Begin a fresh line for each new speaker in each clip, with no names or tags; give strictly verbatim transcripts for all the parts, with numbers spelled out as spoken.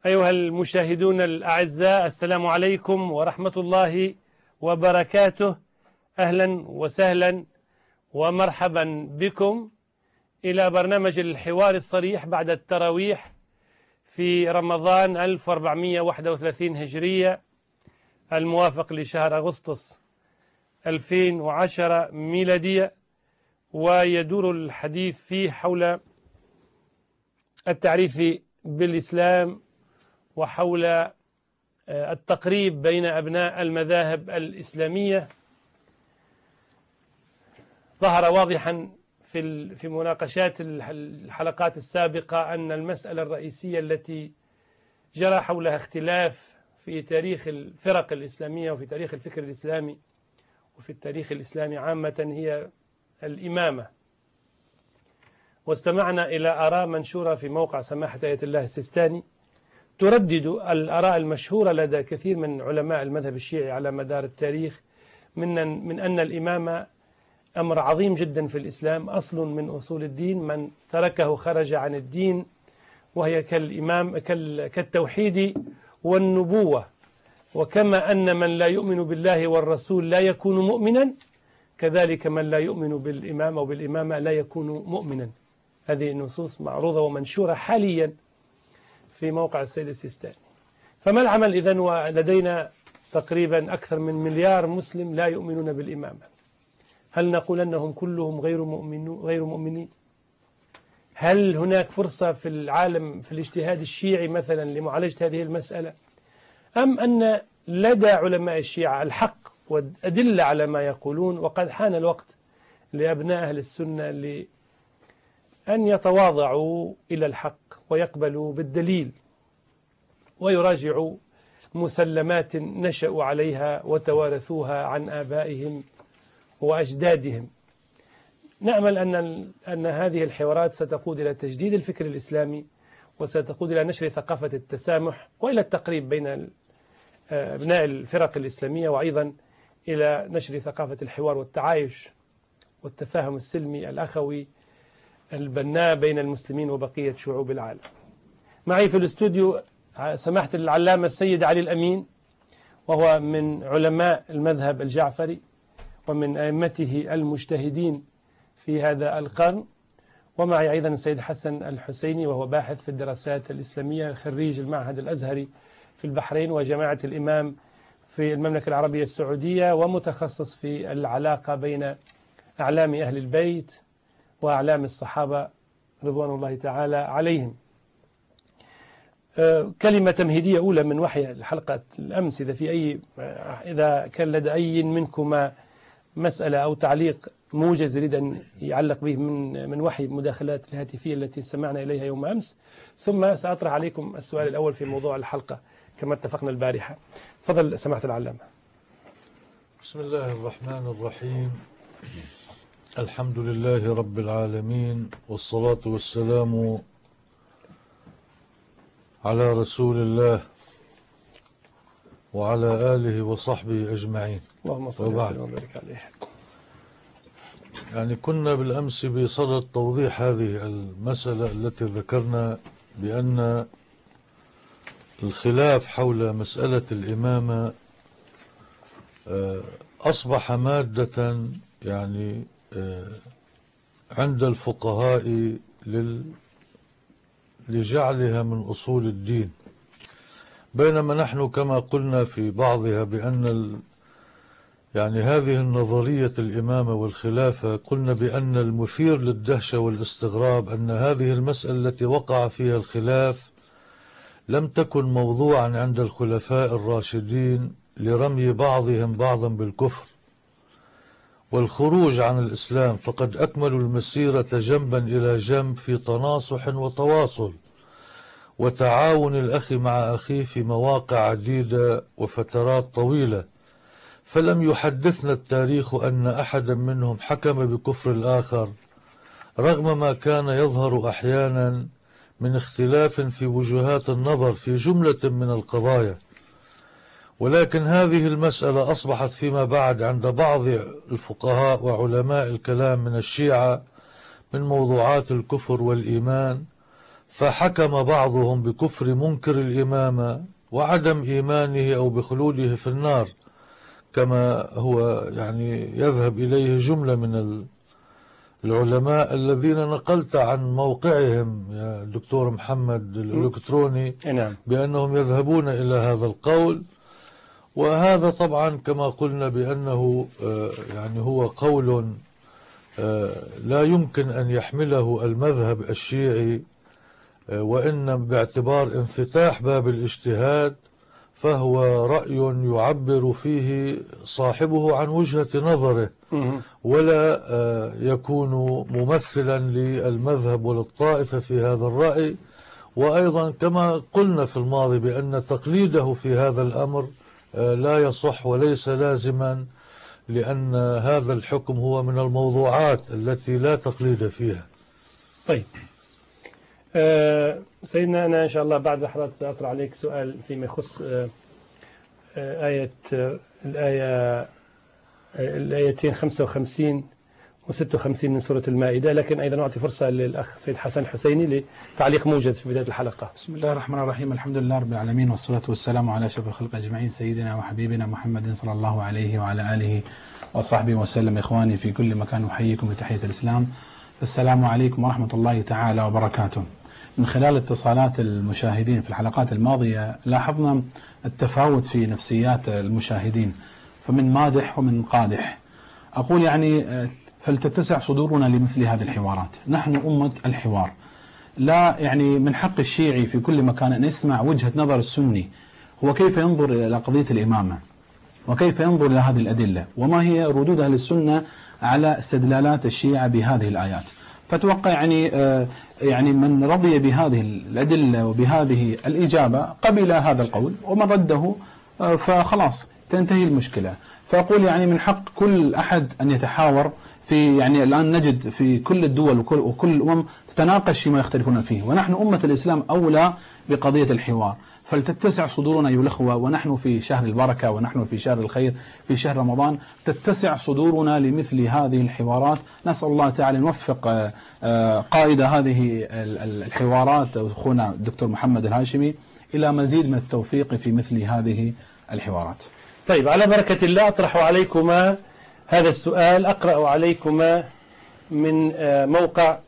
أيها المشاهدون الأعزاء، السلام عليكم ورحمة الله وبركاته. أهلا وسهلا ومرحبا بكم إلى برنامج الحوار الصريح بعد التراويح في رمضان ألف وأربعمئة وواحد وثلاثين هجرية، الموافق لشهر أغسطس ألفين وعشرة ميلادية. ويدور الحديث فيه حول التعريف بالإسلام وحول التقريب بين أبناء المذاهب الإسلامية. ظهر واضحا في في مناقشات الحلقات السابقة أن المسألة الرئيسية التي جرى حولها اختلاف في تاريخ الفرق الإسلامية وفي تاريخ الفكر الإسلامي وفي التاريخ الإسلامي عامة هي الإمامة. واستمعنا إلى آراء منشورة في موقع سماحة آية الله السيستاني تردد الآراء المشهورة لدى كثير من علماء المذهب الشيعي على مدار التاريخ من من أن الإمامة أمر عظيم جدا في الإسلام، أصل من أصول الدين، من تركه خرج عن الدين، وهي كالإمام كالتوحيد والنبوة. وكما أن من لا يؤمن بالله والرسول لا يكون مؤمنا، كذلك من لا يؤمن بالإمامة وبالإمامة لا يكون مؤمنا. هذه النصوص معروضة ومنشورة حاليا في موقع السيد السيستاني. فما العمل إذن ولدينا تقريبا أكثر من مليار مسلم لا يؤمنون بالإمامة؟ هل نقول أنهم كلهم غير مؤمنين غير مؤمنين؟ هل هناك فرصة في العالم في الاجتهاد الشيعي مثلا لمعالجة هذه المسألة، أم أن لدى علماء الشيعة الحق وأدلة على ما يقولون، وقد حان الوقت لأبناء أهل السنة لأن يتواضعوا إلى الحق ويقبلوا بالدليل ويراجعوا مسلمات نشأوا عليها وتوارثوها عن آبائهم وأجدادهم. نأمل أن أن هذه الحوارات ستقود إلى تجديد الفكر الإسلامي، وستقود إلى نشر ثقافة التسامح، وإلى التقريب بين أبناء الفرق الإسلامية، وأيضا إلى نشر ثقافة الحوار والتعايش والتفاهم السلمي الأخوي البناء بين المسلمين وبقية شعوب العالم. معي في الاستوديو سماحة العلامة السيد علي الأمين، وهو من علماء المذهب الجعفري ومن أئمته المجتهدين في هذا القرن. ومعي أيضا السيد حسن الحسيني، وهو باحث في الدراسات الإسلامية، خريج المعهد الأزهري في البحرين وجماعة الإمام في المملكة العربية السعودية، ومتخصص في العلاقة بين أعلام أهل البيت وأعلام الصحابة رضوان الله تعالى عليهم. كلمة تمهيدية أولى من وحي الحلقة الأمس، إذا في أي إذا كان لدى أي منكما مسألة أو تعليق موجز يريد أن يعلق به من من وحي المداخلات الهاتفية التي استمعنا إليها يوم أمس، ثم سأطرح عليكم السؤال الأول في موضوع الحلقة كما اتفقنا البارحة. تفضل سماحة العلامة.
بسم الله الرحمن الرحيم. الحمد لله رب العالمين، والصلاة والسلام على رسول الله وعلى آله وصحبه أجمعين.
اللهم صل وسلم وبارك عليه.
يعني كنا بالأمس بصدد توضيح هذه المسألة التي ذكرنا بأن الخلاف حول مسألة الإمامة أصبح مادة يعني عند الفقهاء لجعلها من أصول الدين، بينما نحن كما قلنا في بعضها بأن يعني هذه النظرية الإمامة والخلافة قلنا بأن المثير للدهشة والاستغراب أن هذه المسألة التي وقع فيها الخلاف لم تكن موضوعا عند الخلفاء الراشدين لرمي بعضهم بعضا بالكفر والخروج عن الإسلام، فقد أكملوا المسيرة جنبا إلى جنب في تناصح وتواصل وتعاون الأخ مع أخيه في مواقع عديدة وفترات طويلة، فلم يحدثنا التاريخ أن أحدا منهم حكم بكفر الآخر، رغم ما كان يظهر أحيانا من اختلاف في وجهات النظر في جملة من القضايا. ولكن هذه المسألة أصبحت فيما بعد عند بعض الفقهاء وعلماء الكلام من الشيعة من موضوعات الكفر والإيمان، فحكم بعضهم بكفر منكر الإمامة وعدم إيمانه أو بخلوده في النار، كما هو يعني يذهب إليه جملة من العلماء الذين نقلت عن موقعهم يا دكتور محمد الإلكتروني
نعم.
بأنهم يذهبون إلى هذا القول. وهذا طبعا كما قلنا بأنه يعني هو قول لا يمكن أن يحمله المذهب الشيعي، وإن باعتبار انفتاح باب الاجتهاد فهو رأي يعبر فيه صاحبه عن وجهة نظره، ولا يكون ممثلا للمذهب وللطائفة في هذا الرأي. وأيضا كما قلنا في الماضي بأن تقليده في هذا الأمر لا يصح وليس لازما، لأن هذا الحكم هو من الموضوعات التي لا تقليد فيها.
طيب أه سيدنا، أنا إن شاء الله بعد لحظات سأطرح عليك سؤال فيما يخص أه أه آية أه الآية أه الآيتين خمسة وخمسين وستة وخمسين من سورة المائدة، لكن أيضا أعطي فرصة للأخ سيد حسن حسيني لتعليق موجز في بداية الحلقة.
بسم الله الرحمن الرحيم، الحمد لله رب العالمين، والصلاة والسلام على أشرف الخلق أجمعين، سيدنا وحبيبنا محمد صلى الله عليه وعلى آله وصحبه وسلم. إخواني في كل مكان أحييكم بتحية الإسلام، السلام عليكم ورحمة الله تعالى وبركاته. من خلال اتصالات المشاهدين في الحلقات الماضية لاحظنا التفاوت في نفسيات المشاهدين، فمن مادح ومن قادح. أقول يعني فلتتسع صدورنا لمثل هذه الحوارات، نحن أمة الحوار. لا يعني من حق الشيعي في كل مكان أن يسمع وجهة نظر السني، هو كيف ينظر إلى قضية الإمامة وكيف ينظر إلى هذه الأدلة وما هي ردود أهل السنة على استدلالات الشيعة بهذه الآيات. فتوقع يعني آه يعني من رضي بهذه الأدلة وبهذه الإجابة قبل هذا القول، ومن رده آه فخلاص تنتهي المشكلة. فأقول يعني من حق كل أحد أن يتحاور في، يعني الآن نجد في كل الدول وكل, وكل الأمم تتناقش فيما يختلفون فيه، ونحن أمة الإسلام أولى بقضية الحوار. فلتتسع صدورنا أيها الأخوة، ونحن في شهر البركة ونحن في شهر الخير في شهر رمضان، تتسع صدورنا لمثل هذه الحوارات. نسأل الله تعالى نوفق قائد هذه الحوارات أخونا الدكتور محمد الهاشمي إلى مزيد من التوفيق في مثل هذه الحوارات.
طيب، على بركة الله أطرح عليكما هذا السؤال، أقرأ عليكما من موقع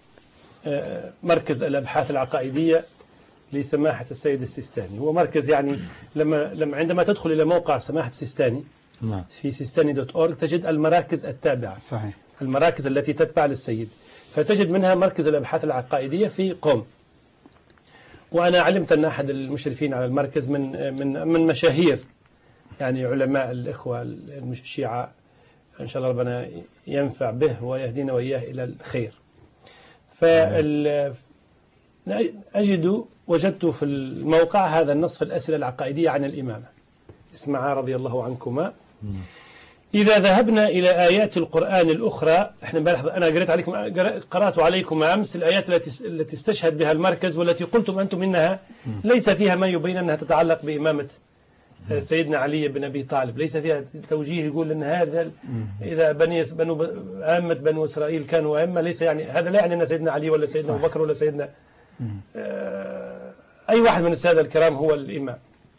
مركز الأبحاث العقائدية لسماحة السيد السيستاني. هو مركز يعني لما لما عندما تدخل إلى موقع سماحة السيستاني في سيستاني دوت أورج تجد المراكز التابعة، صحيح، المراكز التي تتبع للسيد، فتجد منها مركز الأبحاث العقائدية في قم. وأنا علمت أن أحد المشرفين على المركز من من من مشاهير يعني علماء الإخوة الشيعة، إن شاء الله ربنا ينفع به ويهدينا وإياه إلى الخير. فأجد وجدت في الموقع هذا النص في الأسئلة العقائدية عن الإمامة. اسمعا رضي الله عنكما: إذا ذهبنا إلى آيات القرآن الأخرى، احنا أنا قرأت عليكم قرأت عليكم أمس الآيات التي التي استشهد بها المركز والتي قلتم أنتم إنها ليس فيها ما يبين أنها تتعلق بإمامة سيدنا علي بن أبي طالب، ليس فيها توجيه يقول أن هذا إذا بني بنو أئمة بنو إسرائيل كانوا أئمة، ليس يعني هذا لا يعني أن سيدنا علي ولا سيدنا أبو بكر ولا سيدنا آه أي واحد من السادة الكرام هو الإمام.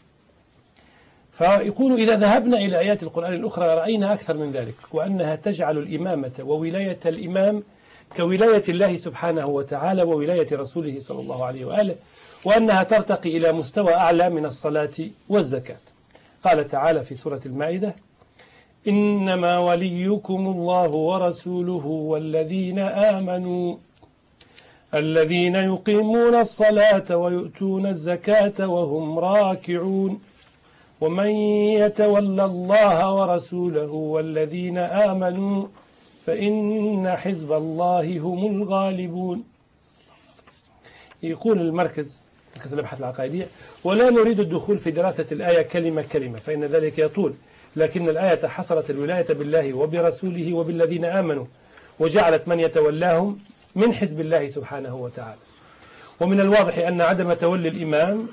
فيقول إذا ذهبنا إلى آيات القرآن الأخرى رأينا أكثر من ذلك، وأنها تجعل الإمامة وولاية الإمام كولاية الله سبحانه وتعالى وولاية رسوله صلى الله عليه وآله، وأنها ترتقي إلى مستوى أعلى من الصلاة والزكاة. قال تعالى في سورة المائدة: إنما وليكم الله ورسوله والذين آمنوا الذين يقيمون الصلاة ويؤتون الزكاة وهم راكعون ومن يتولى الله ورسوله والذين آمنوا فإن حزب الله هم الغالبون. يقول المركز مركز الأبحاث العقائدية: ولا نريد الدخول في دراسة الآية كلمة كلمة فإن ذلك يطول، لكن الآية حصرت الولاية بالله وبرسوله وبالذين آمنوا، وجعلت من يتولاهم من حزب الله سبحانه وتعالى. ومن الواضح أن عدم تولي الإمام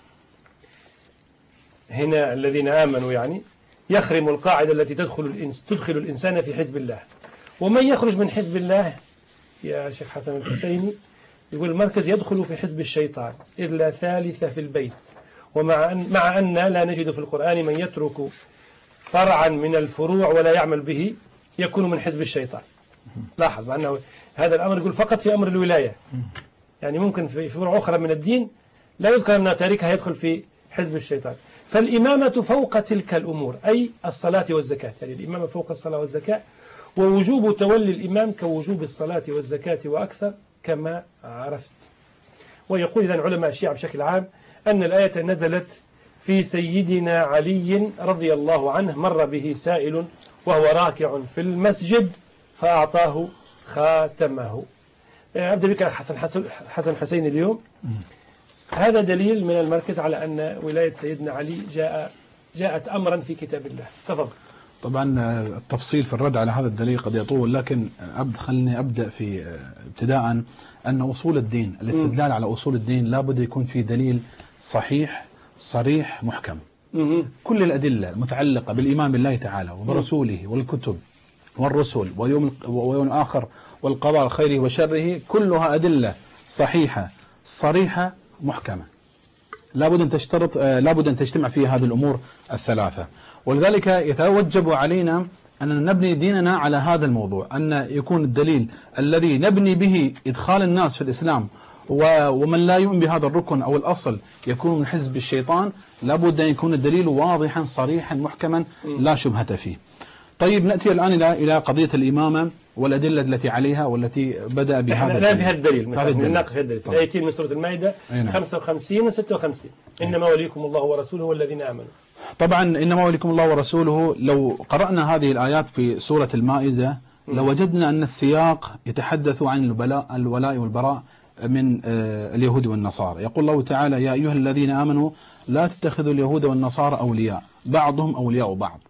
هنا الذين آمنوا يعني يخرم القاعدة التي تدخل الإنس تدخل الإنسان في حزب الله. ومن يخرج من حزب الله يا شيخ حسن الحسيني يقول المركز يدخل في حزب الشيطان إذ لا ثالث في البيت، ومع أن مع أن لا نجد في القرآن من يترك فرعا من الفروع ولا يعمل به يكون من حزب الشيطان. لاحظ أنه هذا الأمر يقول فقط في أمر الولاية، يعني ممكن في فروع أخرى من الدين لا يذكر أن تاركها يدخل في حزب الشيطان. فالإمامة فوق تلك الأمور، أي الصلاة والزكاة، يعني الإمامة فوق الصلاة والزكاة، ووجوب تولي الإمام كوجوب الصلاة والزكاة وأكثر كما عرفت. ويقول إذن علماء الشيعة بشكل عام أن الآية نزلت في سيدنا علي رضي الله عنه، مر به سائل وهو راكع في المسجد فأعطاه خاتمه. أبدأ بك حسن حسن حسين اليوم. هذا دليل من المركز على أن ولاية سيدنا علي جاء جاءت أمرا في كتاب الله. تفضل.
طبعا التفصيل في الرد على هذا الدليل قد يطول، لكن أبدأ خلني أبدأ في ابتداء أن أصول الدين، الاستدلال على أصول الدين لابد يكون في دليل صحيح صريح محكم. كل الأدلة المتعلقة بالإيمان بالله تعالى وبرسوله والكتب والرسل ويوم ويوم الآخر والقضاء خيره وشره كلها أدلة صحيحة صريحة محكمة، لابد أن تشترط لابد أن تجتمع فيها هذه الأمور الثلاثة. ولذلك يتوجب علينا أن نبني ديننا على هذا الموضوع، أن يكون الدليل الذي نبني به إدخال الناس في الإسلام ومن لا يؤمن بهذا الركن أو الأصل يكون من حزب الشيطان، لابد أن يكون الدليل واضحا صريحا محكما لا شبهة فيه. طيب نأتي الآن إلى إلى قضية الإمامة والأدلة التي عليها والتي بدأ بهذا
لا في هذا الدليل،
نناقش
في الدليل في الآيتين من سورة المائدة خمسة وخمسين و ستة وخمسين، إنما وليكم الله ورسوله والذين آمنوا. طبعا
إنما وليكم الله ورسوله، لو قرأنا هذه الآيات في سورة المائدة لوجدنا أن السياق يتحدث عن الولاء الولاء والبراء من اليهود والنصارى. يقول الله تعالى: يا أيها الذين آمنوا لا تتخذوا اليهود والنصارى أولياء بعضهم أولياء بعض.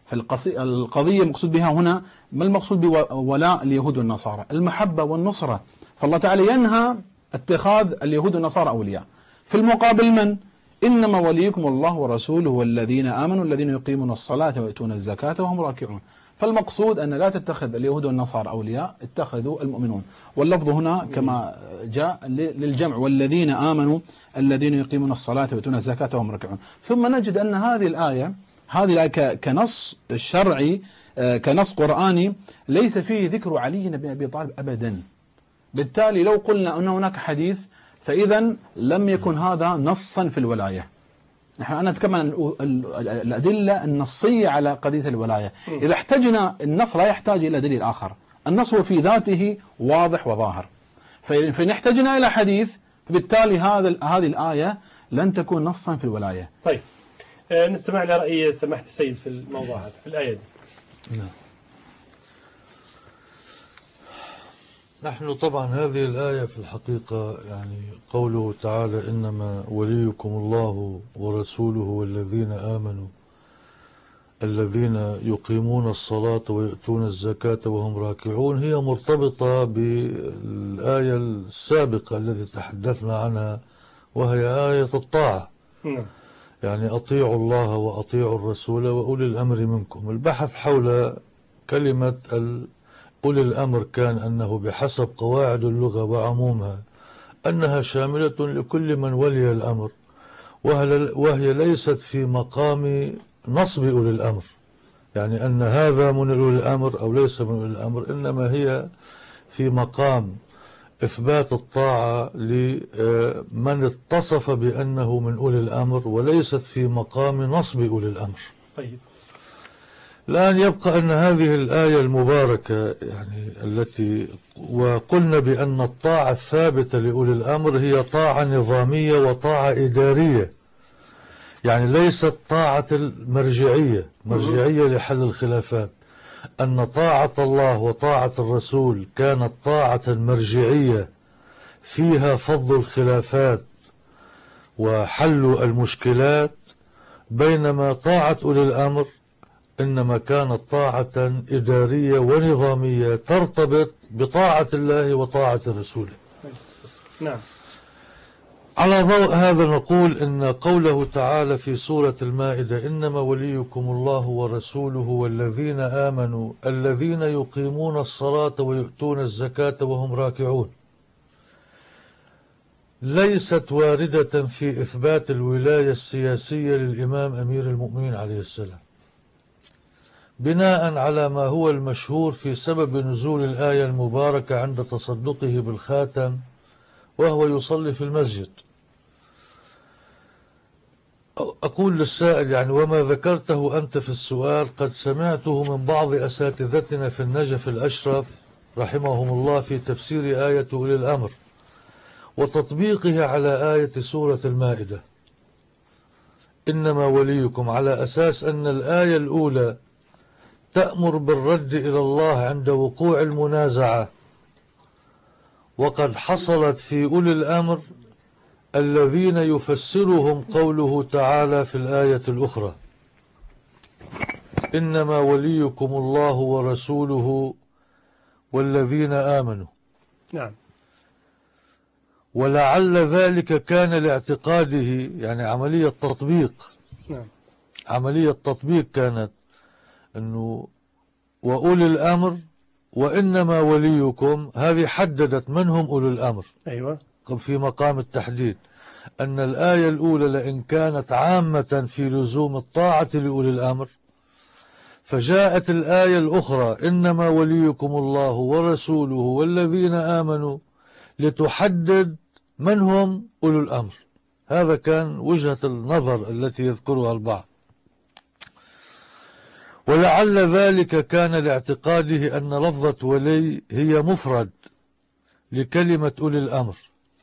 فالقضية المقصود بها هنا ما المقصود بولاء اليهود والنصارى؟ المحبة والنصرة. فالله تعالى ينهى اتخاذ اليهود والنصارى أولياء. في المقابل من؟ إنما وليكم الله ورسوله والذين آمنوا الذين يقيمون الصلاة ويؤتون الزكاة وهم راكعون. فالمقصود أن لا تتخذ اليهود والنصارى أولياء، اتخذوا المؤمنون. واللفظ هنا كما جاء للجمع: والذين آمنوا الذين يقيمون الصلاة ويؤتون الزكاة وهم راكعون. ثم نجد أن هذه الآية هذه الآية كنص شرعي كنص قرآني ليس فيه ذكر علي بن أبي طالب أبدا. بالتالي لو قلنا أن هناك حديث فإذا لم يكن هذا نصا في الولاية. نحن أنا نتكلم عن الأدلة النصية على قضية الولاية. إذا احتجنا النص لا يحتاج إلى دليل آخر، النص هو في ذاته واضح وظاهر. فإن احتجنا إلى حديث بالتالي هذا هذه الآية لن تكون نصا في الولاية.
طيب آه نستمع إلى رأي سماحة السيد في الموضوع هذا في الآية دي.
نعم. نحن طبعا هذه الآية في الحقيقة يعني قوله تعالى: إنما وليكم الله ورسوله والذين آمنوا الذين يقيمون الصلاة ويؤتون الزكاة وهم راكعون، هي مرتبطة بالآية السابقة التي تحدثنا عنها وهي آية الطاعة. يعني أطيعوا الله وأطيعوا الرسول وأولي الأمر منكم. البحث حول كلمة أولي الأمر كان أنه بحسب قواعد اللغة وعمومها أنها شاملة لكل من ولي الأمر، وهي ليست في مقام نصب أولي الأمر، يعني أن هذا من أولي الأمر أو ليس من أولي الأمر، إنما هي في مقام إثبات الطاعة لمن اتصف بأنه من أولي الأمر، وليست في مقام نصب أولي الأمر.
طيب.
الآن يبقى أن هذه الآية المباركة يعني التي وقلنا بأن الطاعة الثابتة لأولي الأمر هي طاعة نظامية وطاعة إدارية، يعني ليست طاعة المرجعية مرجعية لحل الخلافات. أن طاعة الله وطاعة الرسول كانت طاعة مرجعية فيها فض الخلافات وحل المشكلات، بينما طاعة أولي الأمر إنما كانت طاعة إدارية ونظامية ترتبط بطاعة الله وطاعة رسوله.
نعم.
على ضوء هذا نقول إن قوله تعالى في سورة المائدة: إنما وليكم الله ورسوله والذين آمنوا الذين يقيمون الصلاة ويؤتون الزكاة وهم راكعون، ليست واردة في إثبات الولاية السياسية للإمام أمير المؤمنين عليه السلام، بناء على ما هو المشهور في سبب نزول الآية المباركة عند تصدقه بالخاتم وهو يصلي في المسجد. أقول للسائل يعني وما ذكرته أنت في السؤال قد سمعته من بعض أساتذتنا في النجف الأشرف رحمهم الله في تفسير آية أولي الأمر وتطبيقه على آية سورة المائدة إنما وليكم، على أساس أن الآية الأولى تأمر بالرد إلى الله عند وقوع المنازعة، وقد حصلت في أولي الأمر الذين يفسرهم قوله تعالى في الآية الأخرى إنما وليكم الله ورسوله والذين آمنوا.
نعم.
ولعل ذلك كان لاعتقاده، يعني عملية تطبيق.
نعم.
عملية تطبيق كانت أنه وأولي الأمر وإنما وليكم، هذه حددت من هم أولي الأمر.
أيوة.
في مقام التحديد أن الآية الأولى لئن كانت عامة في لزوم الطاعة لأولي الأمر، فجاءت الآية الأخرى إنما وليكم الله ورسوله والذين آمنوا لتحدد من هم أولو الأمر. هذا كان وجهة النظر التي يذكرها البعض. ولعل ذلك كان لاعتقاده أن لفظة ولي هي مفرد لكلمة أولي الأمر،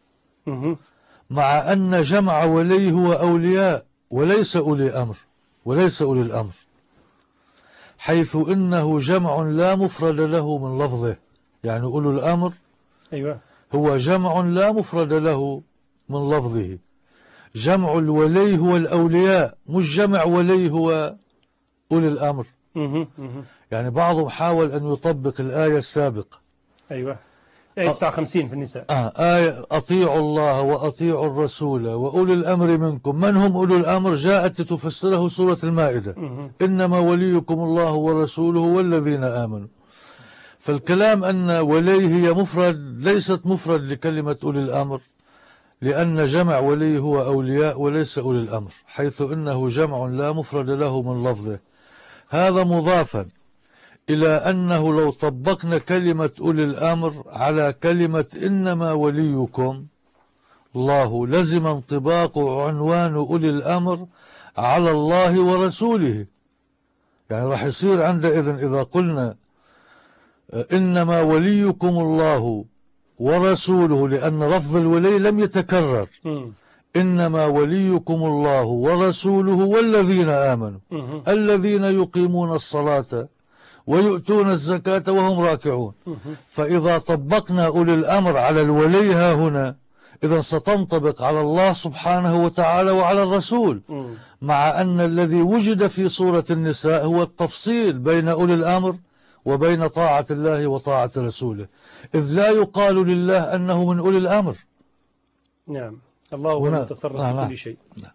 مع أن جمع ولي هو أولياء وليس أولي أمر وليس أولي الأمر، حيث إنه جمع لا مفرد له من لفظه. يعني أولو الأمر
أيوة.
هو جمع لا مفرد له من لفظه. جمع الولي هو الأولياء، مش جمع ولي هو أولي الأمر. يعني بعضهم حاول أن يطبق الآية السابقة.
أيوة. آية تسعة وخمسين في النساء.
آه آية أطيعوا الله وأطيعوا الرسول وأولي الأمر منكم. من هم أولي الأمر؟ جاءت لتفسره سورة المائدة إنما وليكم الله ورسوله والذين آمنوا. فالكلام أن ولي هي مفرد ليست مفرد لكلمة أولي الأمر، لأن جمع ولي هو أولياء وليس أولي الأمر، حيث إنه جمع لا مفرد له من لفظه. هذا مضافا إلى أنه لو طبقنا كلمة أولي الأمر على كلمة إنما وليكم الله لزم انطباق عنوان أولي الأمر على الله ورسوله. يعني راح يصير عندئذ إذا قلنا إنما وليكم الله ورسوله، لأن لفظ الولي لم يتكرر، إنما وليكم الله ورسوله والذين آمنوا الذين يقيمون الصلاة ويؤتون الزكاة وهم راكعون. فإذا طبقنا أولي الأمر على الولي ها هنا، إذا ستنطبق على الله سبحانه وتعالى وعلى الرسول، مع أن الذي وجد في سورة النساء هو التفصيل بين أولي الأمر وبين طاعة الله وطاعة رسوله، إذ لا يقال لله أنه من أولي الأمر.
نعم. الله هو المتصرف في
نعم.
كل شيء.
نعم.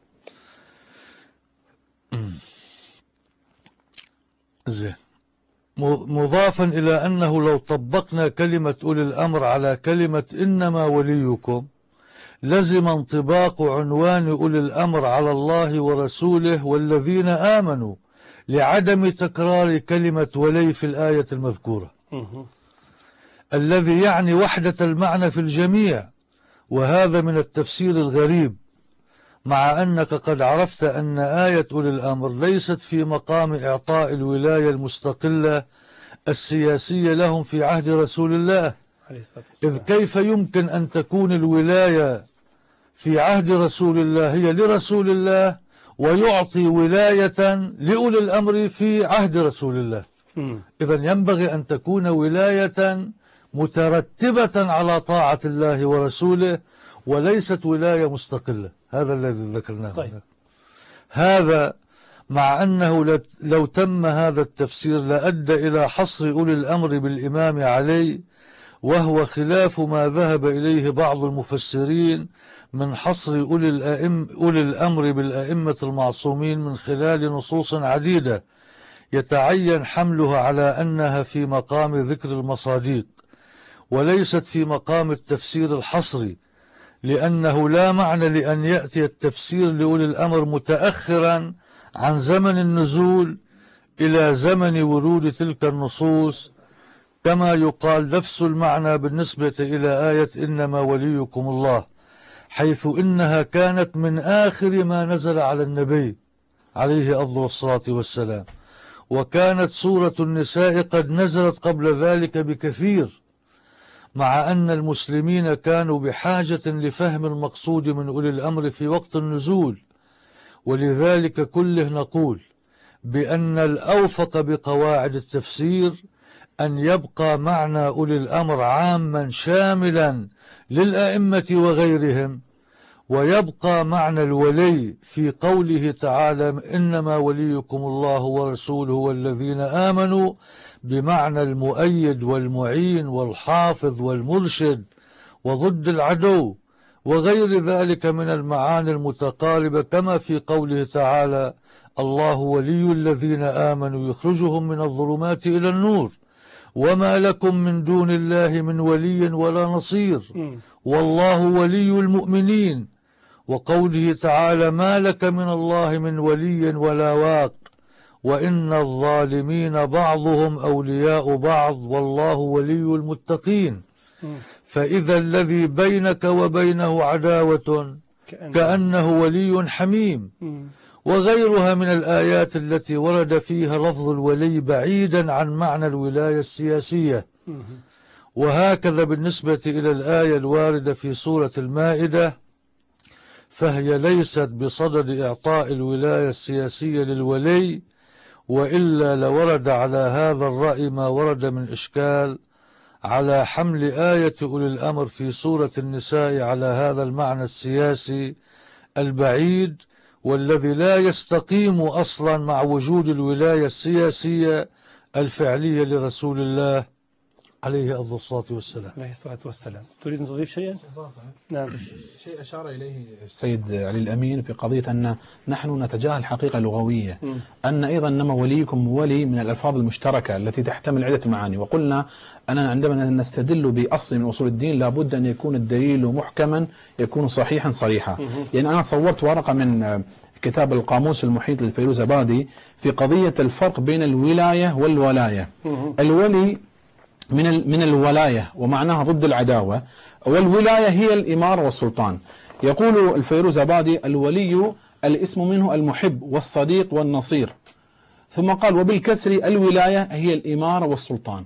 زين. مضافا إلى أنه لو طبقنا كلمة أولي الأمر على كلمة إنما وليكم لزم انطباق عنوان أولي الأمر على الله ورسوله والذين آمنوا، لعدم تكرار كلمة ولي في الآية المذكورة الذي يعني وحدة المعنى في الجميع. وهذا من التفسير الغريب، مع أنك قد عرفت أن آية أولي الأمر ليست في مقام إعطاء الولاية المستقلة السياسية لهم في عهد رسول الله، إذ كيف يمكن أن تكون الولاية في عهد رسول الله هي لرسول الله ويعطي ولاية لأولي الأمر في عهد رسول الله؟ إذن ينبغي أن تكون ولاية مترتبة على طاعة الله ورسوله وليست ولاية مستقلة. هذا الذي ذكرناه.
طيب.
هذا مع أنه لو تم هذا التفسير لأدى إلى حصر أولي الأمر بالإمام علي، وهو خلاف ما ذهب إليه بعض المفسرين من حصر أولي, الأئم أولي الأمر بالأئمة المعصومين من خلال نصوص عديدة يتعين حملها على أنها في مقام ذكر المصاديق وليست في مقام التفسير الحصري، لأنه لا معنى لأن يأتي التفسير لأولي الأمر متأخرا عن زمن النزول إلى زمن ورود تلك النصوص، كما يقال نفس المعنى بالنسبة إلى آية إنما وليكم الله، حيث إنها كانت من آخر ما نزل على النبي عليه أفضل الصلاة والسلام، وكانت سورة النساء قد نزلت قبل ذلك بكثير، مع أن المسلمين كانوا بحاجة لفهم المقصود من أولي الأمر في وقت النزول. ولذلك كله نقول بأن الأوفق بقواعد التفسير أن يبقى معنى أولي الأمر عاما شاملا للأئمة وغيرهم، ويبقى معنى الولي في قوله تعالى إنما وليكم الله ورسوله والذين آمنوا، بمعنى المؤيد والمعين والحافظ والمرشد وضد العدو وغير ذلك من المعاني المتقاربة، كما في قوله تعالى الله ولي الذين آمنوا يخرجهم من الظلمات إلى النور وما لكم من دون الله من ولي ولا نصير والله ولي المؤمنين، وقوله تعالى ما لك من الله من ولي ولا واق وإن الظالمين بعضهم أولياء بعض والله ولي المتقين. فإذا الذي بينك وبينه عداوة كأنه ولي حميم، وغيرها من الآيات التي ورد فيها لفظ الولي بعيدا عن معنى الولاية السياسية. وهكذا بالنسبة إلى الآية الواردة في سورة المائدة، فهي ليست بصدد إعطاء الولاية السياسية للولي، وإلا لورد على هذا الرأي ما ورد من إشكال على حمل آية أولي الأمر في سورة النساء على هذا المعنى السياسي البعيد، والذي لا يستقيم أصلا مع وجود الولاية السياسية الفعلية لرسول الله عليه أفضل الصلاة والسلام.
عليه الصلاة والسلام. تريد أن تضيف شيئا؟ نعم.
شيء أشار إليه السيد علي الأمين في قضية أن نحن نتجاهل حقيقة لغوية، م. أن أيضا إنما وليكم ولي من الألفاظ المشتركة التي تحتمل عدة معاني، وقلنا أننا عندما نستدل بأصل من أصول الدين لابد أن يكون الدليل محكما يكون صحيحا صريحا. م. يعني أنا صورت ورقة من كتاب القاموس المحيط للفيروزابادي في قضية الفرق بين الولاية والولاية. م. الولي من من الولاية ومعناها ضد العداوة، والولاية هي الإمارة والسلطان. يقول الفيروزابادي الولي الاسم منه المحب والصديق والنصير، ثم قال وبالكسر الولاية هي الإمارة والسلطان.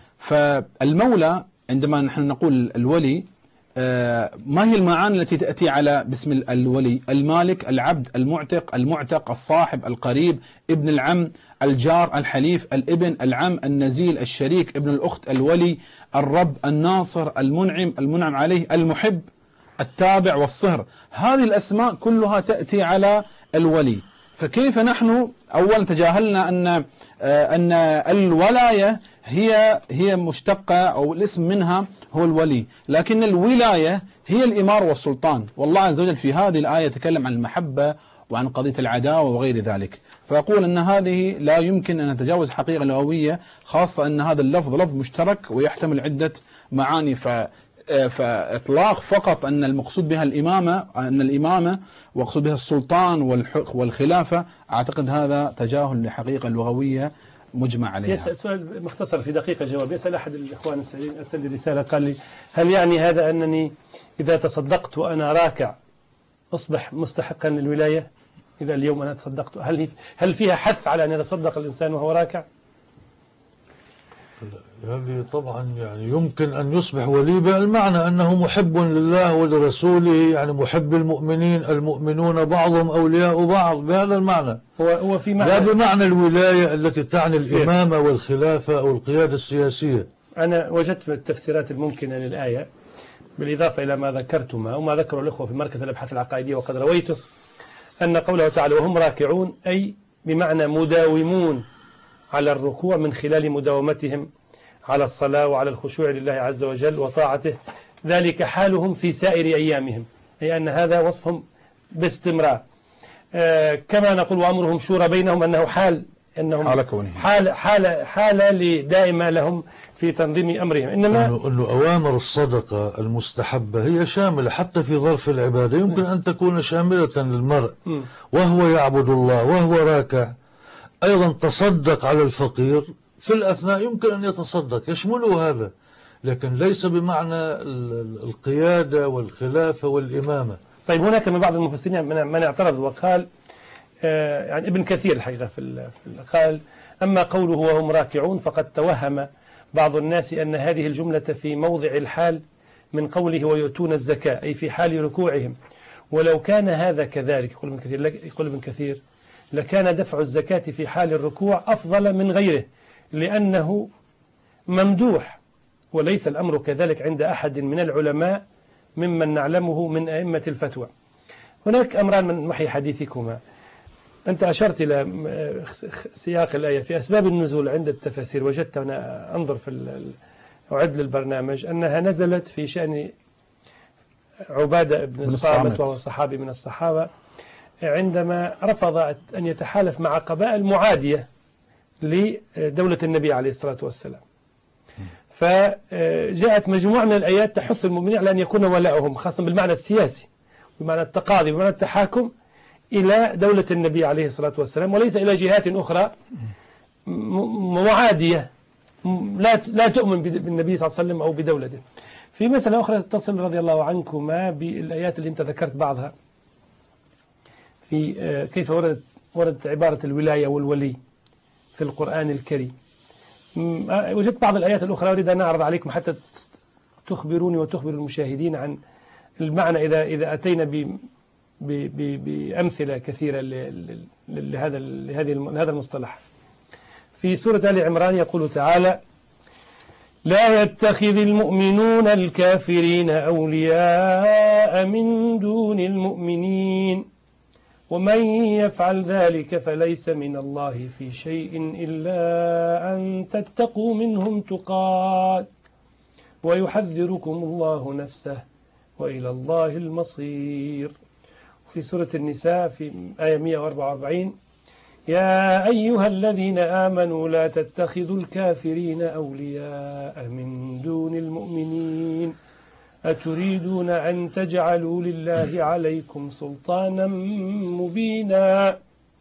فالمولى عندما نحن نقول الولي ما هي المعاني التي تأتي على باسم الولي؟ المالك، العبد، المعتق، المعتق، الصاحب، القريب، ابن العم، الجار، الحليف، الابن، العم، النزيل، الشريك، ابن الأخت، الولي، الرب، الناصر، المنعم، المنعم عليه، المحب، التابع والصهر. هذه الأسماء كلها تأتي على الولي. فكيف نحن أولا تجاهلنا أن أن الولاية هي هي مشتقة أو الاسم منها هو الولي، لكن الولاية هي الإمارة والسلطان. والله عز وجل في هذه الآية يتكلم عن المحبة وعن قضية العداوة وغير ذلك. فأقول أن هذه لا يمكن أن نتجاوز حقيقة لغوية، خاصة أن هذا اللفظ لفظ مشترك ويحتمل عدة معاني. ف فإطلاق فقط أن المقصود بها الإمامة أن الإمامة ومقصود بها السلطان والخلافة، أعتقد هذا تجاهل لحقيقة لغوية مجمع عليها.
يسأل سؤال مختصر في دقيقة جواب. يسأل أحد الإخوان السعيدين أرسل لي رسالة قال لي هل يعني هذا أنني إذا تصدقت وأنا راكع أصبح مستحقا للولاية؟ إذا اليوم أنا تصدقت هل هل فيها حث على أن يتصدق الإنسان وهو راكع؟
هذه طبعا يعني يمكن أن يصبح ولي بالمعنى أنه محب لله ولرسوله، يعني محب المؤمنين، المؤمنون بعضهم أولياء بعض، بهذا المعنى.
هو هو في معنى
لا بمعنى الولاية التي تعني الإمامة والخلافة أو القيادة السياسية.
أنا وجدت التفسيرات الممكنة للآية بالإضافة إلى ما ذكرتما وما ذكره الأخوة في مركز الأبحاث العقائدية وقد رويته، أن قوله تعالى وهم راكعون أي بمعنى مداومون على الركوع من خلال مداومتهم على الصلاة وعلى الخشوع لله عز وجل وطاعته، ذلك حالهم في سائر أيامهم، أي أن هذا وصفهم باستمرار. آه كما نقول وأمرهم شورى بينهم، أنه حال أنهم
حال كونهم
حالة حالة حالة دائمة لهم في تنظيم أمرهم. إنما
أنه أنه أوامر الصدقة المستحبة هي شاملة حتى في ظرف العبادة، يمكن أن تكون شاملة للمرء وهو يعبد الله وهو راكع، أيضا تصدق على الفقير في الأثناء، يمكن أن يتصدق، يشمله هذا، لكن ليس بمعنى القيادة والخلافة والإمامة.
طيب هناك من بعض المفسرين من اعترض وقال آه يعني ابن كثير الحقيقة في قال أما قوله وهم راكعون فقد توهم بعض الناس أن هذه الجملة في موضع الحال من قوله ويؤتون الزكاة، أي في حال ركوعهم، ولو كان هذا كذلك يقول ابن كثير يقول ابن كثير لكان دفع الزكاة في حال الركوع أفضل من غيره لأنه ممدوح، وليس الأمر كذلك عند أحد من العلماء ممن نعلمه من أئمة الفتوى. هناك أمران من وحي حديثكما. أنت أشرت إلى سياق الآية في أسباب النزول عند التفاسير، وجدت أنا أنظر في أعد للبرنامج أنها نزلت في شأن عبادة بن الصامت وهو صحابي من الصحابة عندما رفض أن يتحالف مع قبائل معادية لدولة النبي عليه الصلاة والسلام، فجاءت مجموعة من الآيات تحث المؤمنين على أن يكون ولاؤهم خاصة بالمعنى السياسي بمعنى التقاضي بمعنى التحاكم إلى دولة النبي عليه الصلاة والسلام، وليس إلى جهات أخرى معادية لا لا تؤمن بالنبي صلى الله عليه وسلم أو بدولته. في مسألة أخرى تتصل رضي الله عنكما بالآيات اللي أنت ذكرت بعضها في كيف وردت وردت عبارة الولاية والولي في القرآن الكريم. وجدت بعض الآيات الأخرى أريد أن أعرض عليكم حتى تخبروني وتخبر المشاهدين عن المعنى إذا إذا أتينا ب بأمثلة كثيرة لهذا لهذا المصطلح. في سورة آل عمران يقول تعالى: لا يتخذ المؤمنون الكافرين أولياء من دون المؤمنين ومن يفعل ذلك فليس من الله في شيء إلا أن تتقوا منهم تقات ويحذركم الله نفسه وإلى الله المصير. في سورة النساء في آية مئة وأربعة وأربعين: يا أيها الذين آمنوا لا تتخذوا الكافرين أولياء من دون المؤمنين أتريدون أن تجعلوا لله عليكم سلطانا مبينا.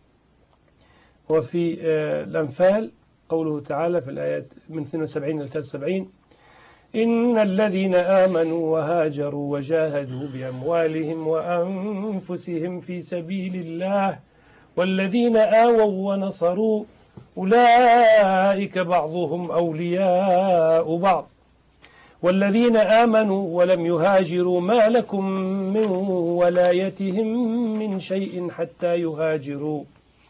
وفي الأنفال قوله تعالى في الآيات من اثنين وسبعين إلى ثلاثة وسبعين: إن الذين آمنوا وهاجروا وجاهدوا بأموالهم وأنفسهم في سبيل الله والذين آووا ونصروا أولئك بعضهم أولياء بعض والذين آمنوا ولم يهاجروا ما لكم من ولايتهم من شيء حتى يهاجروا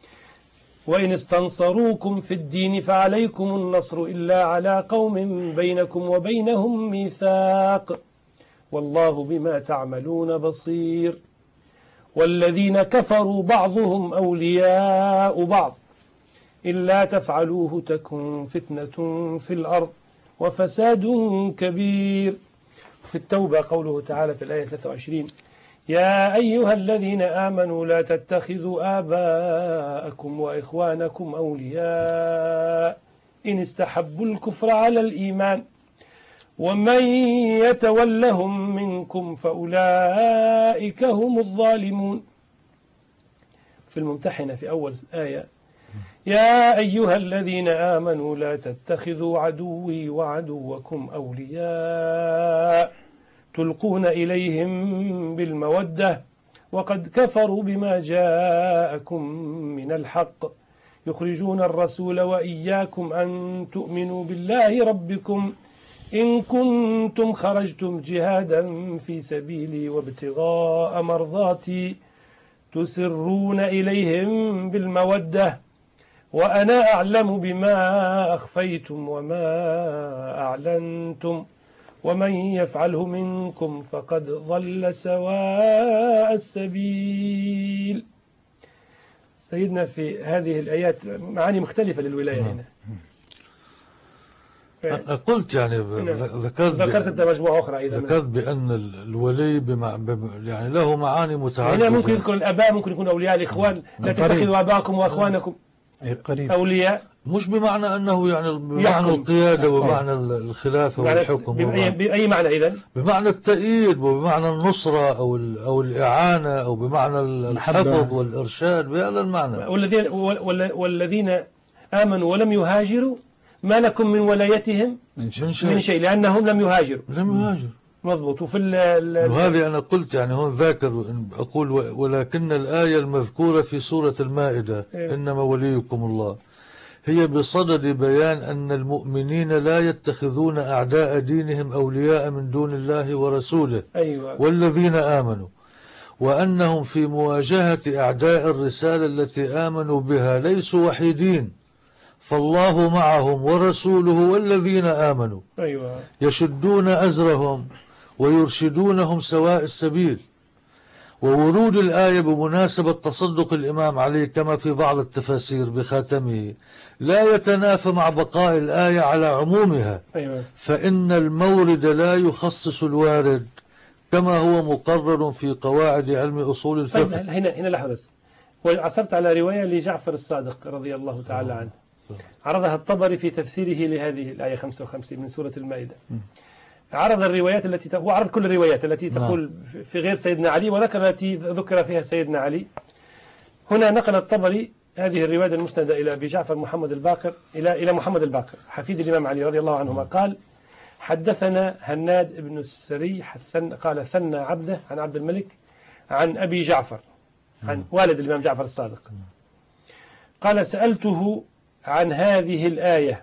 وإن استنصروكم في الدين فعليكم النصر إلا على قوم بينكم وبينهم ميثاق والله بما تعملون بصير. والذين كفروا بعضهم أولياء بعض إلا تفعلوه تكن فتنة في الأرض وفساد كبير. في التوبة قوله تعالى في الآية ثلاثة وعشرين: يا أيها الذين آمنوا لا تتخذوا آباءكم وإخوانكم أولياء إن استحبوا الكفر على الإيمان ومن يتولهم منكم فأولئك هم الظالمون. في الممتحنة في أول آية: يا أيها الذين آمنوا لا تتخذوا عدوي وعدوكم أولياء تلقون إليهم بالمودة وقد كفروا بما جاءكم من الحق يخرجون الرسول وإياكم أن تؤمنوا بالله ربكم إن كنتم خرجتم جهادا في سبيلي وابتغاء مرضاتي تسرون إليهم بالمودة وأنا أعلم بما أخفيتم وما أعلنتم ومن يفعله منكم فقد ضل سواء السبيل. سيدنا في هذه الآيات معاني مختلفة للولاية هنا.
أنا قلت يعني ذكرت
ذكرت أنت مجموعة أخرى أيضا
ذكرت بأن الولي بمع يعني له معاني متعددة.
هنا ممكن يذكر الآباء، ممكن يكون أولياء الإخوان، لا تتخذوا آباءكم وأخوانكم.
قريب.
أولياء
مش بمعنى أنه يعني بمعنى
يحكم.
القيادة وبمعنى الخلافة
بمعنى
والحكم،
بأي, بأي معنى إذن؟
بمعنى التأييد وبمعنى النصرة أو أو الإعانة أو بمعنى الحفظ والإرشاد، بهذا المعنى.
والذين والذين آمنوا ولم يهاجروا ما لكم من ولايتهم
من شيء,
من شيء لأنهم لم يهاجروا.
لم يهاجروا.
مضبوط. وفي
وهذه أنا قلت يعني هون ذاكر أقول ولكن الآية المذكورة في سورة المائدة إيه؟ إنما وليكم الله هي بصدد بيان أن المؤمنين لا يتخذون أعداء دينهم أولياء من دون الله ورسوله.
أيوة.
والذين آمنوا، وأنهم في مواجهة أعداء الرسالة التي آمنوا بها ليسوا وحيدين، فالله معهم ورسوله والذين آمنوا.
أيوة.
يشدون أزرهم ويرشدونهم سواء السبيل. وورود الآية بمناسبة تصدق الإمام علي كما في بعض التفاسير بخاتمه لا يتنافى مع بقاء الآية على عمومها.
أيوة.
فإن المورد لا يخصص الوارد كما هو مقرر في قواعد علم أصول الفقه.
طيب هنا هنا لحظة بس. وعثرت على رواية لجعفر الصادق رضي الله تعالى عنه، عرضها الطبري في تفسيره لهذه الآية خمسة وخمسين من سورة المائدة. عرض الروايات التي هو عرض كل الروايات التي تقول في غير سيدنا علي، وذكر التي ذكر فيها سيدنا علي. هنا نقل الطبري هذه الرواية المسندة إلى أبي جعفر محمد الباقر إلى إلى محمد الباقر حفيد الإمام علي رضي الله عنهما قال: حدثنا هناد بن السري قال ثنى عبده عن عبد الملك عن أبي جعفر عن والد الإمام جعفر الصادق قال: سألته عن هذه الآية.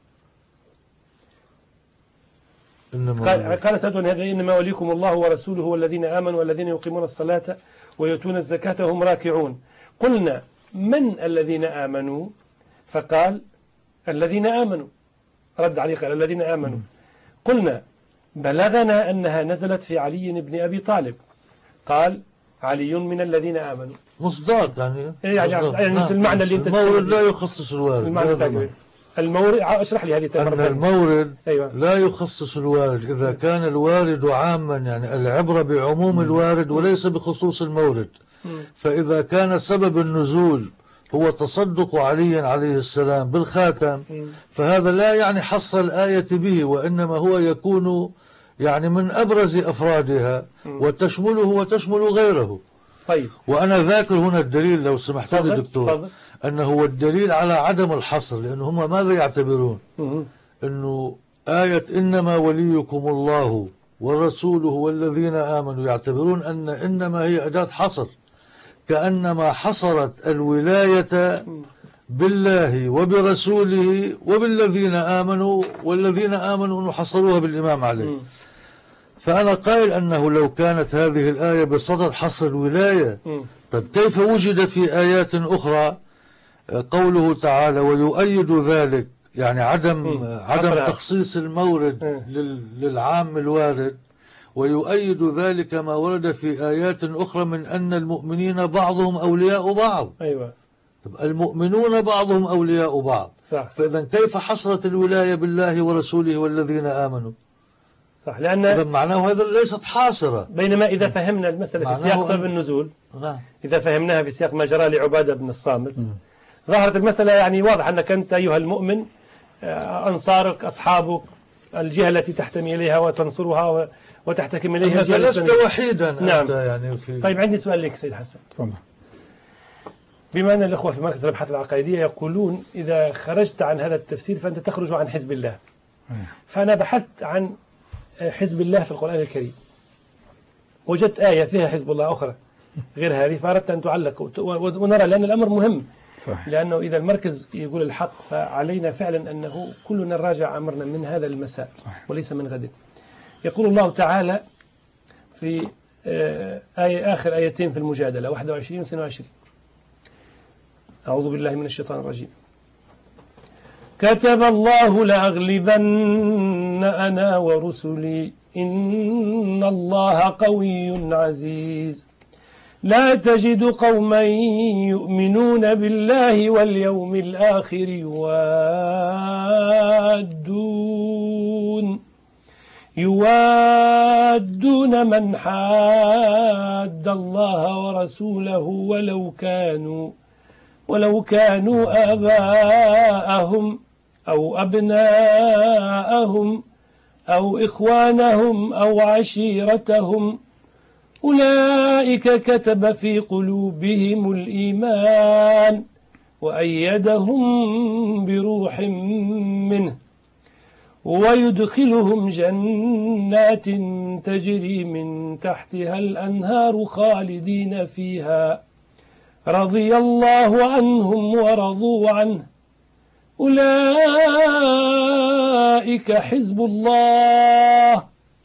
قال, قال سألته عن هذه: إنما وليكم الله ورسوله والذين آمنوا والذين يقيمون الصلاة ويؤتون الزكاة وهم راكعون. قلنا: من الذين آمنوا؟ فقال: الذين آمنوا. رد عليه قال: الذين آمنوا. قلنا: بلغنا أنها نزلت في علي بن أبي طالب. قال: علي من الذين آمنوا.
مصداق يعني
يعني, يعني في المعنى اللي انت
المورد لا يخصص الوارد.
المعنى المورد اشرح لي هذه
أن المورد
أيوة.
لا يخصص الوارد إذا كان الوارد عاما، يعني العبرة بعموم م. الوارد وليس بخصوص المورد. م. فإذا كان سبب النزول هو تصدق علي عليه السلام بالخاتم م. فهذا لا يعني حصر الآية به، وإنما هو يكون يعني من أبرز أفرادها م. وتشمله وتشمل غيره.
طيب.
وأنا ذاكر هنا الدليل لو سمحت لي دكتور
فضل.
أنه هو الدليل على عدم الحصر، لأنه هم ماذا يعتبرون؟ م. أنه آية إنما وليكم الله ورسوله والذين آمنوا يعتبرون أن إنما هي أداة حصر، كأنما حصرت الولاية بالله وبرسوله وبالذين آمنوا، والذين آمنوا أنه حصروها بالإمام علي. م. فأنا قائل أنه لو كانت هذه الآية بصدد حصر الولاية، طيب كيف وجد في آيات أخرى قوله تعالى ويؤيد ذلك، يعني عدم م. عدم تخصيص المورد للعام الوارد، ويؤيد ذلك ما ورد في آيات أخرى من أن المؤمنين بعضهم أولياء بعض.
أيوة.
طيب المؤمنون بعضهم أولياء بعض.
صح.
فإذا كيف حصرت الولاية بالله ورسوله والذين آمنوا؟
صح، لأن
إذا معناه هذا ليست حاصرة.
بينما إذا فهمنا المسألة في سياق سبب النزول،
نعم.
إذا فهمناها في سياق ما جرى لعبادة بن الصامت، م. ظهرت المسألة يعني واضح أنك أنت أيها المؤمن أنصارك أصحابك الجهة التي تحتمي إليها وتنصرها وتحتكم إليها.
أنت لست وحيدا.
نعم.
أنت يعني في
طيب عندي سؤال لك سيد حسن.
تفضل.
بما أن الأخوة في مركز الأبحاث العقائدية يقولون إذا خرجت عن هذا التفسير فأنت تخرج عن حزب الله. فأنا بحثت عن حزب الله في القرآن الكريم، وجدت آية فيها حزب الله أخرى غير هذه، فأردت أن تعلق ونرى، لأن الأمر مهم.
صحيح.
لأنه إذا المركز يقول الحق فعلينا فعلا أنه كلنا نراجع أمرنا من هذا المساء. صحيح. وليس من غد. يقول الله تعالى في آية آخر آيتين في المجادلة واحد وعشرين و اثنين وعشرين: أعوذ بالله من الشيطان الرجيم: كتب الله لأغلبن أنا ورسلي إن الله قوي عزيز لا تجد قوما يؤمنون بالله واليوم الآخر يوادون يوادون من حاد الله ورسوله ولو كانوا ولو كانوا آباءهم أو أبناءهم أو إخوانهم أو عشيرتهم أولئك كتب في قلوبهم الإيمان وأيدهم بروح منه ويدخلهم جنات تجري من تحتها الأنهار خالدين فيها رضي الله عنهم ورضوا عنه أولئك حزب الله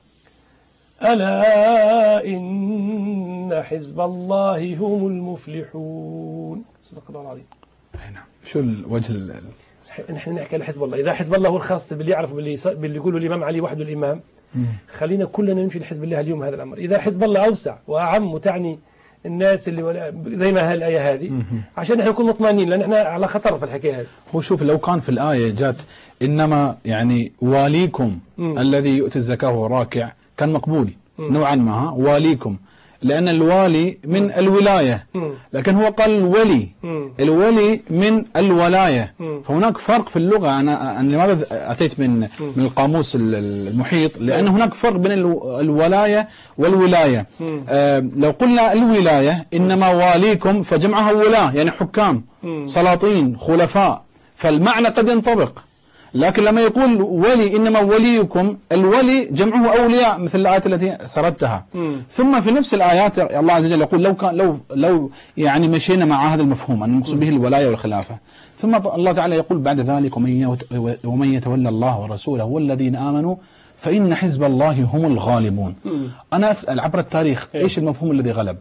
ألا إن حزب الله هم المفلحون. صدق الله العظيم.
نعم. شو الوجه ال...
نحن نحكي على حزب الله. إذا حزب الله هو الخاص باللي يعرف باللي باللي يقولوا الإمام علي وحده الإمام، خلينا كلنا نمشي لحزب الله اليوم هذا الأمر. إذا حزب الله أوسع وأعم وتعني الناس اللي ولا زي ما هالآية هذه عشان نحن نكون مطمئنين، لأن احنا على خطر في الحكاية هذه.
هو شوف لو كان في الآية جات إنما يعني واليكم مم. الذي يؤتي الزكاة وهو راكع كان مقبول مم. نوعا ما واليكم، لأن الوالي من مم. الولاية مم. لكن هو قال الولي مم. الولي من الولاية مم. فهناك فرق في اللغة. أنا, أنا لماذا أتيت من مم. من القاموس المحيط؟ لأن هناك فرق بين الولاية والولاية. آه لو قلنا الولاية إنما واليكم فجمعها ولاة يعني حكام مم. سلاطين خلفاء، فالمعنى قد ينطبق. لكن لما يقول ولي إنما وليكم، الولي جمعه أولياء مثل الآيات التي سردتها. مم. ثم في نفس الآيات الله عز وجل يقول لو كان لو لو يعني مشينا مع هذا المفهوم أن المقصود به الولاية والخلافة، ثم الله تعالى يقول بعد ذلك ومن يتولى الله ورسوله والذين آمنوا فإن حزب الله هم الغالبون. مم. أنا أسأل عبر التاريخ إيش المفهوم الذي غلب؟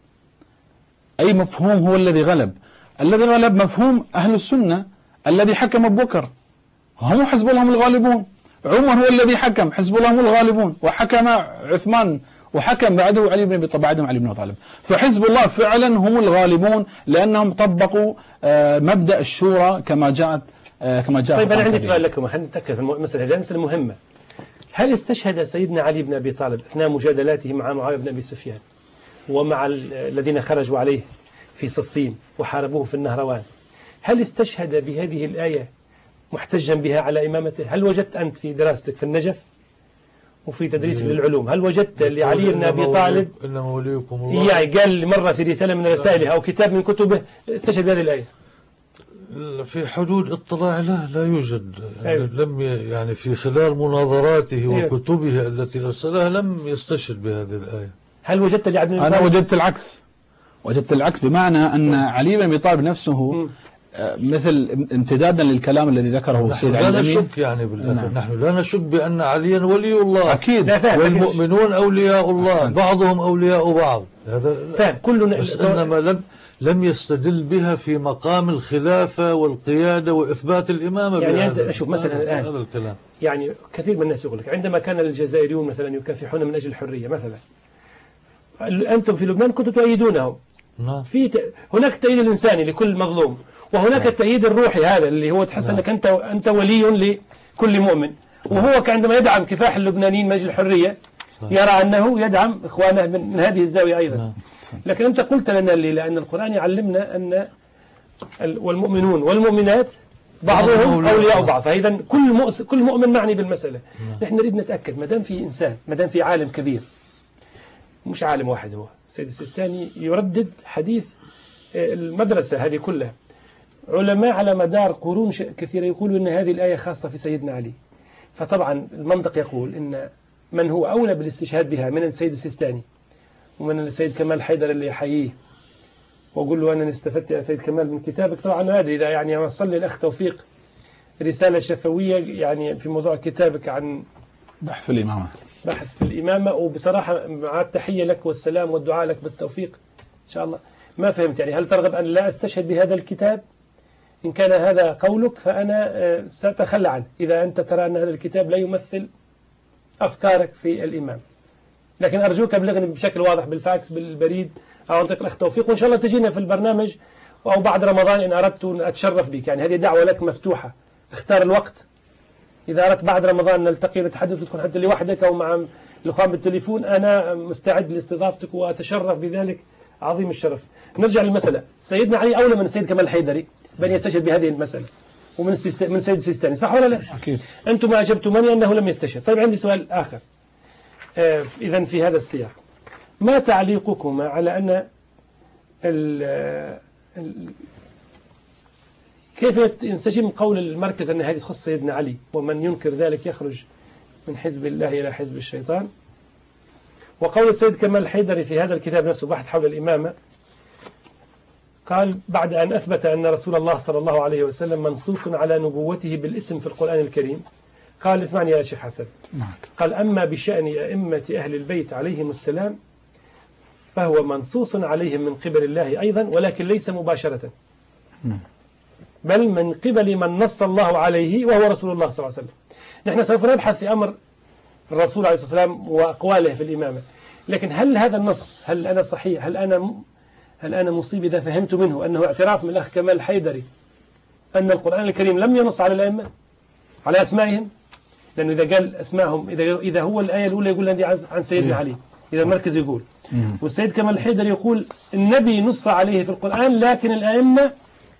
أي مفهوم هو الذي غلب؟ الذي غلب مفهوم أهل السنة الذي حكم أبو بكر، هم حزب الله هم الغالبون. عمر هو الذي حكم، حزب الله هم الغالبون. وحكم عثمان وحكم بعده علي بن ابي طالب، بعدهم علي بن ابي طالب. فحزب الله فعلا هم الغالبون لانهم طبقوا مبدا الشورى كما جاءت كما جاء.
طيب انا عندي سؤال لكم، خلينا نتاكد في المساله هذه، مساله مهمه. هل استشهد سيدنا علي بن ابي طالب اثناء مجادلاته مع معاويه بن ابي سفيان ومع الذين خرجوا عليه في صفين وحاربوه في النهروان، هل استشهد بهذه الايه محتجا بها على إمامته؟ هل وجدت أنت في دراستك في النجف وفي تدريسك للعلوم هل وجدت لعلي بن أبي طالب
إنما وليكم الله
يعني قال مرة في رسالة من رسائله أو كتاب من كتبه استشهد بهذه الآية؟
في حدود اطلاع له لا يوجد. يعني أيوه. لم يعني في خلال مناظراته أيوه. وكتبه التي أرسلها لم يستشهد بهذه الآية.
هل وجدت لعلي بن أبي
طالب؟ أنا وجدت العكس، وجدت العكس بمعنى أن علي بن أبي طالب نفسه م. مثل امتدادا للكلام الذي ذكره السيد علي.
لا نشك يعني بالآخر نعم. نحن لا نشك بأن عليا ولي الله
أكيد،
والمؤمنون أولياء الله أحسن. بعضهم أولياء بعض، هذا
فهم كلنا،
بس إنما لم لم يستدل بها في مقام الخلافة والقيادة وإثبات الإمامة.
يعني أنت أشوف مثلا الآن هذا الكلام، يعني كثير من الناس يقول لك عندما كان الجزائريون مثلا يكافحون من أجل الحرية مثلا، أنتم في لبنان كنتم تؤيدونهم نعم. في ت... هناك التأييد الإنساني لكل مظلوم، وهناك التأييد الروحي هذا اللي هو تحس أنك أنت أنت ولي لكل مؤمن. وهو عندما يدعم كفاح اللبنانيين من أجل الحرية يرى أنه يدعم إخوانه من, من هذه الزاوية أيضا. لكن أنت قلت لنا اللي لأن القرآن يعلمنا أن والمؤمنون والمؤمنات بعضهم أولياء بعض، فإذا كل كل مؤمن معني بالمسألة. نحن نريد نتأكد ما دام في إنسان، ما دام في عالم كبير، مش عالم واحد، هو السيد السيستاني يردد حديث المدرسة هذه كلها، علماء على مدار قرون كثيرة يقولوا أن هذه الآية خاصة في سيدنا علي. فطبعا المنطق يقول أن من هو أولى بالاستشهاد بها من السيد السيستاني ومن السيد كمال حيدر اللي يحييه وأقول له أنا استفدت يا سيد كمال من كتابك. طبعا ما أدري إذا يعني وصل لي الأخ توفيق رسالة شفوية يعني في موضوع كتابك عن
بحث في الإمامة،
بحث في الإمامة، وبصراحة مع التحية لك والسلام والدعاء لك بالتوفيق إن شاء الله. ما فهمت يعني هل ترغب أن لا أستشهد بهذا الكتاب؟ إن كان هذا قولك فأنا سأتخلى عنه إذا أنت ترى أن هذا الكتاب لا يمثل أفكارك في الإمام. لكن أرجوك أبلغني بشكل واضح بالفاكس بالبريد أو عن طريق الأخ توفيق، وإن شاء الله تجينا في البرنامج أو بعد رمضان إن أردت أن أتشرف بك. يعني هذه دعوة لك مفتوحة، اختار الوقت. إذا أردت بعد رمضان نلتقي ونتحدث وتكون حتى لوحدك أو مع الإخوان بالتليفون، أنا مستعد لاستضافتك وأتشرف بذلك عظيم الشرف. نرجع للمسألة. سيدنا علي أولى من السيد كمال الحيدري بأن يستشهد بهذه المسألة، ومن السيست... من سيد السيستاني، صح ولا لا؟
أكيد.
أنتم ما أجبتموني أنه لم يستشهد. طيب عندي سؤال آخر. آه إذن في هذا السياق ما تعليقكما على أن ال... ال... كيف ينسجم قول المركز أن هذه تخص سيدنا علي، ومن ينكر ذلك يخرج من حزب الله إلى حزب الشيطان، وقول السيد كمال الحيدري في هذا الكتاب نفسه بحث حول الإمامة، قال بعد أن أثبت أن رسول الله صلى الله عليه وسلم منصوص على نبوته بالاسم في القرآن الكريم، قال اسمعني يا شيخ حسن، قال أما بشأن أئمة أهل البيت عليهم السلام فهو منصوص عليهم من قبل الله أيضا، ولكن ليس مباشرة، بل من قبل من نص الله عليه وهو رسول الله صلى الله عليه وسلم. نحن سوف نبحث في أمر الرسول عليه الصلاة والسلام وأقواله في الإمامة، لكن هل هذا النص هل أنا صحيح، هل أنا هل أنا مصيب إذا فهمت منه أنه اعتراف من الأخ كمال الحيدري أن القرآن الكريم لم ينص على الأئمة على أسمائهم؟ لأنه إذا قال أسمائهم، إذا إذا هو الآية الأولى يقول عندي عن سيدنا علي، إذا المركز يقول، والسيد كمال الحيدري يقول النبي نص عليه في القرآن لكن الأئمة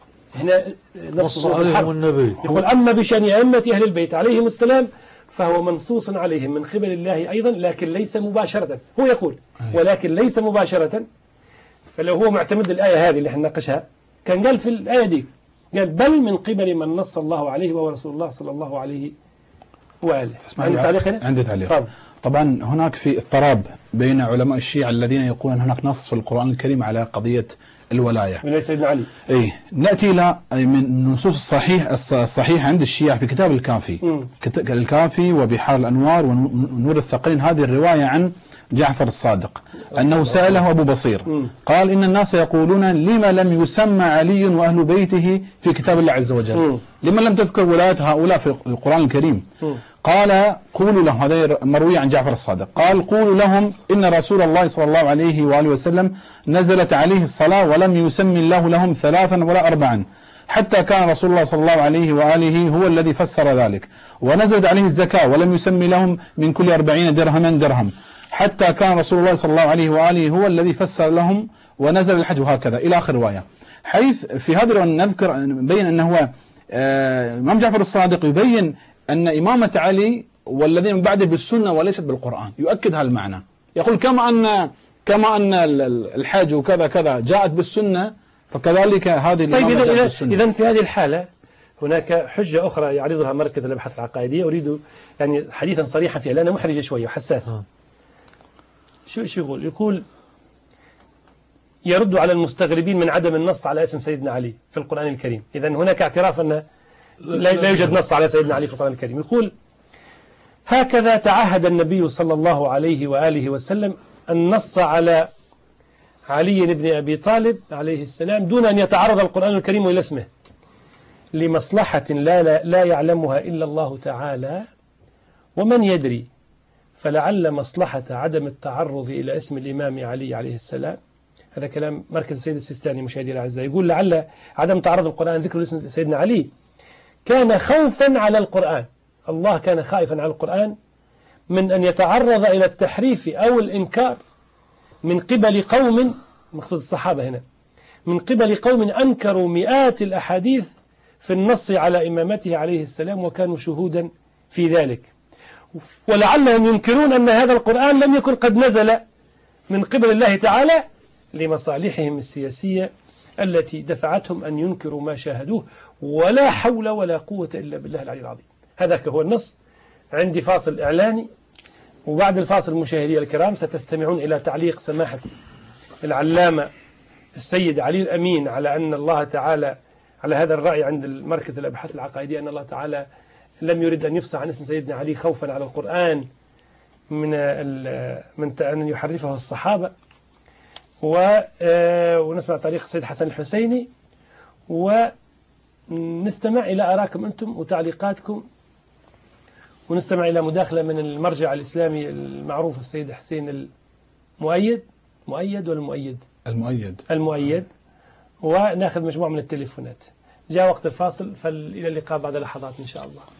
هنا
نص عليهم النبي،
يقول أما بشأن أئمة أهل البيت عليهم السلام فهو منصوص عليهم من قبل الله أيضا لكن ليس مباشرة، هو يقول ولكن ليس مباشرة. فلو هو معتمد الآية هذه اللي احنا نناقشها كان قال في الآية دي، قال بل من قبل من نص الله عليه وهو رسول الله صلى الله عليه وآله. عندي تعليق هنا؟
عندي تعليق. طبعا هناك في اضطراب بين علماء الشيعة الذين يقولون هناك نص في القرآن الكريم على قضية الولاية
من سيدنا علي.
اي ناتي الى من النصوص الصحيح الصحيحه عند الشيعة في كتاب الكافي، م. الكافي وبحار الانوار ونور الثقلين، هذه الروايه عن جعفر الصادق انه ساله ابو بصير م. قال ان الناس يقولون لما لم يسمى علي واهل بيته في كتاب الله عز وجل، م. لما لم تذكر ولايه هؤلاء في القرآن الكريم؟ م. قال قولوا لهم، هذا مروي عن جعفر الصادق، قال قولوا لهم إن رسول الله صلى الله عليه وآله وسلم نزلت عليه الصلاة ولم يسمي الله لهم ثلاثا ولا أربعا، حتى كان رسول الله صلى الله عليه وآله هو الذي فسر ذلك، ونزلت عليه الزكاة ولم يسمي لهم من كل أربعين درهما درهم، حتى كان رسول الله صلى الله عليه وآله هو الذي فسر لهم، ونزل الحج، وهكذا إلى آخر رواية. حيث في هذه الرواية نذكر بين أنه هو إمام جعفر الصادق يبين أن إمامة علي والذين من بعده بالسنة وليست بالقرآن، يؤكد هذا المعنى، يقول كما أن كما أن الحج وكذا كذا جاءت بالسنة فكذلك هذه الإمامة
طيب
جاءت بالسنة.
إذن في هذه الحالة هناك حجة أخرى يعرضها مركز الأبحاث العقائدية، أريد يعني حديثا صريحا فيها لأنها محرجة شوية وحساسة. شو شو يقول؟ يقول يرد على المستغربين من عدم النص على اسم سيدنا علي في القرآن الكريم. إذن هناك اعتراف أن لا, لا يوجد نص على سيدنا علي في القرآن الكريم. يقول هكذا تعهد النبي صلى الله عليه وآله وسلم النص على علي بن أبي طالب عليه السلام دون أن يتعرض القرآن الكريم إلى اسمه لمصلحة لا, لا, لا يعلمها إلا الله تعالى، ومن يدري، فلعل مصلحة عدم التعرض إلى اسم الإمام علي عليه السلام، هذا كلام مركز السيد السيستاني مشاهدي الأعزاء، يقول لعل عدم تعرض القرآن ذكر اسم سيدنا علي كان خوفا على القرآن، الله كان خائفا على القرآن من أن يتعرض إلى التحريف أو الإنكار من قبل قوم، مقصود الصحابة هنا، من قبل قوم أنكروا مئات الأحاديث في النص على إمامته عليه السلام وكانوا شهودا في ذلك، ولعلهم ينكرون أن هذا القرآن لم يكن قد نزل من قبل الله تعالى لمصالحهم السياسية التي دفعتهم أن ينكروا ما شاهدوه، ولا حول ولا قوة إلا بالله العلي العظيم. هذا هو النص. عندي فاصل إعلاني، وبعد الفاصل مشاهدي الكرام ستستمعون إلى تعليق سماحة العلامة السيد علي الأمين على أن الله تعالى، على هذا الرأي عند المركز الأبحاث العقائدية، أن الله تعالى لم يرد أن يفصح عن اسم سيدنا علي خوفا على القرآن من من أن يحرفه الصحابة. ونسمع تعليق السيد حسن الحسيني، ونستمع إلى آراءكم أنتم وتعليقاتكم، ونستمع إلى مداخلة من المرجع الإسلامي المعروف السيد حسين المؤيد، مؤيد ولا المؤيد؟
المؤيد
المؤيد وناخذ مجموعة من التليفونات. جاء وقت الفاصل، فإلى اللقاء بعد لحظات إن شاء الله.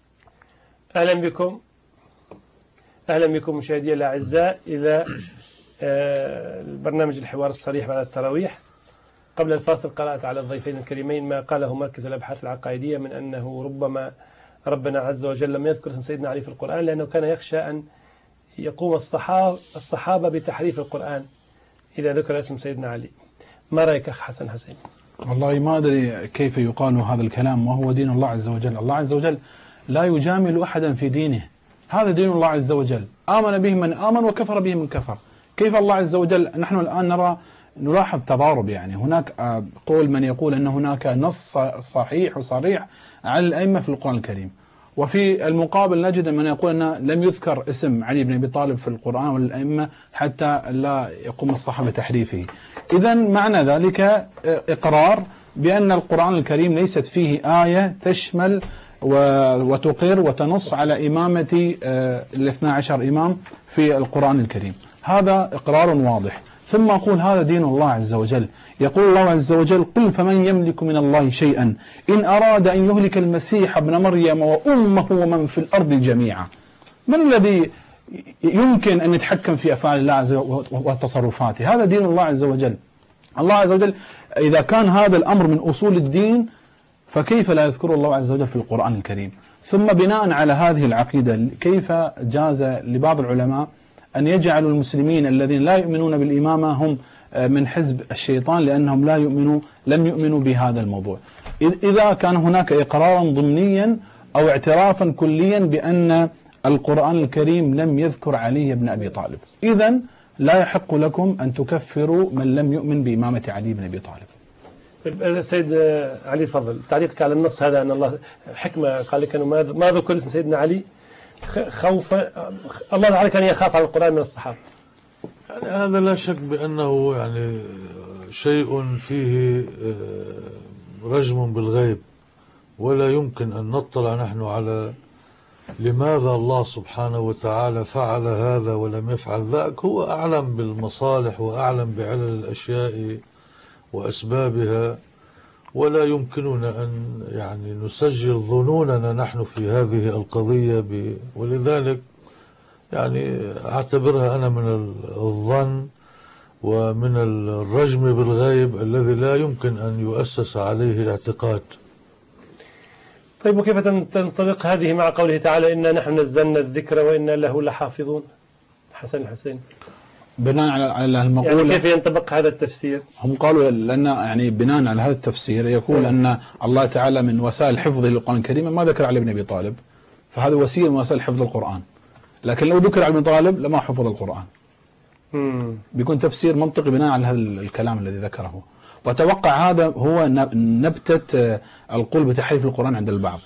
أهلا بكم، أهلا بكم مشاهدي الأعزاء إلى البرنامج الحوار الصريح بعد التراويح. قبل الفاصل قرأت على الضيفين الكريمين ما قاله مركز الأبحاث العقائدية من أنه ربما ربنا عز وجل لم يذكر اسم سيدنا علي في القرآن لأنه كان يخشى أن يقوم الصحابة, الصحابة بتحريف القرآن إذا ذكر اسم سيدنا علي. ما رأيك أخ حسن حسين؟
والله ما أدري كيف يقال هذا الكلام وهو دين الله عز وجل. الله عز وجل لا يجامل أحدا في دينه، هذا دين الله عز وجل، آمن به من آمن وكفر به من كفر. كيف الله عز وجل؟ نحن الآن نرى نلاحظ تضارب، يعني هناك قول من يقول أن هناك نص صحيح وصريح على الأئمة في القرآن الكريم، وفي المقابل نجد من يقول أن لم يذكر اسم علي بن أبي طالب في القرآن والأئمة حتى لا يقوم الصحابة بتحريفه. إذا معنى ذلك إقرار بأن القرآن الكريم ليست فيه آية تشمل وتقر وتنص على إمامة الاثنى عشر إمام في القرآن الكريم، هذا إقرار واضح. ثم أقول هذا دين الله عز وجل. يقول الله عز وجل: قل فمن يملك من الله شيئا إن أراد أن يهلك المسيح ابن مريم وأمه ومن في الأرض جميعا. من الذي يمكن أن يتحكم في أفعال الله عز وجل وتصرفاته؟ هذا دين الله عز وجل. الله عز وجل إذا كان هذا الأمر من أصول الدين فكيف لا يذكر الله عز وجل في القرآن الكريم؟ ثم بناء على هذه العقيدة كيف جاز لبعض العلماء أن يجعلوا المسلمين الذين لا يؤمنون بالإمامة هم من حزب الشيطان لأنهم لا يؤمنوا لم يؤمنوا بهذا الموضوع؟ إذا كان هناك إقرارا ضمنيا أو اعترافا كليا بأن القرآن الكريم لم يذكر علي بن أبي طالب، إذن لا يحق لكم أن تكفروا من لم يؤمن بإمامة علي بن أبي طالب.
طيب سيد علي تفضل تعليقك على النص هذا، أن الله حكمة قال لك أنه ما ذكر اسم سيدنا علي خوف الله تعالى كان يخاف على القرآن من الصحابة.
يعني هذا لا شك بأنه يعني شيء فيه رجم بالغيب، ولا يمكن أن نطلع نحن على لماذا الله سبحانه وتعالى فعل هذا ولم يفعل ذاك. هو أعلم بالمصالح وأعلم بعلل الأشياء وأسبابها، ولا يمكننا أن يعني نسجل ظنوننا نحن في هذه القضية ب... ولذلك يعني أعتبرها أنا من الظن ومن الرجم بالغيب الذي لا يمكن أن يؤسس عليه اعتقاد.
طيب وكيف تنطبق هذه مع قوله تعالى إنا نحن نزلنا الذكر وإنا له لحافظون؟ حسن الحسين،
بناء على المقولة
يعني كيف ينطبق هذا التفسير؟
هم قالوا لأن يعني بناء على هذا التفسير يقول أن الله تعالى من وسائل حفظه للقرآن الكريم ما ذكر علي بن أبي طالب، فهذا وسيلة من وسائل حفظ القرآن، لكن لو ذكر علي بن طالب لما حفظ القرآن.
مم.
بيكون تفسير منطقي بناء على هذا الكلام الذي ذكره. وأتوقع هذا هو نبتة القول بتحريف القرآن عند البعض.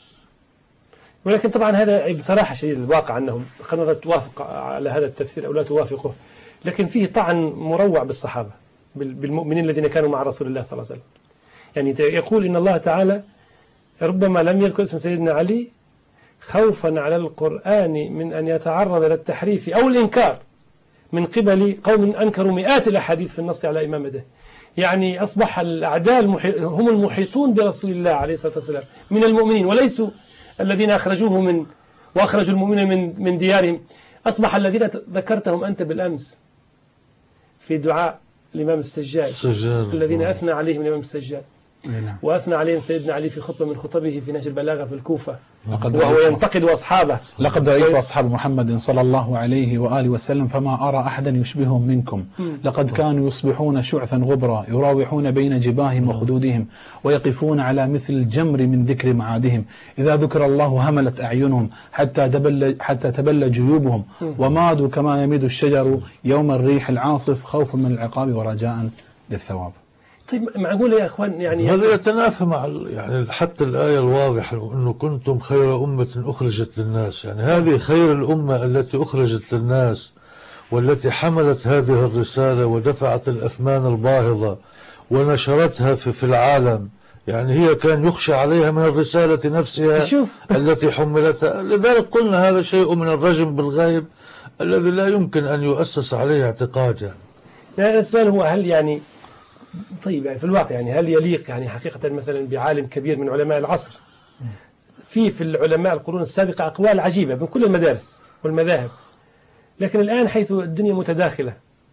ولكن طبعا هذا بصراحة شيء الواقع أنهم قد توافق على هذا التفسير أو لا توافقه، لكن فيه طعن مروع بالصحابة بالمؤمنين الذين كانوا مع رسول الله صلى الله عليه وسلم. يعني يقول إن الله تعالى ربما لم يذكر اسم سيدنا علي خوفا على القرآن من أن يتعرض للتحريف أو الإنكار من قبل قوم أنكروا مئات الأحاديث في النص على إمامته. يعني أصبح الأعداء هم المحيطون برسول الله عليه الصلاة والسلام من المؤمنين، وليسوا الذين أخرجوه من وأخرجوا المؤمنين من من ديارهم. أصبح الذين ذكرتهم أنت بالأمس في دعاء الإمام السجاد, السجاد الذين أثنى عليهم الإمام السجاد وأثنى عليهم سيدنا علي في خطبة من خطبه في نهج البلاغة في الكوفة وهو ينتقد أصحابه.
لقد رأيت أصحاب محمد صلى الله عليه وآله وسلم فما أرى أحدا يشبههم منكم، لقد كانوا يصبحون شعثا غبرا يراوحون بين جباههم وخدودهم ويقفون على مثل الجمر من ذكر معادهم، إذا ذكر الله هملت أعينهم حتى تبل, حتى تبل جيوبهم ومادوا كما يميد الشجر يوم الريح العاصف خوفا من العقاب ورجاء للثواب.
طيب معقول يا أخوان يعني
هذا يتنافى مع يعني حتى الآية الواضحة إنه كنتم خير أمة أخرجت للناس. يعني هذه خير الأمة التي أخرجت للناس والتي حملت هذه الرسالة ودفعت الأثمان الباهظة ونشرتها في, في العالم. يعني هي كان يخشى عليها من الرسالة نفسها التي حملتها. لذلك قلنا هذا شيء من الرجم بالغيب الذي لا يمكن أن يؤسس عليه اعتقاد. يعني
يعني السؤال هو هل يعني طيب يعني في الواقع يعني هل يليق يعني حقيقة مثلا بعالم كبير من علماء العصر في في العلماء القرون السابقة أقوال عجيبة من كل المدارس والمذاهب، لكن الآن حيث الدنيا متداخلة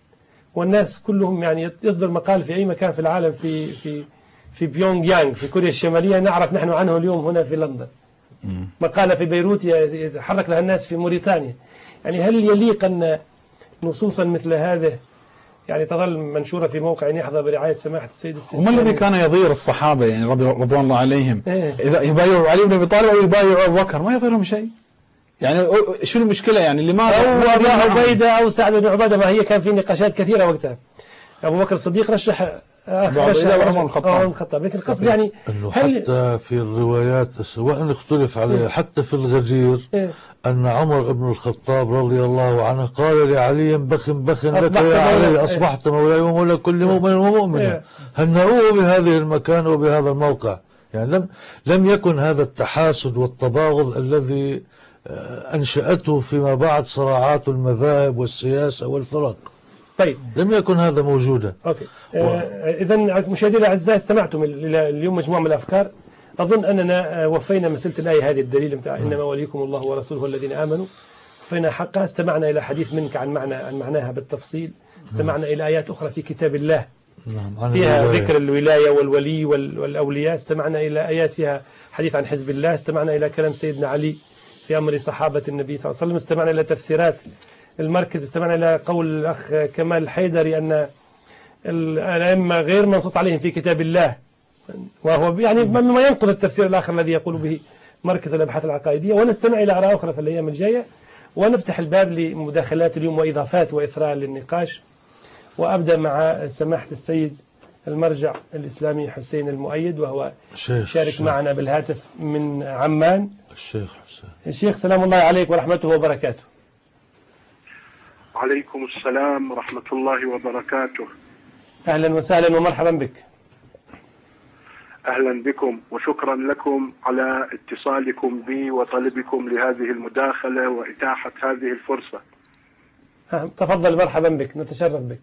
والناس كلهم يعني يصدر مقال في أي مكان في العالم في في في بيونغ يانغ في كوريا الشمالية نعرف نحن عنه اليوم هنا في لندن. مقالة في بيروت يتحرك لها الناس في موريتانيا. يعني هل يليق أن نصوصا مثل هذه يعني تظل منشورة في موقع يحظى برعاية سماحة السيد السيستاني؟
وما الذي كان يضير الصحابة يعني رضي رضوان الله عليهم
إيه؟
إذا يبايعوا علي بن أبي طالب أو يبايعوا أبو بكر ما يضيرهم شيء. يعني شو المشكلة يعني لماذا؟
أو أبا عبيدة أو سعد بن عبادة، ما هي كان في نقاشات كثيرة وقتها. أبو بكر الصديق رشح
عمر الخطاب
الخطاب لكن القصد يعني
أنه
هل
حتى في الروايات وإن اختلف عليها حتى في الغدير
إيه؟
أن عمر بن الخطاب رضي الله عنه قال لعلي بخ بخ لك يا علي أصبحت مولاي ومولى كل مؤمن ومؤمنة.
إيه؟
هنأوه بهذه المكان وبهذا الموقع. يعني لم لم يكن هذا التحاسد والتباغض الذي أنشأته فيما بعد صراعات المذاهب والسياسة والفرق.
طيب
لم يكن هذا موجودا.
أوكي. آه إذا مشاهدينا الأعزاء استمعتم اليوم مجموعة من الأفكار. أظن أننا وفينا مسألة الآية هذه الدليل بتاع إنما وليكم الله ورسوله الذين آمنوا، وفينا حقها. استمعنا إلى حديث منك عن معنى عن معناها بالتفصيل. استمعنا إلى آيات أخرى في كتاب الله
نعم.
فيها ذكر الولاية والولي والأولياء. استمعنا إلى آيات فيها حديث عن حزب الله. استمعنا إلى كلام سيدنا علي في أمر صحابة النبي صلى الله عليه وسلم. استمعنا إلى تفسيرات المركز. استمعنا إلى قول الأخ كمال الحيدري أن الأئمة غير منصوص عليهم في كتاب الله، وهو يعني مما ينقض التفسير الآخر الذي يقول به مركز الأبحاث العقائدية. ونستمع إلى آراء أخرى في الأيام الجاية، ونفتح الباب لمداخلات اليوم وإضافات وإثراء للنقاش. وأبدأ مع سماحة السيد المرجع الإسلامي حسين المؤيد، وهو
شيخ
شارك
الشيخ.
معنا بالهاتف من عمان.
الشيخ حسين.
الشيخ سلام الله عليك ورحمته وبركاته.
عليكم السلام ورحمة الله وبركاته.
أهلا وسهلا ومرحبا بك.
أهلا بكم وشكرا لكم على اتصالكم بي وطلبكم لهذه المداخلة وإتاحة هذه الفرصة.
تفضل، مرحبا بك، نتشرف بك.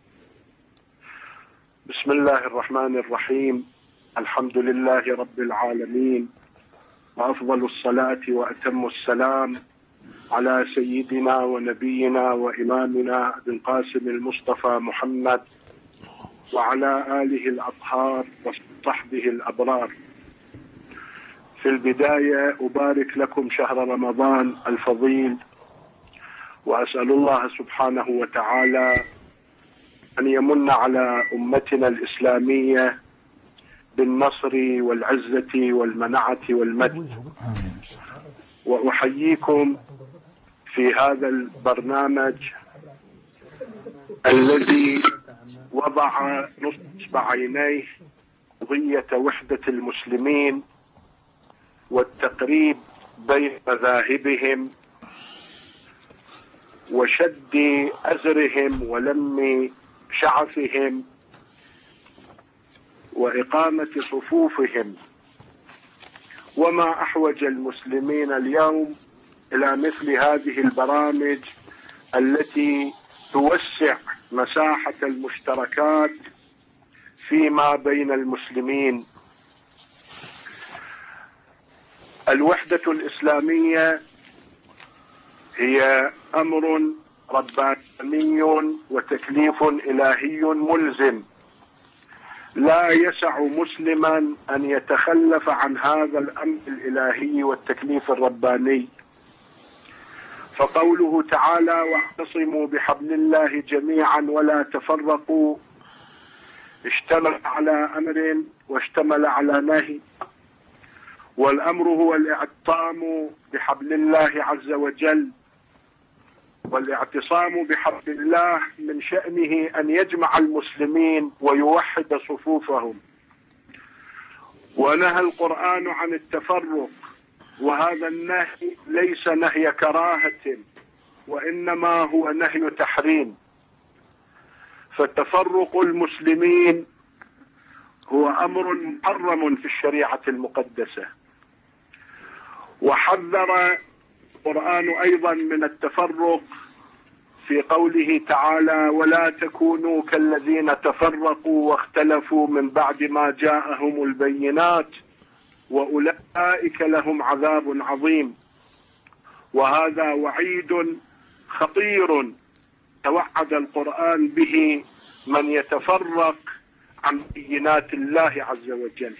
بسم الله الرحمن الرحيم. الحمد لله رب العالمين، وأفضل الصلاة وأتم السلام على سيدنا ونبينا وإمامنا أبي القاسم المصطفى محمد وعلى آله الأطهار وصحبه الأبرار. في البداية أبارك لكم شهر رمضان الفضيل، وأسأل الله سبحانه وتعالى أن يمن على أمتنا الإسلامية بالنصر والعزة والمنعة والمجد. وأحييكم في هذا البرنامج الذي وضع نصب عينيه قضية وحدة المسلمين والتقريب بين مذاهبهم وشد أزرهم ولم شعفهم وإقامة صفوفهم. وما أحوج المسلمين اليوم إلى مثل هذه البرامج التي توسع مساحة المشتركات فيما بين المسلمين. الوحدة الإسلامية هي أمر رباني وتكليف إلهي ملزم، لا يسع مسلما أن يتخلف عن هذا الأمر الإلهي والتكليف الرباني. فقوله تعالى: واعتصموا بحبل الله جميعا ولا تفرقوا، اشتمل على أمر واشتمل على نهي، والأمر هو الاعتصام بحبل الله عز وجل. والاعتصام بحبل الله من شأنه أن يجمع المسلمين ويوحد صفوفهم. ونهى القرآن عن التفرق، وهذا النهي ليس نهي كراهة، وإنما هو نهي تحريم. فتفرق المسلمين هو أمر محرم في الشريعة المقدسة. وحذر القرآن أيضا من التفرق في قوله تعالى: ولا تكونوا كالذين تفرقوا واختلفوا من بعد ما جاءهم البينات وأولئك لهم عذاب عظيم. وهذا وعيد خطير توعد القرآن به من يتفرق عن بينات الله عز وجل.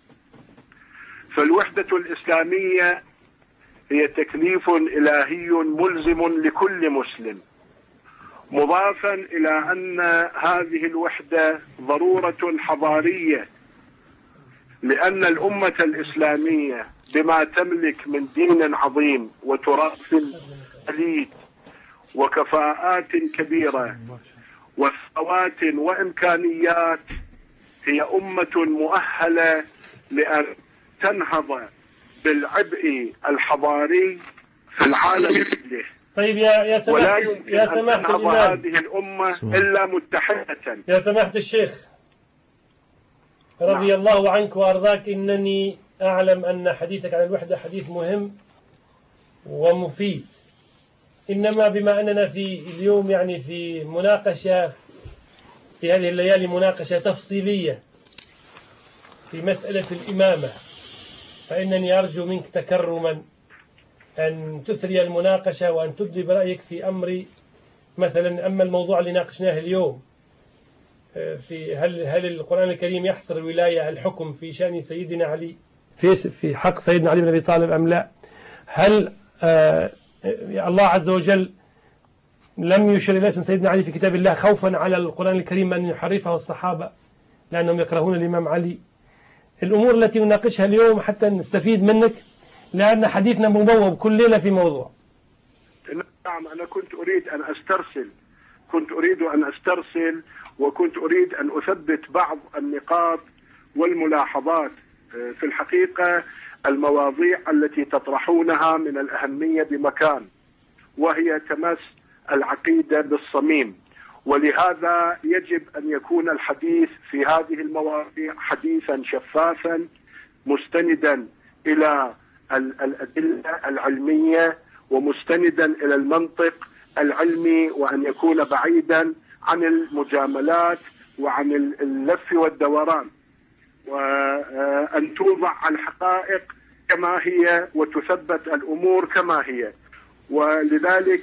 فالوحدة الإسلامية هي تكليف إلهي ملزم لكل مسلم، مضافا إلى أن هذه الوحدة ضرورة حضارية، لأن الأمة الإسلامية بما تملك من دين عظيم وتراث فريد وكفاءات كبيرة وثروات وإمكانيات هي أمة مؤهلة لأن تنهض بالعبء الحضاري في العالم كله.
طيب يا يا سماحة
ولا يمكن
يا
أن
سماحة
تنهض
الإمام
هذه الأمة إلا متحدة.
يا سماحة الشيخ رضي الله عنك وأرضاك، إنني أعلم أن حديثك عن الوحدة حديث مهم ومفيد، إنما بما أننا في اليوم يعني في مناقشة في هذه الليالي مناقشة تفصيلية في مسألة الإمامة، فإنني أرجو منك تكرما أن تثري المناقشة وأن تدلي برأيك في أمر مثلا. أما الموضوع اللي ناقشناه اليوم في هل هل القرآن الكريم يحصر الولاية الحكم في شأن سيدنا علي في في حق سيدنا علي بن أبي طالب أم لا؟ هل آه الله عز وجل لم يشر إلى اسم سيدنا علي في كتاب الله خوفا على القرآن الكريم أن يحرفه الصحابة لأنهم يكرهون الإمام علي؟ الأمور التي نناقشها اليوم حتى نستفيد منك، لأن حديثنا مبوب كل ليلة في موضوع.
نعم، أنا كنت أريد أن أسترسل كنت أريد أن أسترسل وكنت أريد أن أثبت بعض النقاط والملاحظات. في الحقيقة المواضيع التي تطرحونها من الأهمية بمكان، وهي تمس العقيدة بالصميم، ولهذا يجب أن يكون الحديث في هذه المواضيع حديثا شفافا مستندا إلى الأدلة العلمية ومستندا إلى المنطق العلمي، وأن يكون بعيدا عن المجاملات وعن اللف والدوران، وأن توضع الحقائق كما هي وتثبت الأمور كما هي. ولذلك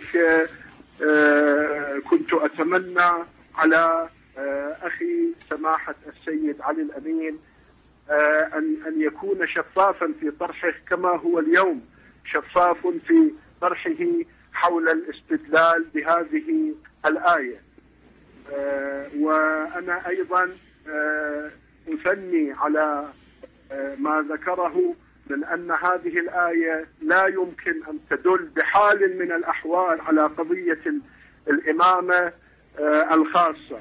كنت أتمنى على أخي سماحة السيد علي الأمين أن أن يكون شفافا في طرحه كما هو اليوم شفاف في طرحه حول الاستدلال بهذه الآية. وأنا أيضا أثني على ما ذكره من أن هذه الآية لا يمكن أن تدل بحال من الأحوال على قضية الإمامة الخاصة.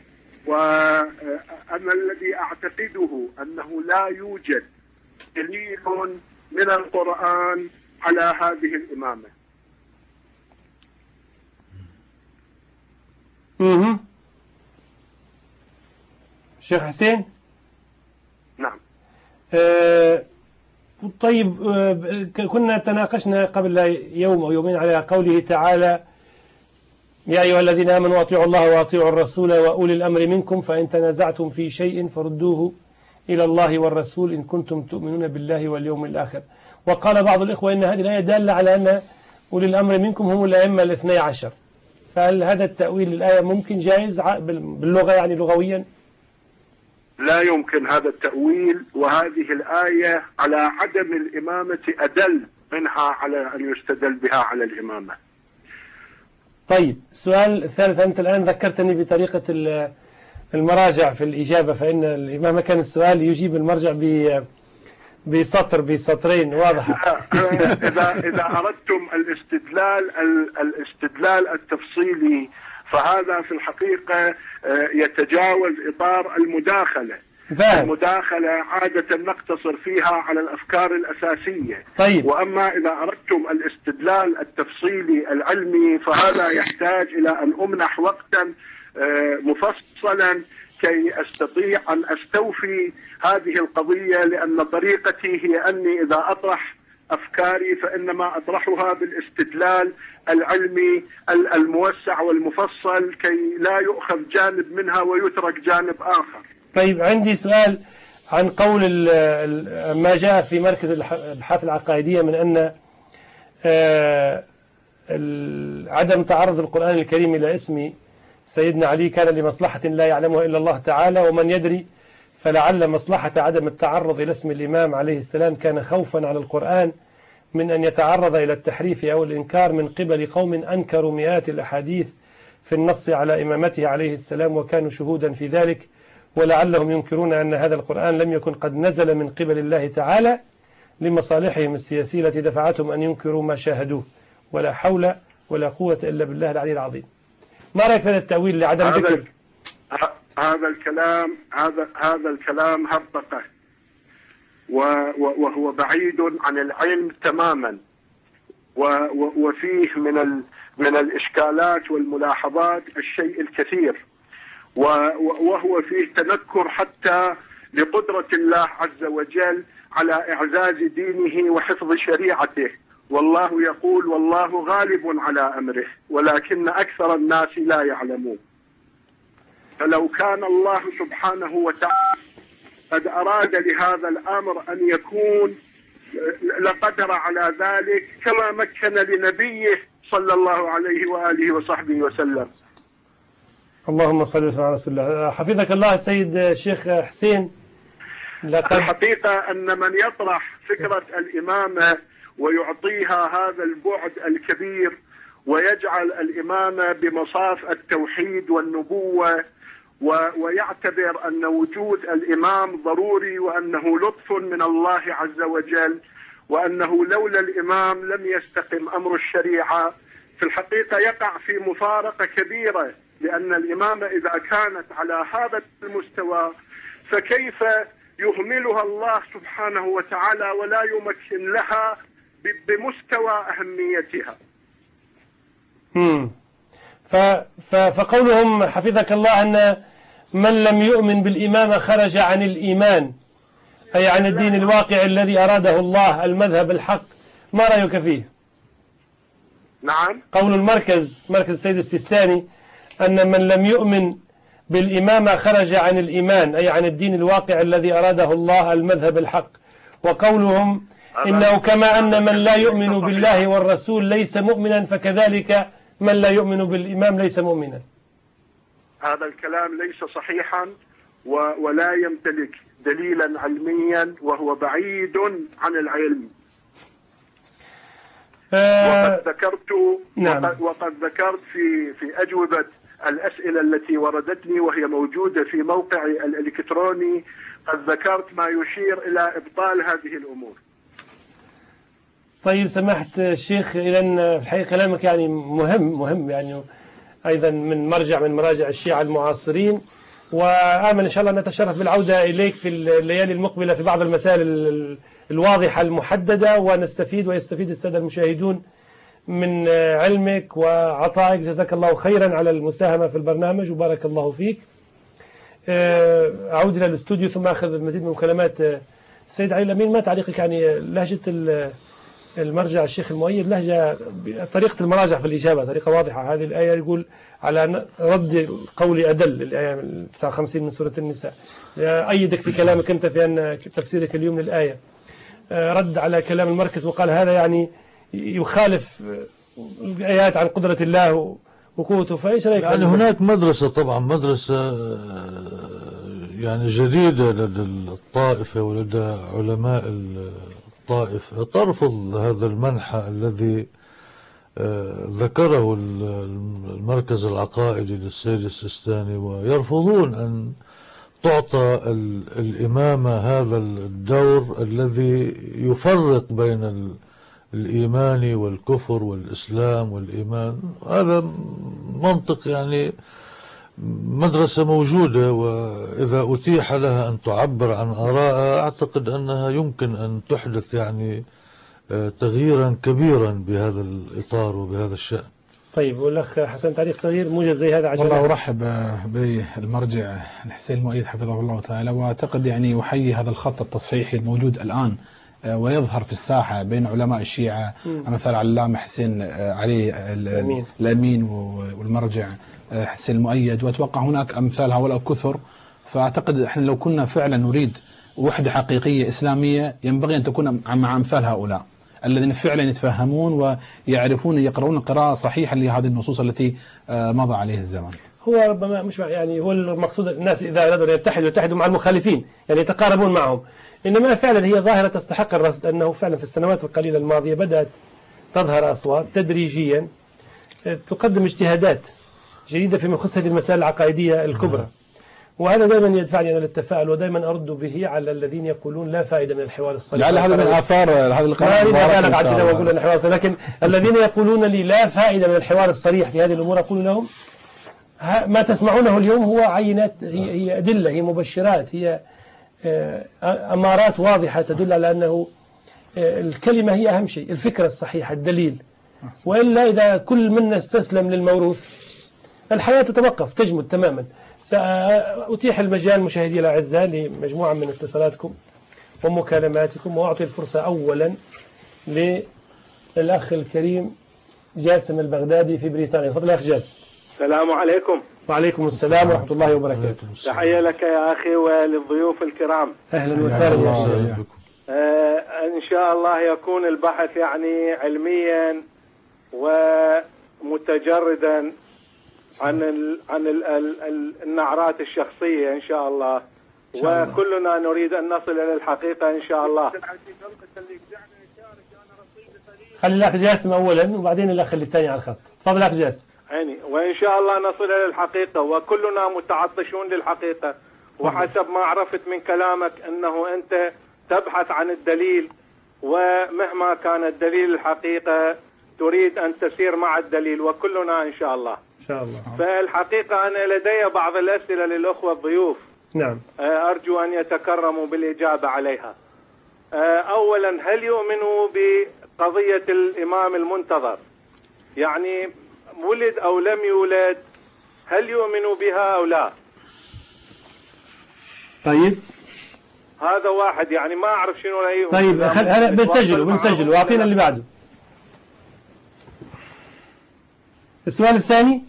وأنا الذي أعتقده أنه لا يوجد دليل من القرآن على هذه الإمامة.
اها شيخ حسين.
نعم.
أه طيب، أه كنا تناقشنا قبل يوم أو يومين على قوله تعالى: يا أيها الذين آمنوا أطيعوا الله وأطيعوا الرسول وأولي الأمر منكم فإن تنازعتم في شيء فردوه إلى الله والرسول إن كنتم تؤمنون بالله واليوم الآخر. وقال بعض الإخوة إن هذه الآية دالة على أن أولي الأمر منكم هم الأئمة الاثني عشر، فهل هذا التأويل للآية ممكن جائز باللغة يعني لغويا؟
لا يمكن هذا التأويل، وهذه الآية على عدم الإمامة أدل منها على أن يستدل بها على الإمامة.
طيب، السؤال الثالث، أنت الآن ذكرتني بطريقة المراجع في الإجابة، فإن الإمامة كان السؤال يجيب المرجع بسطر بسطرين واضحة.
إذا إذا أردتم الاستدلال الاستدلال التفصيلي فهذا في الحقيقة يتجاوز إطار المداخلة.
فهم.
المداخلة عادة نقتصر فيها على الأفكار الأساسية.
طيب.
وأما إذا أردتم الاستدلال التفصيلي العلمي فهذا يحتاج إلى أن أمنح وقتا مفصلا كي أستطيع أن أستوفي هذه القضية، لأن طريقتي هي أني إذا أطرح أفكاري فإنما أطرحها بالاستدلال العلمي الموسع والمفصل كي لا يؤخذ جانب منها ويترك جانب آخر.
طيب، عندي سؤال عن قول ما جاء في مركز الأبحاث العقائدية من أن عدم تعرض القرآن الكريم إلى اسم سيدنا علي كان لمصلحة لا يعلمها إلا الله تعالى، ومن يدري فلعل مصلحة عدم التعرض إلى اسم الإمام عليه السلام كان خوفا على القرآن من أن يتعرض إلى التحريف أو الإنكار من قبل قوم أنكروا مئات الأحاديث في النص على إمامته عليه السلام وكانوا شهودا في ذلك، ولعلهم ينكرون أن هذا القرآن لم يكن قد نزل من قبل الله تعالى لمصالحهم السياسية التي دفعتهم أن ينكروا ما شاهدوه. ولا حول ولا قوة إلا بالله العلي العظيم. ما رأيك في هذا التأويل لعدم ذكر؟
هذا الكلام هذا هذا الكلام هرطقة، وهو بعيد عن العلم تماما، وفيه من من الإشكالات والملاحظات الشيء الكثير، وهو فيه تنكر حتى لقدرة الله عز وجل على إعزاز دينه وحفظ شريعته. والله يقول: والله غالب على أمره ولكن أكثر الناس لا يعلمون. فلو كان الله سبحانه وتعالى قد أراد لهذا الأمر أن يكون لقدر على ذلك كما مكن لنبيه صلى الله عليه وآله وصحبه وسلم.
اللهم صل وسلم على رسول الله. حفظك الله السيد الشيخ حسين.
لقد الحقيقة أن من يطرح فكرة الإمامة ويعطيها هذا البعد الكبير ويجعل الإمامة بمصاف التوحيد والنبوة ويعتبر أن وجود الإمام ضروري وأنه لطف من الله عز وجل وأنه لولا الإمام لم يستقم أمر الشريعة، في الحقيقة يقع في مفارقة كبيرة، لأن الإمامة إذا كانت على هذا المستوى فكيف يهملها الله سبحانه وتعالى ولا يمكن لها بمستوى أهميتها.
امم فقولهم حفظك الله أن من لم يؤمن بالإمامة خرج عن الإيمان، أي عن الدين الواقع الذي أراده الله المذهب الحق، ما رأيك فيه؟
نعم.
قول المركز مركز السيد السيستاني أن من لم يؤمن بالإمامة خرج عن الإيمان، أي عن الدين الواقع الذي أراده الله المذهب الحق، وقولهم إنه كما أن من لا يؤمن بالله والرسول ليس مؤمنا فكذلك من لا يؤمن بالإمام ليس مؤمنا.
هذا الكلام ليس صحيحا ولا يمتلك دليلا علميا وهو بعيد عن العلم.
آه
وقد ذكرت
نعم.
وقد, وقد ذكرت في في أجوبة الأسئلة التي وردتني وهي موجودة في موقعي الإلكتروني، قد ذكرت ما يشير إلى إبطال هذه الأمور.
طيب سماحة الشيخ، إذن في الحقيقة كلامك يعني مهم مهم يعني أيضا من مرجع من مراجع الشيعة المعاصرين، وآمن إن شاء الله نتشرف بالعودة إليك في الليالي المقبلة في بعض المسائل الواضحة المحددة، ونستفيد ويستفيد السادة المشاهدون من علمك وعطائك. جزاك الله خيرا على المساهمة في البرنامج وبارك الله فيك. أعود إلى الاستوديو ثم أخذ المزيد من مكالمات. السيد علي الأمين، ما تعليقك يعني لهجة المرجع الشيخ المؤيد، لهجة طريقة المراجع في الإجابة طريقة واضحة. هذه الآية يقول على رد قول أدل الآية تسعة وخمسين من سورة النساء، أيدك في كلامك أنت في أن تفسيرك اليوم للآية، رد على كلام المركز وقال هذا يعني يخالف الآيات عن قدرة الله وقوته. فإيش رأيك؟
يعني هناك مدرسة طبعا مدرسة يعني جديدة لدى الطائفة ولدى علماء الطائفة ترفض هذا المنحى الذي ذكره المركز العقائدي للسيد السيستاني، ويرفضون أن تعطى الإمامة هذا الدور الذي يفرق بين الإيمان والكفر والإسلام والإيمان. هذا منطق يعني مدرسة موجودة، وإذا أتيح لها أن تعبر عن آرائها أعتقد أنها يمكن أن تحدث يعني تغييرا كبيرا بهذا الإطار وبهذا الشأن.
طيب، والأخ حسن تعليق صغير موجز زي هذا عشان
والله أرحب بالمرجع الحسين المؤيد حفظه الله تعالى، وأعتقد يعني أحيي هذا الخط التصحيحي الموجود الآن ويظهر في الساحة بين علماء الشيعة مثل علامة حسين علي الأمين, الأمين والمرجع حسين المؤيد، وأتوقع هناك أمثال هؤلاء كثر. فأعتقد إحنا لو كنا فعلا نريد وحدة حقيقية إسلامية ينبغي أن تكون مع أمثال هؤلاء الذين فعلا يتفهمون ويعرفون يقرؤون القراءة صحيحة لهذه النصوص التي مضى عليه الزمن.
هو ربما مش يعني هو المقصود الناس إذا أرادوا أن يتحدوا يتحدوا مع المخالفين، يعني يتقاربون معهم، إنما فعلا هي ظاهرة تستحق الرصد، أنه فعلا في السنوات القليلة الماضية بدأت تظهر أصوات تدريجيا تقدم اجتهادات جديدة فيما يخص هذه المسائل العقائدية الكبرى، وهذا دائما يدفعني أنا للتفاؤل، ودائما أرد به على الذين يقولون لا فائدة من الحوار الصريح.
لعل هذا من آثار هذا اللقاء.
ما أريد أن أبالغ عن كذا وأقول أن الحوار الصريح، لكن الذين يقولون لي لا فائدة من الحوار الصريح في هذه الأمور أقول لهم ما تسمعونه اليوم هو عينات، هي, هي أدلة، هي مبشرات، هي أمارات واضحة تدل على أنه الكلمة هي أهم شيء، الفكرة الصحيحة، الدليل. وإلا إذا كل منا استسلم للموروث الحياة تتوقف تجمد تماما. سأتيح المجال مشاهدي الأعزاء لمجموعة من اتصالاتكم ومكالماتكم، وأعطي الفرصة أولا للأخ الكريم جاسم البغدادي في بريطانيا. تفضل يا أخ جاسم.
السلام عليكم.
وعليكم السلام ورحمة الله وبركاته.
تحية لك يا أخي وللضيوف الكرام.
أهلا وسهلا يا شيخ.
آه إن شاء الله يكون البحث يعني علميا ومتجردا عن ال عن ال ال النعرات الشخصية إن شاء الله، وكلنا نريد أن نصل إلى الحقيقة إن شاء الله.
خلي الأخ جاسم أولا وبعدين الأخ اللي الثاني على الخط. تفضل الأخ جاسم.
يعني وإن شاء الله نصل إلى الحقيقة، وكلنا متعطشون للحقيقة، وحسب ما عرفت من كلامك أنه أنت تبحث عن الدليل، ومهما كان الدليل الحقيقة تريد أن تسير مع الدليل، وكلنا إن شاء الله.
إن شاء الله.
فالحقيقة أنا لدي بعض الأسئلة للأخوة الضيوف.
نعم.
أرجو أن يتكرموا بالإجابة عليها. أولا، هل يؤمنوا بقضية الإمام المنتظر؟ يعني ولد أو لم يولد، هل يؤمنوا بها أو لا؟
طيب.
هذا واحد، يعني ما أعرف شنو رأيهم.
طيب هلا بنسجله بنسجله وأعطينا اللي بعده. السؤال الثاني؟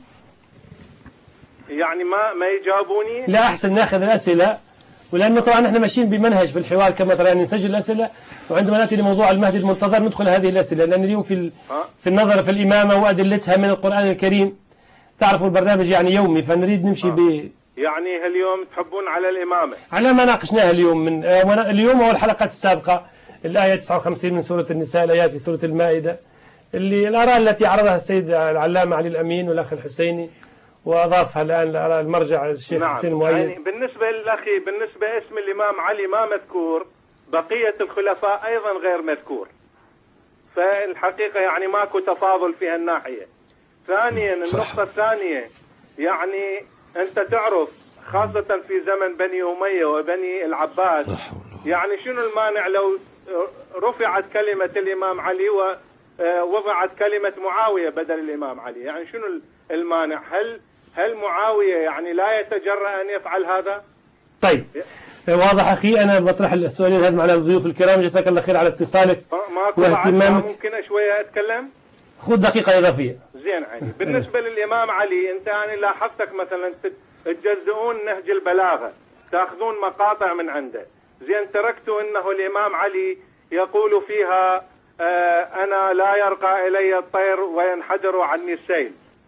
يعني ما ما يجاوبوني؟
لا، أحسن ناخذ الأسئلة، ولأنه طبعا احنا ماشيين بمنهج في الحوار كما ترى، يعني نسجل الأسئلة وعندما نأتي لموضوع المهدي المنتظر ندخل هذه الأسئلة، لأن اليوم في في النظر في الإمامة وأدلتها من القرآن الكريم، تعرفوا البرنامج يعني يومي، فنريد نمشي ب
يعني اليوم تحبون على الإمامة
على ما ناقشناها اليوم من اليوم والحلقات السابقة، الآية تسعة وخمسين من سورة النساء، الآيات في سورة المائدة، اللي الآراء التي عرضها السيد العلامة علي الأمين والأخ الحسيني، وأضافها الآن المرجع الشيخ
نعم.
حسين المؤيد.
يعني بالنسبة للأخي، بالنسبة اسم الإمام علي ما مذكور، بقية الخلفاء أيضا غير مذكور، فالحقيقة يعني ماكو تفاضل في هالناحية. ثانيا، النقطة الثانية، يعني أنت تعرف خاصة في زمن بني أمية وبني العباس، يعني شنو المانع لو رفعت كلمة الإمام علي ووضعت كلمة معاوية بدل الإمام علي؟ يعني شنو المانع؟ هل هل معاوية يعني لا يتجرأ أن يفعل هذا؟
طيب واضح أخي، أنا بطرح السؤالين هذا على الضيوف الكرام، جزاك الله خير على اتصالك
واهتمامك. ممكن شوية أتكلم؟
خذ دقيقة إضافية.
زين عيني. بالنسبة للإمام علي، أنت يعني لاحظتك مثلا تجزئون نهج البلاغة، تأخذون مقاطع من عنده. زين، تركتوا أنه الإمام علي يقول فيها آه أنا لا يرقى إلي الطير وينحدر عني السيل.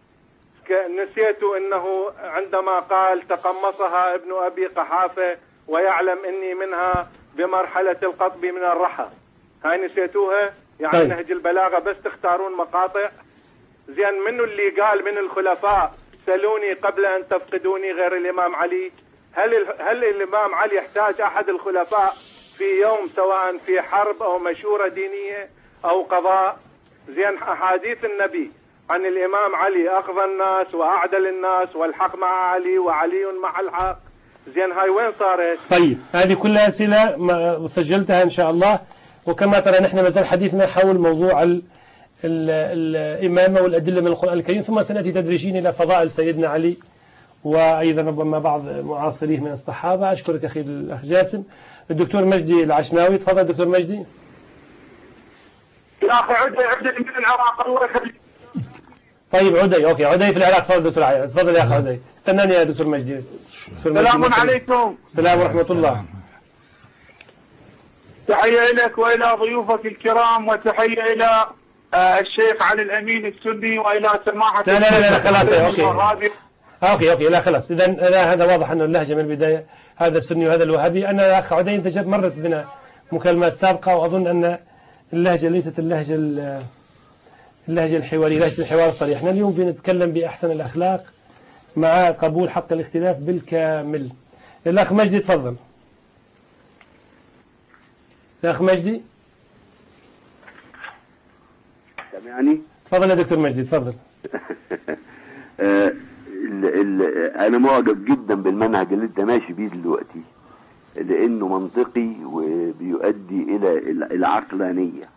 نسيتوا أنه عندما قال تقمصها ابن أبي قحافة ويعلم أني منها بمرحلة القطب من الرحى. هاي نسيتوها؟ يعني طيب. نهج البلاغة بس تختارون مقاطع. زين، منو اللي قال من الخلفاء سلوني قبل أن تفقدوني غير الإمام علي؟ هل هل الإمام علي يحتاج أحد الخلفاء في يوم، سواء في حرب أو مشورة دينية أو قضاء؟ زين، أحاديث النبي عن الإمام علي أخذ الناس وأعدل الناس والحق مع علي وعلي مع الحق. زين، هاي وين صارت؟
طيب هذه كلها أسئلة سجلتها إن شاء الله، وكما ترى نحن ما زال حديثنا حول موضوع ال ال الإمامة والأدلة من القرآن الكريم، ثم سنأتي تدريجيا إلى فضائل سيدنا علي وأيضا ربما بعض معاصريه من الصحابة. أشكرك أخي الأخ جاسم. الدكتور مجدي العشماوي، تفضل دكتور مجدي.
يا أخي عدي عدي من العراق، الله يخليك.
طيب عدي، أوكي عدي في العراق، تفضل دكتور عياد. تفضل يا أخي عدي، استناني يا دكتور مجدي.
السلام عليكم.
السلام ورحمة الله.
تحية لك وإلى ضيوفك الكرام، وتحية إلى آه الشيخ علي الأمين السني، وإلى سماحة
لا لا لا, لا خلاص أوكي أوكي أوكي لا خلاص. إذا هذا واضح أنه اللهجة من البداية، هذا السني وهذا الوهابي. أنا أخ عدين تجرب مرت بنا مكالمات سابقة، وأظن أن اللهجة ليست اللهجة اللهجة الحوارية، لهجة الحوار الصريح. احنا اليوم بنتكلم بأحسن الأخلاق مع قبول حق الاختلاف بالكامل. الأخ مجدي تفضل. الأخ مجدي
سامعني؟
تفضل يا دكتور مجدي تفضل.
ال ال أنا معجب جدا بالمنهج اللي أنت ماشي بيه دلوقتي، لأنه منطقي وبيؤدي إلى العقلانية.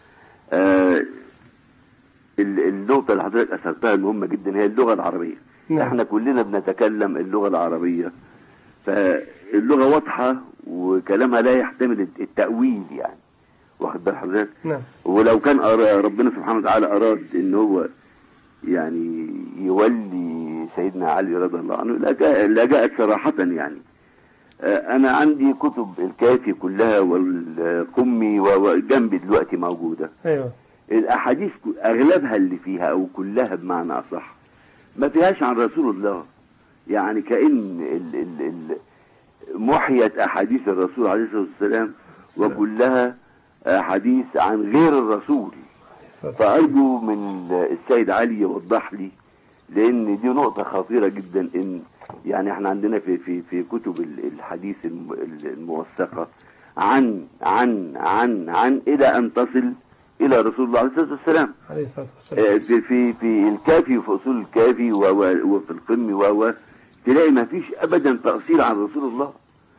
آه النقطة اللي حضرتك أثرتها مهمة جدا، هي اللغة العربية. نعم. احنا كلنا بنتكلم اللغة العربية، فاللغة واضحة وكلامها لا يحتمل التأويل، يعني واخد بال حضرتك؟
نعم.
ولو كان ربنا سبحانه وتعالى أراد إن هو يعني يولي سيدنا علي رضي الله عنه لجاءت صراحة. يعني أنا عندي كتب الكافي كلها والقمي وجنبي دلوقتي موجودة.
أيوه.
الأحاديث أغلبها اللي فيها أو كلها بمعنى أصح ما فيهاش عن رسول الله، يعني كأن ال ال ال محيت أحاديث الرسول عليه الصلاة والسلام وكلها أحاديث عن غير الرسول. فأرجو من السيد علي يوضح لي، لأن دي نقطة خطيرة جدا. إن يعني احنا عندنا في في في كتب الحديث الموثقة عن عن عن عن إلى أن تصل إلى رسول الله عليه الصلاة والسلام.
عليه الصلاة والسلام.
في في في الكافي وفي أصول الكافي وفي القمي و تلاقي ما فيش أبدا تأصيل عن رسول الله.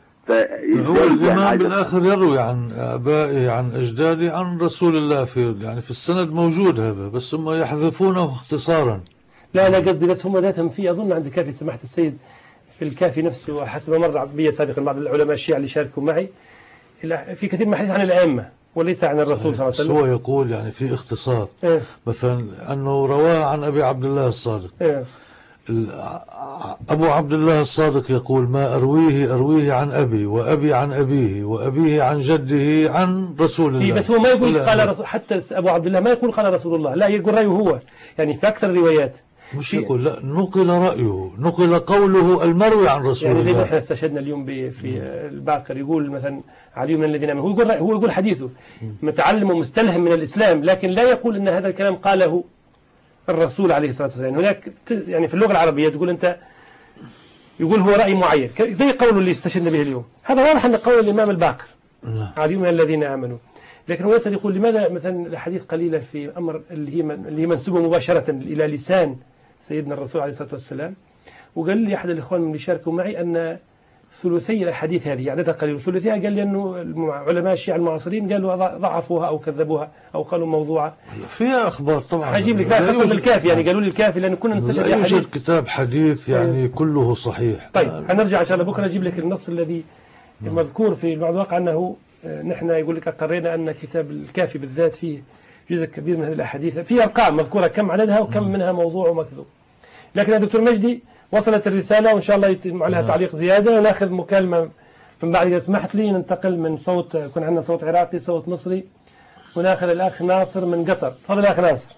هو الإمام بالآخر يروي عن آبائه عن أجداده عن رسول الله، في يعني في السند موجود هذا، بس هم يحذفونه اختصارا.
لا أنا قصدي بس هم ذاتهم في، أظن عند كافي سماحة السيد في الكافي نفسه، وحسب ما مر بي سابقا بعض العلماء الشيعة اللي شاركوا معي، في كثير من الحديث عن الأئمة وليس عن الرسول صلى الله عليه وسلم.
هو يقول يعني في اختصار.
إيه؟
مثلا أنه رواه عن أبي عبد الله الصادق.
إيه؟
أبو عبد الله الصادق يقول: ما أرويه أرويه عن أبي، وأبي عن أبيه، وأبيه عن جده، عن رسول الله.
بس هو ما يقول قال رسول، حتى أبو عبد الله ما يقول قال رسول الله، لا يقول رأيه هو، يعني في أكثر الروايات
مش يقول، لا نقل رأيه، نقل قوله المروي عن رسول
يعني
الله.
زي ما احنا استشهدنا اليوم في الباقر، يقول مثلا علي من الذين آمنوا، هو يقول هو يقول حديثه متعلم ومستلهم من الإسلام، لكن لا يقول أن هذا الكلام قاله الرسول عليه الصلاة والسلام. هناك يعني في اللغة العربية تقول أنت، يقول هو رأي معين زي قوله اللي استشهدنا به اليوم، هذا واضح أن قول الإمام الباقر علي من الذين آمنوا. لكن هو يسأل يقول لماذا مثلا الحديث قليلة في أمر اللي هي اللي هي منسوبة مباشرة إلى لسان سيدنا الرسول عليه الصلاة والسلام. وقال لي أحد الإخوان اللي شاركوا معي أن ثلثي الأحاديث هذه عددها قليل، ثلثيها قال لي أنه علماء الشيعة المعاصرين قالوا ضعفوها أو كذبوها أو قالوا موضوعة.
فيها أخبار طبعا.
أجيب لك لا خاصة بالكافي، يعني قالوا لي الكافي لأن كنا نستشهد
لا يوجد كتاب حديث يعني كله صحيح.
طيب هنرجع إن شاء الله بكرة أجيب لك النص الذي مذكور في بعض الواقع أنه نحن يقول لك أقرينا أن كتاب الكافي بالذات فيه جزء كبير من هذه الأحاديث، فيه أرقام مذكورة كم عددها وكم منها موضوع ومكذوب. لكن يا دكتور مجدي وصلت الرسالة وإن شاء الله يتم عليها تعليق زيادة، وناخذ مكالمة من بعد إذا سمحت لي. ننتقل من صوت، يكون عندنا صوت عراقي صوت مصري، وناخذ الأخ ناصر من قطر. تفضل يا أخ ناصر.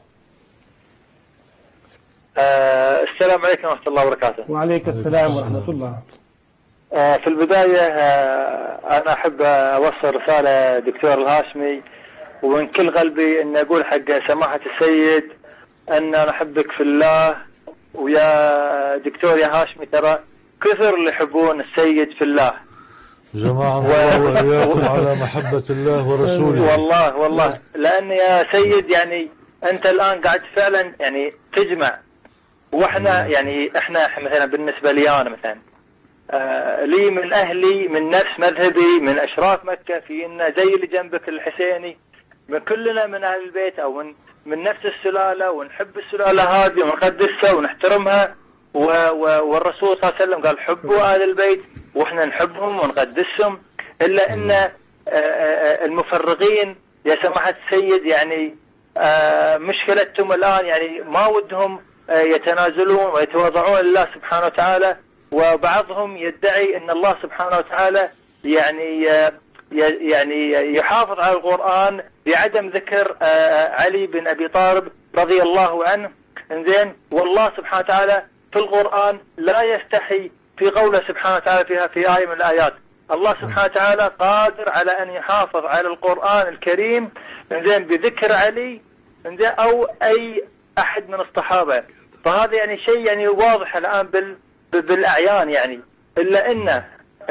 آه السلام عليكم ورحمة الله وبركاته.
وعليكم السلام ورحمة الله.
آه في البداية آه أنا أحب أوصل رسالة دكتور الهاشمي ومن كل قلبي أن أقول حق سماحة السيد أن أنا أحبك في الله، ويا دكتور يا هاشمي ترى كثر اللي يحبون السيد في الله.
جماعة الله وإياكم على محبة الله ورسوله.
والله والله لأن يا سيد يعني أنت الآن قاعد فعلا يعني تجمع، وإحنا يعني إحنا مثلا بالنسبة لي أنا مثلا آه لي من أهلي من نفس مذهبي من أشراف مكة، في إن زي اللي جنبك الحسيني، من كلنا من أهل البيت أو من من نفس السلالة، ونحب السلالة هذه ونقدسها ونحترمها، و و والرسول صلى الله عليه وسلم قال حبوا أهل البيت، وإحنا نحبهم ونقدسهم. إلا أن المفرغين يا سماحة السيد يعني مشكلتهم الآن يعني ما ودهم يتنازلون ويتواضعون لله سبحانه وتعالى، وبعضهم يدعي أن الله سبحانه وتعالى يعني يعني يحافظ على القرآن بعدم ذكر علي بن أبي طالب رضي الله عنه. إنزين، والله سبحانه وتعالى في القرآن لا يستحي في قوله سبحانه وتعالى فيها في آية من الآيات. الله سبحانه وتعالى قادر على أن يحافظ على القرآن الكريم إنزين بذكر علي إنزين أو أي أحد من الصحابة. فهذا يعني شيء يعني واضح الآن بال بالأعيان يعني. إلا أن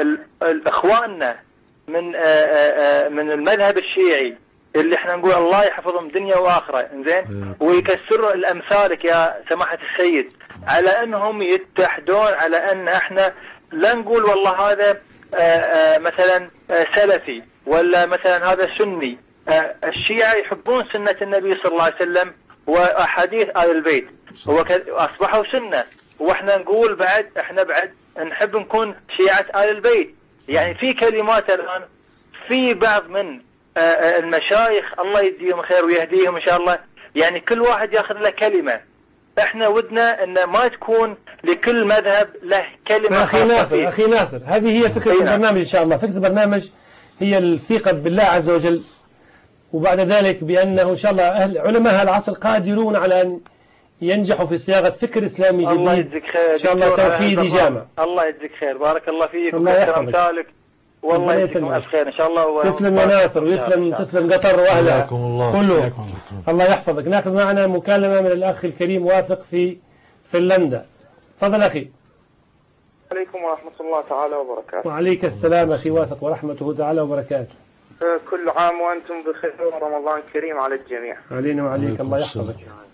الإخواننا من من المذهب الشيعي اللي احنا نقول الله يحفظهم دنيا واخره انزين، ويكسروا الامثالك يا سماحه السيد على انهم يتحدون على ان احنا لا نقول والله هذا مثلا سلفي ولا مثلا هذا سني. الشيعة يحبون سنة النبي صلى الله عليه وسلم واحاديث آل البيت، واصبحوا سنة، واحنا نقول بعد احنا بعد نحب نكون شيعة آل البيت. يعني في كلمات الان في بعض من المشايخ الله يديهم خير ويهديهم ان شاء الله، يعني كل واحد ياخذ له كلمة. احنا ودنا ان ما تكون لكل مذهب له كلمة.
اخي ناصر اخي ناصر هذه هي فكرة البرنامج ان شاء الله. فكرة البرنامج هي الثقة بالله عز وجل، وبعد ذلك بانه ان شاء الله اهل علماء العصر قادرون على ان ينجحوا في صياغة فكر اسلامي جديد.
الله يجزيك خير
ان شاء الله توحيدي جامع.
الله يجزيك خير، بارك الله فيك وكثر امثالك، والله يجزيكم الف خير ان شاء الله.
تسلم يا ناصر، ويسلم تسلم قطر واهلها كلهم. الله يحفظك. ناخذ معنا مكالمة من الاخ الكريم واثق في فنلندا. تفضل اخي.
عليكم ورحمة الله تعالى وبركاته.
وعليك السلام اخي واثق ورحمته تعالى وبركاته.
كل عام وانتم بخير ورمضان كريم على الجميع.
علينا وعليك، الله يحفظك.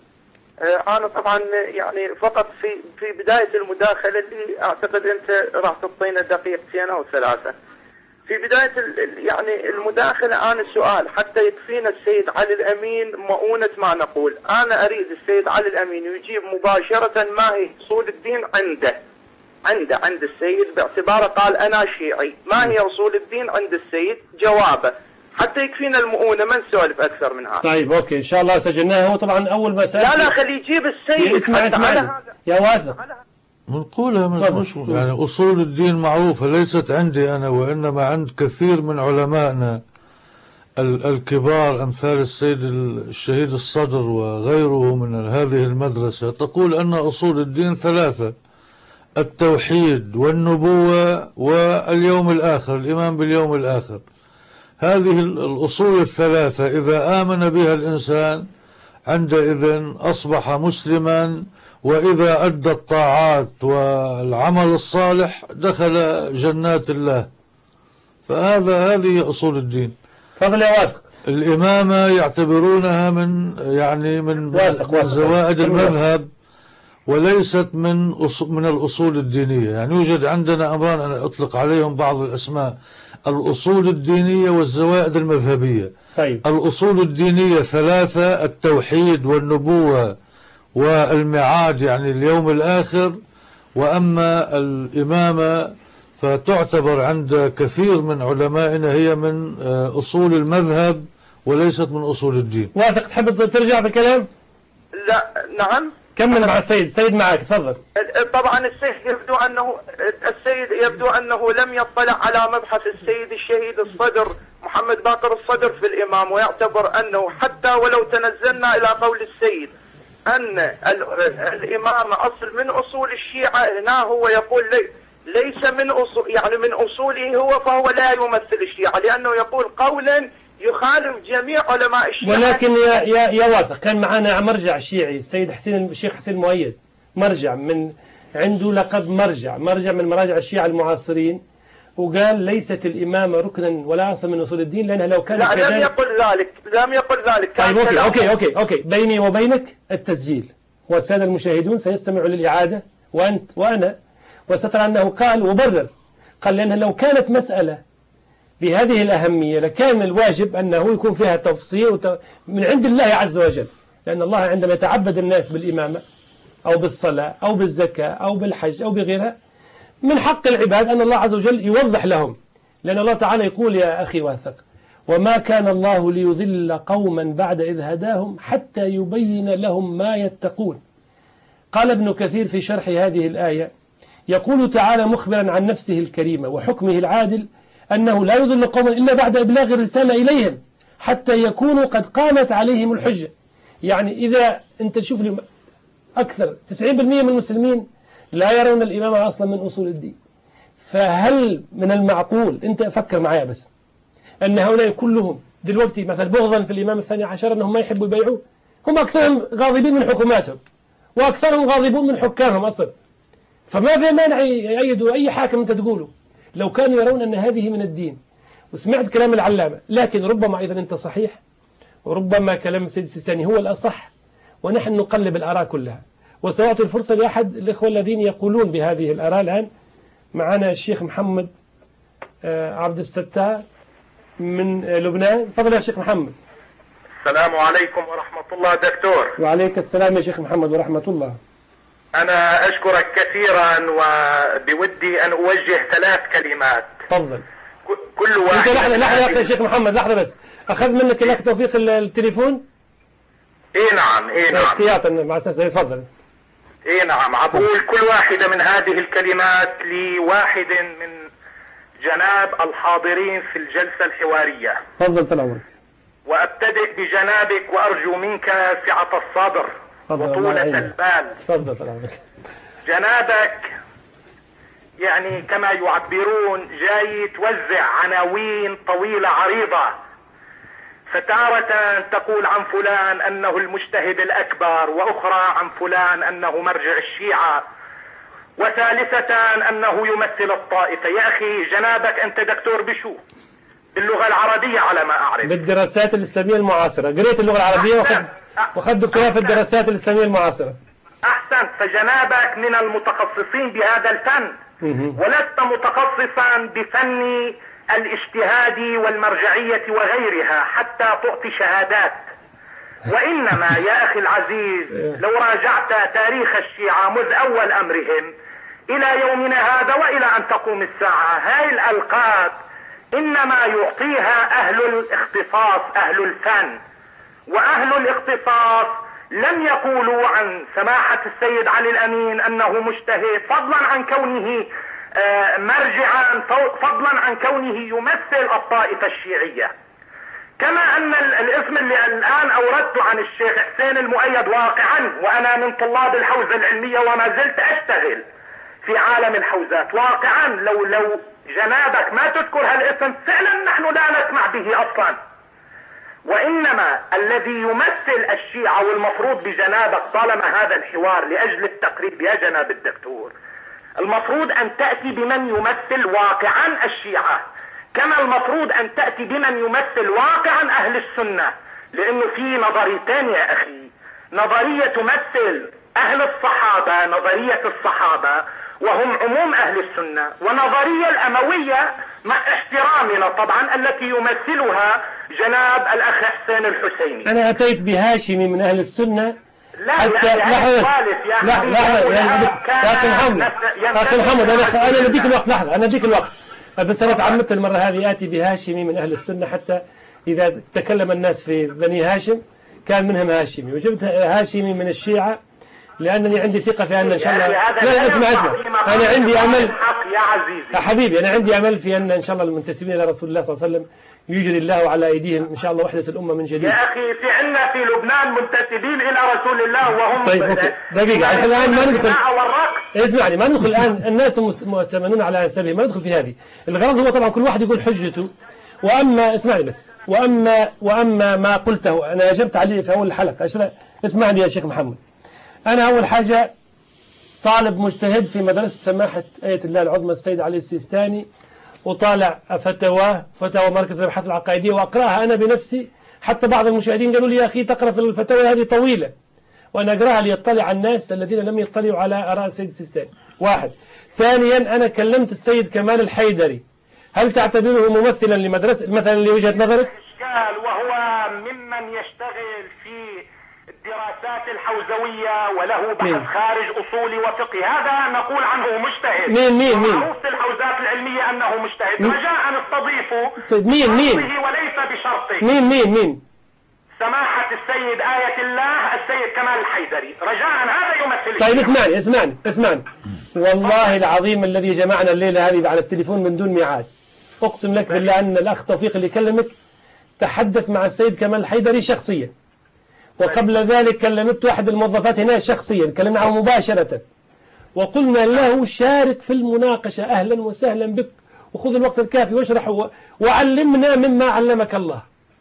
أنا طبعا يعني فقط في في بداية المداخلة اللي أعتقد أنت راح تعطينا دقيقتين أو ثلاثة. في بداية يعني المداخلة أنا سؤال حتى يكفينا السيد علي الأمين مؤونة ما نقول. أنا أريد السيد علي الأمين يجيب مباشرة ما هي أصول الدين عنده عنده عند السيد، باعتباره قال أنا شيعي. ما هي أصول الدين عند السيد؟ جوابه حتى يكفينا المؤونة، ما نسولف أكثر من هذا.
طيب أوكي إن شاء الله سجلناها. هو طبعا أول ما سأل
لا لا خليه يجيب السيد.
اسمع اسمع يا واثق
منقولة من يعني أصول الدين معروفة ليست عندي أنا، وإنما عند كثير من علمائنا الكبار أمثال السيد الشهيد الصدر وغيره من هذه المدرسة، تقول أن أصول الدين ثلاثة: التوحيد والنبوة واليوم الآخر، الإيمان باليوم الآخر. هذه الأصول الثلاثة إذا آمن بها الإنسان عندئذ أصبح مسلما، وإذا أدى الطاعات والعمل الصالح دخل جنات الله. فهذا هذه أصول الدين.
تفضل يا واثق.
الإمامة يعتبرونها من يعني من,
واثق
من
واثق
زوائد المذهب وليست من من الأصول الدينية. يعني يوجد عندنا أمران أنا أطلق عليهم بعض الأسماء: الأصول الدينية والزوائد المذهبية.
طيب.
الأصول الدينية ثلاثة: التوحيد والنبوة والميعاد يعني اليوم الآخر. وأما الإمامة فتعتبر عند كثير من علمائنا هي من أصول المذهب وليست من أصول الدين.
واثق تحب ترجع في الكلام؟
لا نعم
كمل مع السيد. السيد معك تفضل.
طبعا السيد يبدو أنه السيد يبدو أنه لم يطلع على مبحث السيد الشهيد الصدر محمد باقر الصدر في الإمام، ويعتبر أنه حتى ولو تنزلنا إلى قول السيد أن الإمام أصل من أصول الشيعة، هنا هو يقول لي ليس من أصول يعني من أصوله هو، فهو لا يمثل الشيعة لأنه يقول قولا يخالف جميع علماء الشيعة.
ولكن يا يا يا واثق كان معنا مرجع شيعي السيد حسين الشيخ حسين المؤيد، مرجع من عنده لقب مرجع مرجع من مراجع الشيعة المعاصرين، وقال ليست الإمامة ركنا ولا أصل من أصول الدين، لأنها لو كان
لا لم يقل ذلك لم يقل ذلك
طيب أوكي أوكي أوكي أوكي بيني وبينك التسجيل، والسادة المشاهدون سيستمعوا للإعادة، وأنت وأنا، وسترى أنه قال وبرر، قال لأنها لو كانت مسألة بهذه الأهمية لكان الواجب أنه يكون فيها تفصيل من عند الله عز وجل، لأن الله عندما يتعبد الناس بالإمامة أو بالصلاة أو بالزكاة أو بالحج أو بغيرها من حق العباد أن الله عز وجل يوضح لهم، لأن الله تعالى يقول يا أخي واثق: وما كان الله ليضل قوما بعد إذ هداهم حتى يبين لهم ما يتقون. قال ابن كثير في شرح هذه الآية: يقول تعالى مخبرا عن نفسه الكريمة وحكمه العادل أنه لا يضل قوما إلا بعد إبلاغ الرسالة إليهم حتى يكونوا قد قامت عليهم الحجة. يعني إذا أنت تشوف لي أكثر تسعين بالمئة من المسلمين لا يرون الإمامة أصلا من أصول الدين، فهل من المعقول، أنت فكر معايا بس، أن هؤلاء كلهم دلوقتي مثلا بغضا في الإمام الثاني عشر أنهم ما يحبوا يبيعوه؟ هم أكثرهم غاضبين من حكوماتهم وأكثرهم غاضبون من حكامهم أصلا، فما في مانع يأيدوا أي حاكم أنت تقوله لو كانوا يرون أن هذه من الدين. وسمعت كلام العلامة، لكن ربما أيضا أنت صحيح وربما كلام السيد السيستاني هو الأصح، ونحن نقلب الآراء كلها. وسأعطي الفرصة لأحد الإخوة الذين يقولون بهذه الآراء الآن. معنا الشيخ محمد عبد الستار من لبنان. تفضل يا شيخ محمد.
السلام عليكم ورحمة الله دكتور.
وعليك السلام يا شيخ محمد ورحمة الله.
أنا أشكرك كثيرا وبودي أن أوجه ثلاث كلمات.
تفضل.
كل واحد.
أنت لحظة لحظة يا شيخ محمد، لحظة بس، أخذ منك الأخ توفيق التليفون؟
إيه نعم إيه نعم.
احتياطا مع أساس. تفضل.
إيه نعم. أقول كل واحدة من هذه الكلمات لواحد من جناب الحاضرين في الجلسة الحوارية.
تفضل طال عمرك.
وأبتدئ بجنابك وأرجو منك سعة الصدر وطولة البال.
تفضل طال عمرك.
جنابك يعني كما يعبرون جاي توزع عناوين طويلة عريضة، فتارة تقول عن فلان أنه المجتهد الأكبر، وأخرى عن فلان أنه مرجع الشيعة، وثالثة أنه يمثل الطائفة. يا أخي جنابك أنت دكتور بشو؟ باللغة العربية على ما أعرف.
بالدراسات الإسلامية المعاصرة، قريت اللغة العربية وأخذت وأخذت دكتوراه في الدراسات الإسلامية المعاصرة.
أحسن. فجنابك من المتخصصين بهذا الفن، ولست متخصصا بفن الاجتهاد والمرجعية وغيرها حتى تعطي شهادات. وإنما يا أخي العزيز لو راجعت تاريخ الشيعة منذ أول أمرهم إلى يومنا هذا وإلى أن تقوم الساعة، هاي الألقاب إنما يعطيها أهل الاختصاص، أهل الفن. وأهل الاختصاص لم يقولوا عن سماحة السيد علي الأمين أنه مجتهد، فضلا عن كونه مرجعا، فضلا عن كونه يمثل الطائفة الشيعية. كما أن الاسم اللي الآن أوردته عن الشيخ حسين المؤيد واقعا، وأنا من طلاب الحوزة العلمية وما زلت أشتغل في عالم الحوزات، واقعا لو لو جنابك ما تذكر هالاسم فعلا نحن لا نسمع به أصلا. وإنما الذي يمثل الشيعة والمفروض بجنابك طالما هذا الحوار لأجل التقريب يا جناب الدكتور، المفروض أن تأتي بمن يمثل واقعا الشيعة، كما المفروض أن تأتي بمن يمثل واقعا أهل السنة. لأنه في نظريتين يا أخي، نظرية تمثل أهل الصحابة، نظرية الصحابة وهم عموم أهل السنة، ونظرية الأموية مع احترامنا طبعا التي يمثلها جناب الأخ حسين الحسيني.
أنا أتيت بهاشمي من أهل السنة.
لا حتى يا
لحظة لحظة يا أخي محمد، أخي محمد أنا أنا نديك الوقت، لحظة أنا نديك الوقت، بس أنا تعمدت المرة هذه آتي بهاشمي من أهل السنة حتى إذا تكلم الناس في بني هاشم كان منهم هاشمي، وجبت هاشمي من الشيعة لأنني عندي ثقة في أن إن شاء الله. لا اسمع اسمع، أنا عندي أمل
يا عزيزي
يا حبيبي، أنا عندي أمل في أن إن شاء الله المنتسبين إلى رسول الله صلى الله عليه وسلم يجري الله على أيديهم إن شاء الله وحدة الأمة من جديد.
يا أخي في عندنا في لبنان منتسبين إلى رسول الله وهم
طيب أوكي دقيقة الآن ما ندخل، اسمعني ما ندخل الآن، الناس مؤتمنون على أنسابهم، ما ندخل في هذه. الغرض هو طبعا كل واحد يقول حجته. وأما اسمعني بس، وأما وأما ما قلته أنا أجبت عليه في أول الحلقة. اسمعني يا شيخ محمد، أنا أول حاجة طالب مجتهد في مدرسة سماحة آية الله العظمى السيد علي السيستاني، وطالع فتواه فتوى مركز الأبحاث العقائدية وأقرأها أنا بنفسي. حتى بعض المشاهدين قالوا لي يا أخي تقرأ في الفتاوى هذه طويلة، وأنا أقرأها ليطلع الناس الذين لم يطلعوا على آراء السيد السيستاني. واحد. ثانيا أنا كلمت السيد كمال الحيدري، هل تعتبره ممثلا لمدرسة مثلا لوجهة نظرك؟
وهو ممن يشتغل في الدراسات الحوزوية وله بحث مين؟ خارج أصولي وفقهي، هذا نقول عنه مجتهد.
مين مين مين؟
معروف في الحوزات العلمية أنه مجتهد. رجاء نستضيفه.
طيب مين مين؟
وليس بشرطه.
مين مين مين؟
سماحة السيد آية الله السيد كمال الحيدري، رجاء هذا يمثل.
طيب اسمعني اسمعني اسمعني والله العظيم الذي جمعنا الليلة هذه على التليفون من دون ميعاد، أقسم لك بالله أن الأخ توفيق اللي كلمك تحدث مع السيد كمال الحيدري شخصيا، وقبل ذلك كلمت واحد الموظفات هنا شخصيا، كلمنا معه مباشرة وقلنا له شارك في المناقشة، أهلا وسهلا بك وخذ الوقت الكافي واشرح وعلمنا مما علمك الله.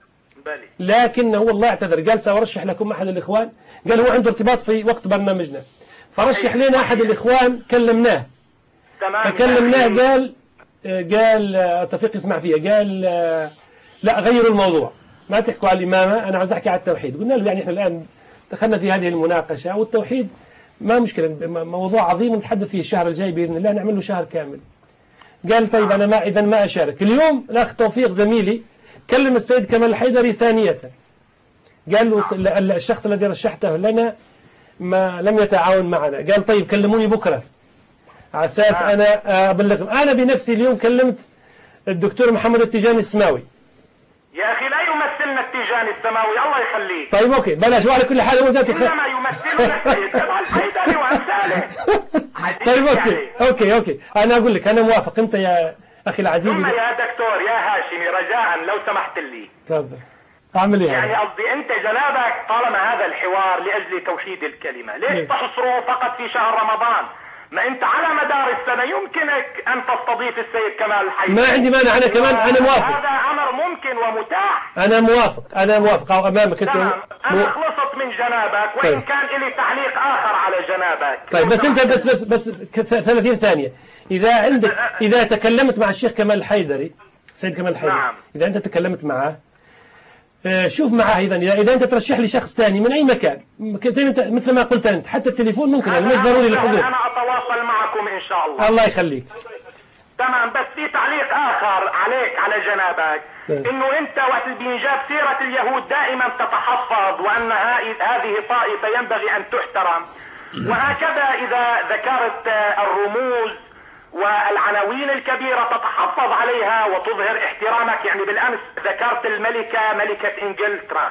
لكنه والله اعتذر، قال سأرشح لكم أحد الإخوان، قال هو عنده ارتباط في وقت برنامجنا، فرشح لنا أحد الإخوان كلمناه فكلمناه قال قال توفيق يسمع فيها، قال لا غيروا الموضوع، ما تحكوا على الإمامة، أنا عاوز أحكي على التوحيد. قلنا له يعني إحنا الآن دخلنا في هذه المناقشة والتوحيد ما مشكلة، موضوع عظيم ونتحدث فيه الشهر الجاي بإذن الله، نعمل له شهر كامل. قال طيب أنا ما إذا ما أشارك. اليوم الأخ توفيق زميلي كلم السيد كمال الحيدري ثانية، قال له الشخص الذي رشحته لنا ما لم يتعاون معنا، قال طيب كلموني بكرة على أساس أنا أبلغهم. أنا بنفسي اليوم كلمت الدكتور محمد التيجاني السماوي.
يا أخي لا يمثلنا التيجاني السماوي الله يخليك.
طيب أوكي بلاش، وعلى كل حال هو ذاته خير.
إنما يمثلنا السيد كمال الحيدري وأمثاله.
طيب أوكي أوكي أوكي أنا أقول لك أنا موافق. أنت يا أخي العزيز.
ثم يا دكتور يا هاشمي رجاء لو سمحت لي.
تفضل. أعمل إيه؟
يعني قصدي أنت جنابك طالما هذا الحوار لأجل توحيد الكلمة، ليش تحصره فقط في شهر رمضان؟ ما أنت على مدار السنة يمكنك أن تستضيف السيد كمال الحيدري.
ما عندي مانع، أنا كمان أنا موافق.
هذا أمر ممكن ومتاح.
أنا موافق أنا موافق أو أمامك أنت.
تمام. أنا مو... خلصت من جنابك وإن
طيب.
كان لي تعليق آخر على جنابك.
طيب بس أنت بس بس بس ثلاثين ثانية. إذا عندك إذا تكلمت مع الشيخ كمال الحيدري السيد كمال الحيدري
نعم.
إذا أنت تكلمت معه شوف معاه إذا إذا أنت ترشح لي شخص ثاني من أي مكان زي انت مثل ما قلت أنت، حتى التليفون ممكن يعني مش ضروري للحضور.
أنا أتواصل معكم إن شاء الله.
الله يخليك.
تمام. بس في تعليق آخر عليك على جنابك، إنه أنت وقت بينجاب سيرة اليهود دائما تتحفظ وأن هذه طائفة ينبغي أن تحترم، وهكذا إذا ذكرت الرموز والعناوين الكبيرة تتحفظ عليها وتظهر احترامك. يعني بالأمس ذكرت الملكة ملكة إنجلترا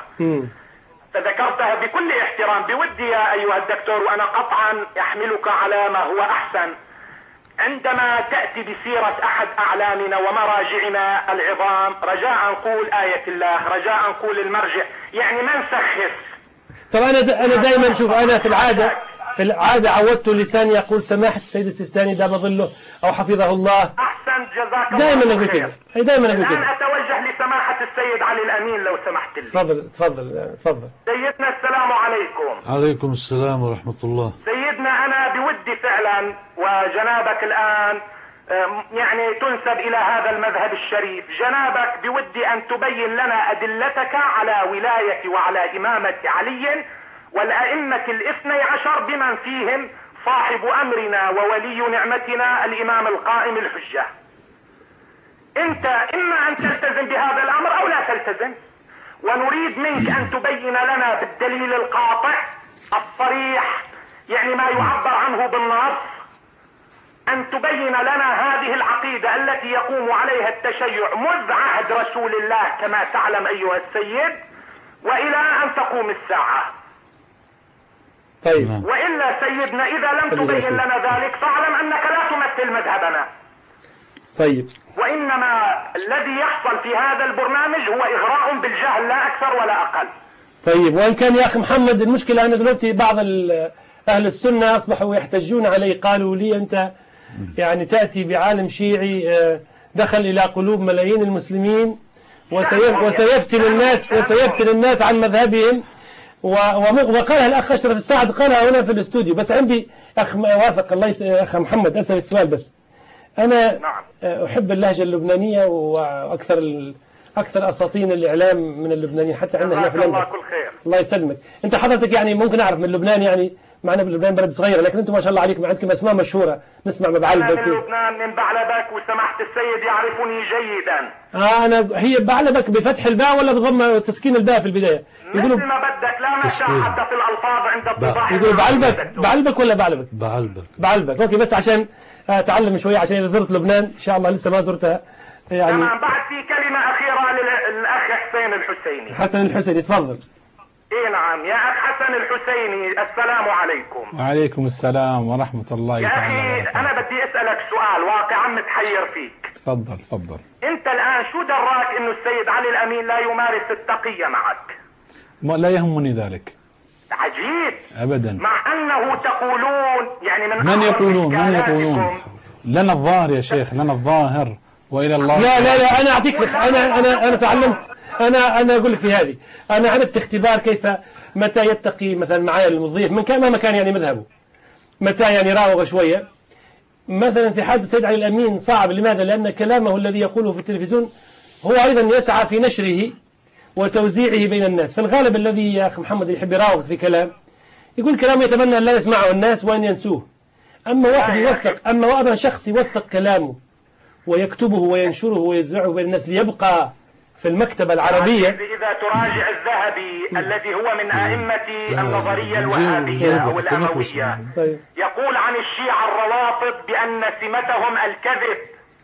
فذكرتها بكل احترام. بودي يا أيها الدكتور وأنا قطعا يحملك على ما هو أحسن، عندما تأتي بسيرة أحد أعلامنا ومراجعنا العظام رجاء نقول آية الله، رجاء نقول المرجع، يعني ما نسخف.
طب أنا أنا دائما شوف أنا في العادة في العادة عودت لساني يقول سماحة السيد السيستاني دام ظله أو حفظه الله.
أحسن جزاك الله
دائما أقول كده. دائما أقول كده.
الآن أتوجه لسماحة السيد علي الأمين لو سمحت لي.
تفضل تفضل تفضل.
سيدنا السلام عليكم.
عليكم السلام ورحمة الله.
سيدنا أنا بودي فعلا وجنابك الآن يعني تنسب إلى هذا المذهب الشريف، جنابك بودي أن تبين لنا أدلتك على ولاية وعلى إمامة علي والأئمة الاثني عشر بمن فيهم صاحب أمرنا وولي نعمتنا الإمام القائم الحجة. أنت إما أن تلتزم بهذا الأمر أو لا تلتزم، ونريد منك أن تبين لنا بالدليل القاطع الصريح يعني ما يعبر عنه بالنص، أن تبين لنا هذه العقيدة التي يقوم عليها التشيع منذ عهد رسول الله كما تعلم أيها السيد وإلى أن تقوم الساعة.
طيب.
وإلا سيدنا إذا لم تبين لنا ذلك فاعلم أنك لا تمثل مذهبنا.
طيب.
وإنما الذي يحصل في هذا البرنامج هو إغراء بالجهل لا أكثر ولا أقل.
طيب. وإن كان يا أخي محمد المشكلة أن دلوقتي بعض أهل السنة أصبحوا يحتجون علي، قالوا لي أنت يعني تأتي بعالم شيعي دخل إلى قلوب ملايين المسلمين وسيفتن الناس وسيفتن الناس عن مذهبهم، وقالها الأخ أشرف السعد قالها هنا في الاستوديو. بس عندي أخ واثق الله يس... أخ محمد أسألك سؤال بس. أنا أحب اللهجة اللبنانية وأكثر ال... أكثر أساطين الإعلام من اللبنانيين حتى عندنا هنا في لندن.
الله كل خير.
الله يسلمك. أنت حضرتك يعني ممكن أعرف من لبنان، يعني معنا بلبنان بلد صغيرة لكن أنتم ما شاء الله عليكم عندكم أسماء مشهورة نسمع ببعلبك.
أنا من لبنان من بعلبك وسمحت السيد يعرفني جيدا.
آه أنا هي بعلبك بفتح الباء ولا بضم تسكين الباء في البداية؟
يقولوا مثل ما بدك لا نشاء حتى في الألفاظ عند الطباع.
يقولوا بعلبك بعلبك ولا بعلبك؟
بعلبك.
بعلبك. أوكي بس عشان أتعلم شوية عشان إذا زرت لبنان إن شاء الله لسه ما زرتها يعني.
تمام. بعد في كلمة أخيرة للأخ حسين الحسيني.
حسن الحسيني تفضل.
اي نعم. يا اخ حسن الحسيني، السلام عليكم.
وعليكم السلام ورحمة الله
يا
تعالى
اخي
وبركاته.
انا بدي اسألك سؤال واقعا متحير فيك.
تفضل تفضل.
انت الان شو دراك انه السيد علي الامين لا يمارس التقية معك؟
ما لا يهمني ذلك.
عجيب.
ابدا.
مع انه تقولون يعني من
من يقولون من يقولون لنا الظاهر يا شيخ، لنا الظاهر والى الله.
لا لا لا انا اعطيك، انا انا انا تعلمت، انا انا اقول لك في هذه، انا عرفت اختبار كيف متى يتقي مثلا معايا المضيف من كان ما كان يعني مذهبه، متى يعني راوغ شويه. مثلا في حالة السيد علي الأمين صعب. لماذا؟ لأن كلامه الذي يقوله في التلفزيون هو أيضا يسعى في نشره وتوزيعه بين الناس. في الغالب الذي يا أخي محمد يحب يراوغ في كلام يقول كلام يتمنى أن لا يسمعه الناس وأن ينسوه. أما واحد يوثق، أما واحد شخص يوثق كلامه ويكتبه وينشره ويوزعه بين الناس ليبقى في المكتبة العربية.
إذا تراجع الذهبي الذي هو من أئمة النظرية الوهابية أو الأموية يقول عن الشيعة الروافض بأن سمتهم الكذب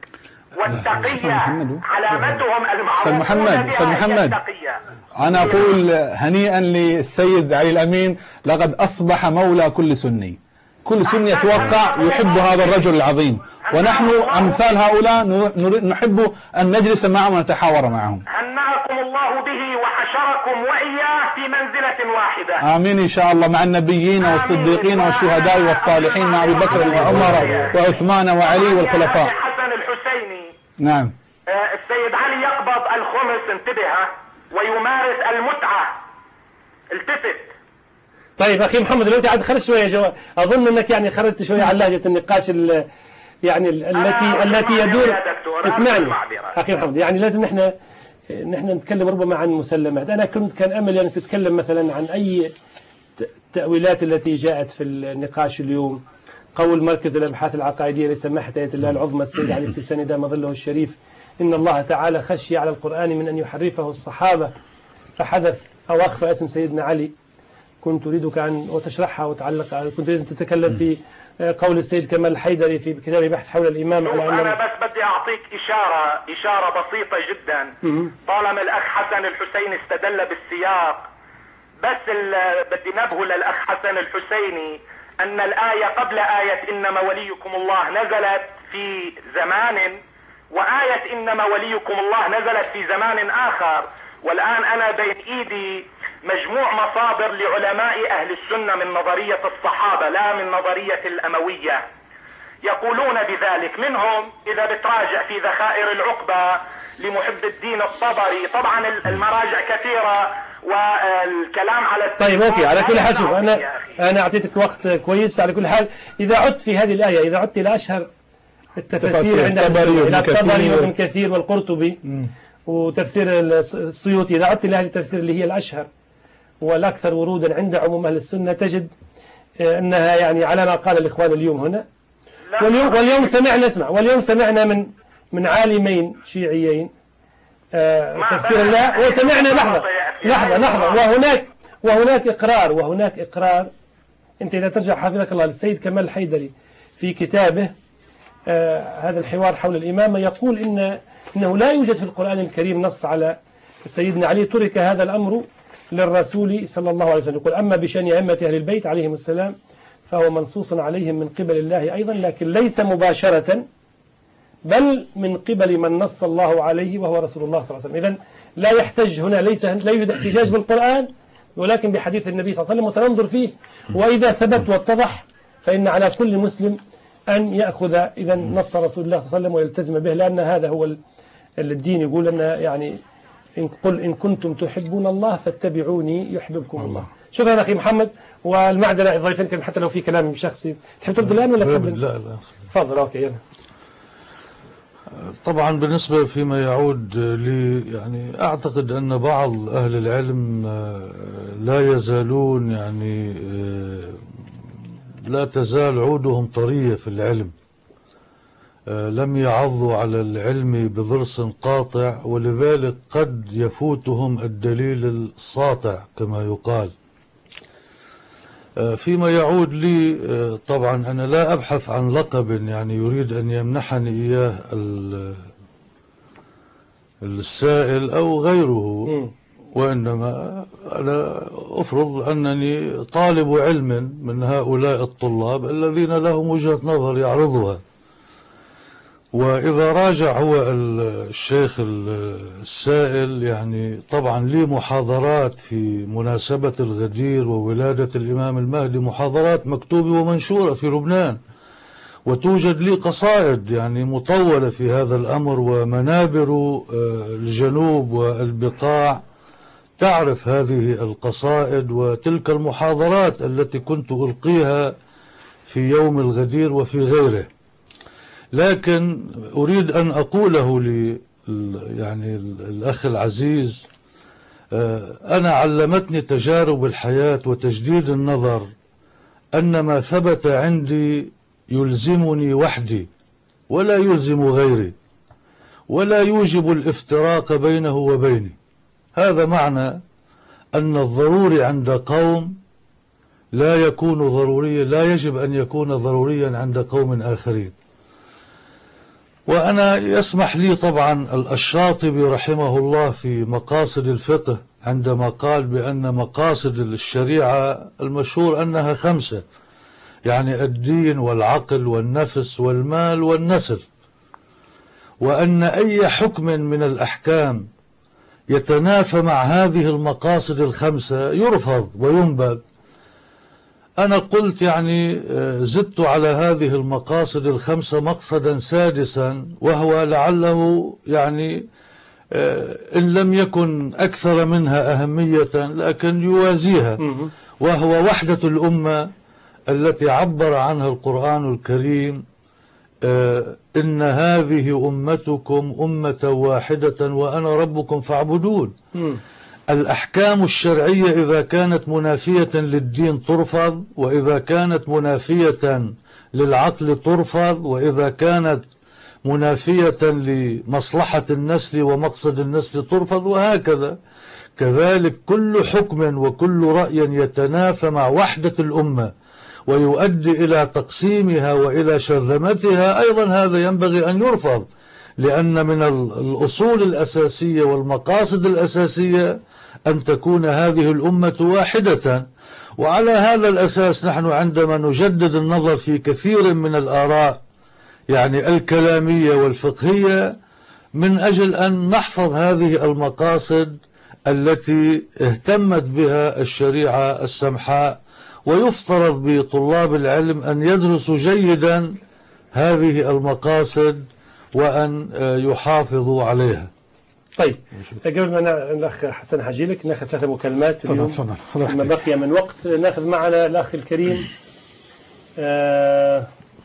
والتقية، علامتهم
أستاذ محمد
المعروفة
أستاذ
بها هي
محمد
التقية.
أنا أقول هنيئا للسيد علي الأمين، لقد أصبح مولى كل سني. كل سني يتوقع يحب هذا الرجل العظيم، ونحن أمثال هؤلاء نحب أن نجلس معهم ونتحاور معهم.
هنأكم الله به وحشركم وإياه في منزلة واحدة.
آمين إن شاء الله، مع النبيين والصديقين والشهداء والصالحين، مع أبي بكر وعمر وعثمان وعلي والخلفاء.
حسن الحسيني
نعم.
السيد علي يقبض الخمس، انتبه، ويمارس المتعة. التفت.
طيب أخي محمد لو تعد خرج شوية جواب، أظن أنك يعني خرجت شوية عن لهجة النقاش ال يعني ال التي التي يدور. اسمعني أخي محمد، يعني لازم نحن نحن نتكلم ربما عن مسلمات. أنا كنت كان أمل أن تتكلم مثلا عن أي التأويلات التي جاءت في النقاش اليوم. قول مركز الأبحاث العقائدية لسماحة آية الله العظمى السيد علي السيستاني دام ظله الشريف إن الله تعالى خشي على القرآن من أن يحرفه الصحابة فحدث أو أخفى اسم سيدنا علي. كنت أريدك أن وتشرحها وتعلق، كنت أريد أن تتكلم في قول السيد كمال الحيدري في كتابه بحث حول الإمام على أن
أنا بس بدي أعطيك إشارة إشارة بسيطة جدا. طالما الأخ حسن الحسيني استدل بالسياق، بس بدي نبه للأخ حسن الحسيني أن الآية قبل آية إنما وليكم الله نزلت في زمان، وآية إنما وليكم الله نزلت في زمان آخر. والآن أنا بين إيدي مجموع مصادر لعلماء أهل السنة من نظرية الصحابة لا من نظرية الأموية يقولون بذلك. منهم إذا بتراجع في ذخائر العقبة لمحب الدين الطبري، طبعا المراجع كثيرة والكلام على
طيب أوكي. على كل حال شوف، أنا أنا أعطيتك وقت كويس. على كل حال إذا عدت في هذه الآية، إذا عدت إلى أشهر التفاسير عند الطبري وابن كثير والقرطبي وتفسير السيوطي، إذا عدت إلى هذه التفسير اللي هي الأشهر والأكثر ورودا عند عموم أهل السنة، تجد أنها يعني على ما قال الإخوان اليوم هنا. واليوم, واليوم سمعنا اسمع واليوم سمعنا من من عالمين شيعيين تفسير الله، وسمعنا لحظة لحظة لحظة وهناك وهناك إقرار وهناك إقرار أنت إذا ترجع حفظك الله للسيد كمال الحيدري في كتابه آه هذا الحوار حول الإمامة، يقول إن إنه لا يوجد في القرآن الكريم نص على سيدنا علي، ترك هذا الأمر للرسول صلى الله عليه وسلم. يقول أما بشأن أئمة أهل البيت عليهم السلام فهو منصوص عليهم من قبل الله أيضا، لكن ليس مباشرة بل من قبل من نص الله عليه وهو رسول الله صلى الله عليه وسلم. إذن لا يحتج هنا، ليس لا يوجد احتجاج بالقرآن ولكن بحديث النبي صلى الله عليه وسلم، وسننظر فيه. وإذا ثبت واتضح فإن على كل مسلم أن يأخذ إذا نص رسول الله صلى الله عليه وسلم ويلتزم به، لأن هذا هو الدين. يقول لنا يعني إن قل إن كنتم تحبون الله فاتبعوني يحببكم الله. شكرا أخي محمد، والمعذرة الضيفين كان حتى لو في كلام شخصي. تحب ترد الآن ولا قبل؟
لا لا
تفضل. أوكي يلا.
طبعا بالنسبة فيما يعود لي، يعني أعتقد أن بعض أهل العلم لا يزالون يعني لا تزال عودهم طرية في العلم، لم يعضوا على العلم بضرس قاطع، ولذلك قد يفوتهم الدليل الساطع كما يقال. فيما يعود لي، طبعا أنا لا أبحث عن لقب يعني يريد أن يمنحني إياه السائل أو غيره، وإنما أنا أفرض أنني طالب علم من هؤلاء الطلاب الذين لهم وجهة نظر يعرضها. وإذا راجع هو الشيخ السائل، يعني طبعا لي محاضرات في مناسبة الغدير وولادة الإمام المهدي، محاضرات مكتوبة ومنشورة في لبنان، وتوجد لي قصائد يعني مطولة في هذا الأمر، ومنابر الجنوب والبقاع تعرف هذه القصائد وتلك المحاضرات التي كنت ألقيها في يوم الغدير وفي غيره. لكن أريد أن أقوله ل يعني الأخ العزيز، أنا علمتني تجارب الحياة وتجديد النظر أن ما ثبت عندي يلزمني وحدي ولا يلزم غيري، ولا يوجب الافتراق بينه وبيني. هذا معنى أن الضروري عند قوم لا يكون ضروريا، لا يجب أن يكون ضروريا عند قوم آخرين. وأنا يسمح لي طبعا الشاطبي رحمه الله في مقاصد الفقه عندما قال بأن مقاصد الشريعة المشهور أنها خمسة، يعني الدين والعقل والنفس والمال والنسل، وأن أي حكم من الأحكام يتنافى مع هذه المقاصد الخمسة يرفض وينبذ. أنا قلت يعني زدت على هذه المقاصد الخمسة مقصدا سادسا، وهو لعله يعني إن لم يكن أكثر منها أهمية لكن يوازيها، وهو وحدة الأمة التي عبر عنها القرآن الكريم: إن هذه أمتكم أمة واحدة وأنا ربكم فاعبدون. الأحكام الشرعية إذا كانت منافية للدين ترفض، وإذا كانت منافية للعقل ترفض، وإذا كانت منافية لمصلحة النسل ومقصد النسل ترفض، وهكذا. كذلك كل حكم وكل رأي يتنافى مع وحدة الأمة ويؤدي إلى تقسيمها وإلى شرذمتها أيضا هذا ينبغي أن يرفض، لأن من الأصول الأساسية والمقاصد الأساسية أن تكون هذه الأمة واحدة. وعلى هذا الأساس نحن عندما نجدد النظر في كثير من الآراء يعني الكلامية والفقهية من أجل أن نحفظ هذه المقاصد التي اهتمت بها الشريعة السمحاء، ويفترض بطلاب العلم أن يدرسوا جيدا هذه المقاصد وأن يحافظوا عليها.
طيب قبل ما الأخ حسن حجيلك ناخذ ثلاث مكالمات اليوم،
تفضل تفضل
ما بقي من وقت. ناخذ معنا الأخ الكريم آه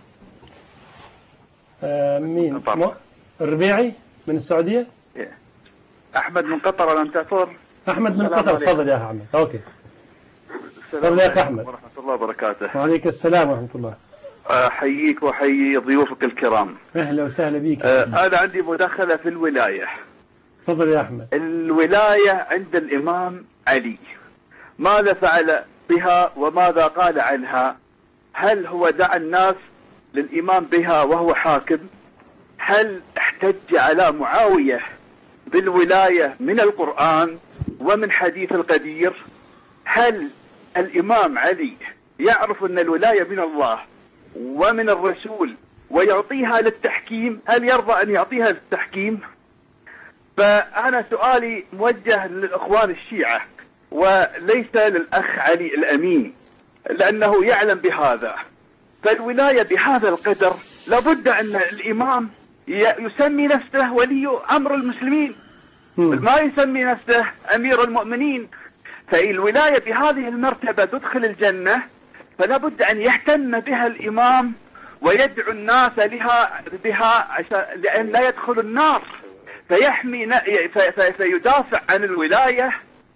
آه مين؟ الربيعي من السعودية.
أحمد من قطر ولا أنت أثور؟
أحمد من قطر. تفضل يا أحمد. أوكي تفضل يا أخ أحمد.
ورحمة الله وبركاته.
وعليك السلام ورحمة الله.
أحييك وأحيي ضيوفك الكرام.
أهلا وسهلا بك.
أه أنا عندي مداخلة في الولاية.
تفضل يا أحمد.
الولاية عند الإمام علي، ماذا فعل بها وماذا قال عنها؟ هل هو دعا الناس للإمام بها وهو حاكم؟ هل احتج على معاوية بالولاية من القرآن ومن حديث القدير؟ هل الإمام علي يعرف أن الولاية من الله ومن الرسول ويعطيها للتحكيم؟ هل يرضى أن يعطيها للتحكيم؟ فأنا سؤالي موجه للإخوان الشيعة وليس للأخ علي الأمين، لأنه يعلم بهذا. فالولاية بهذا القدر لابد أن الإمام يسمي نفسه ولي أمر المسلمين، ما يسمي نفسه أمير المؤمنين. فالولاية بهذه المرتبة تدخل الجنة، فلا بد أن يهتم بها الإمام ويدعو الناس لها بها لأن لا يدخل النار، فيحمي فيدافع عن الولاية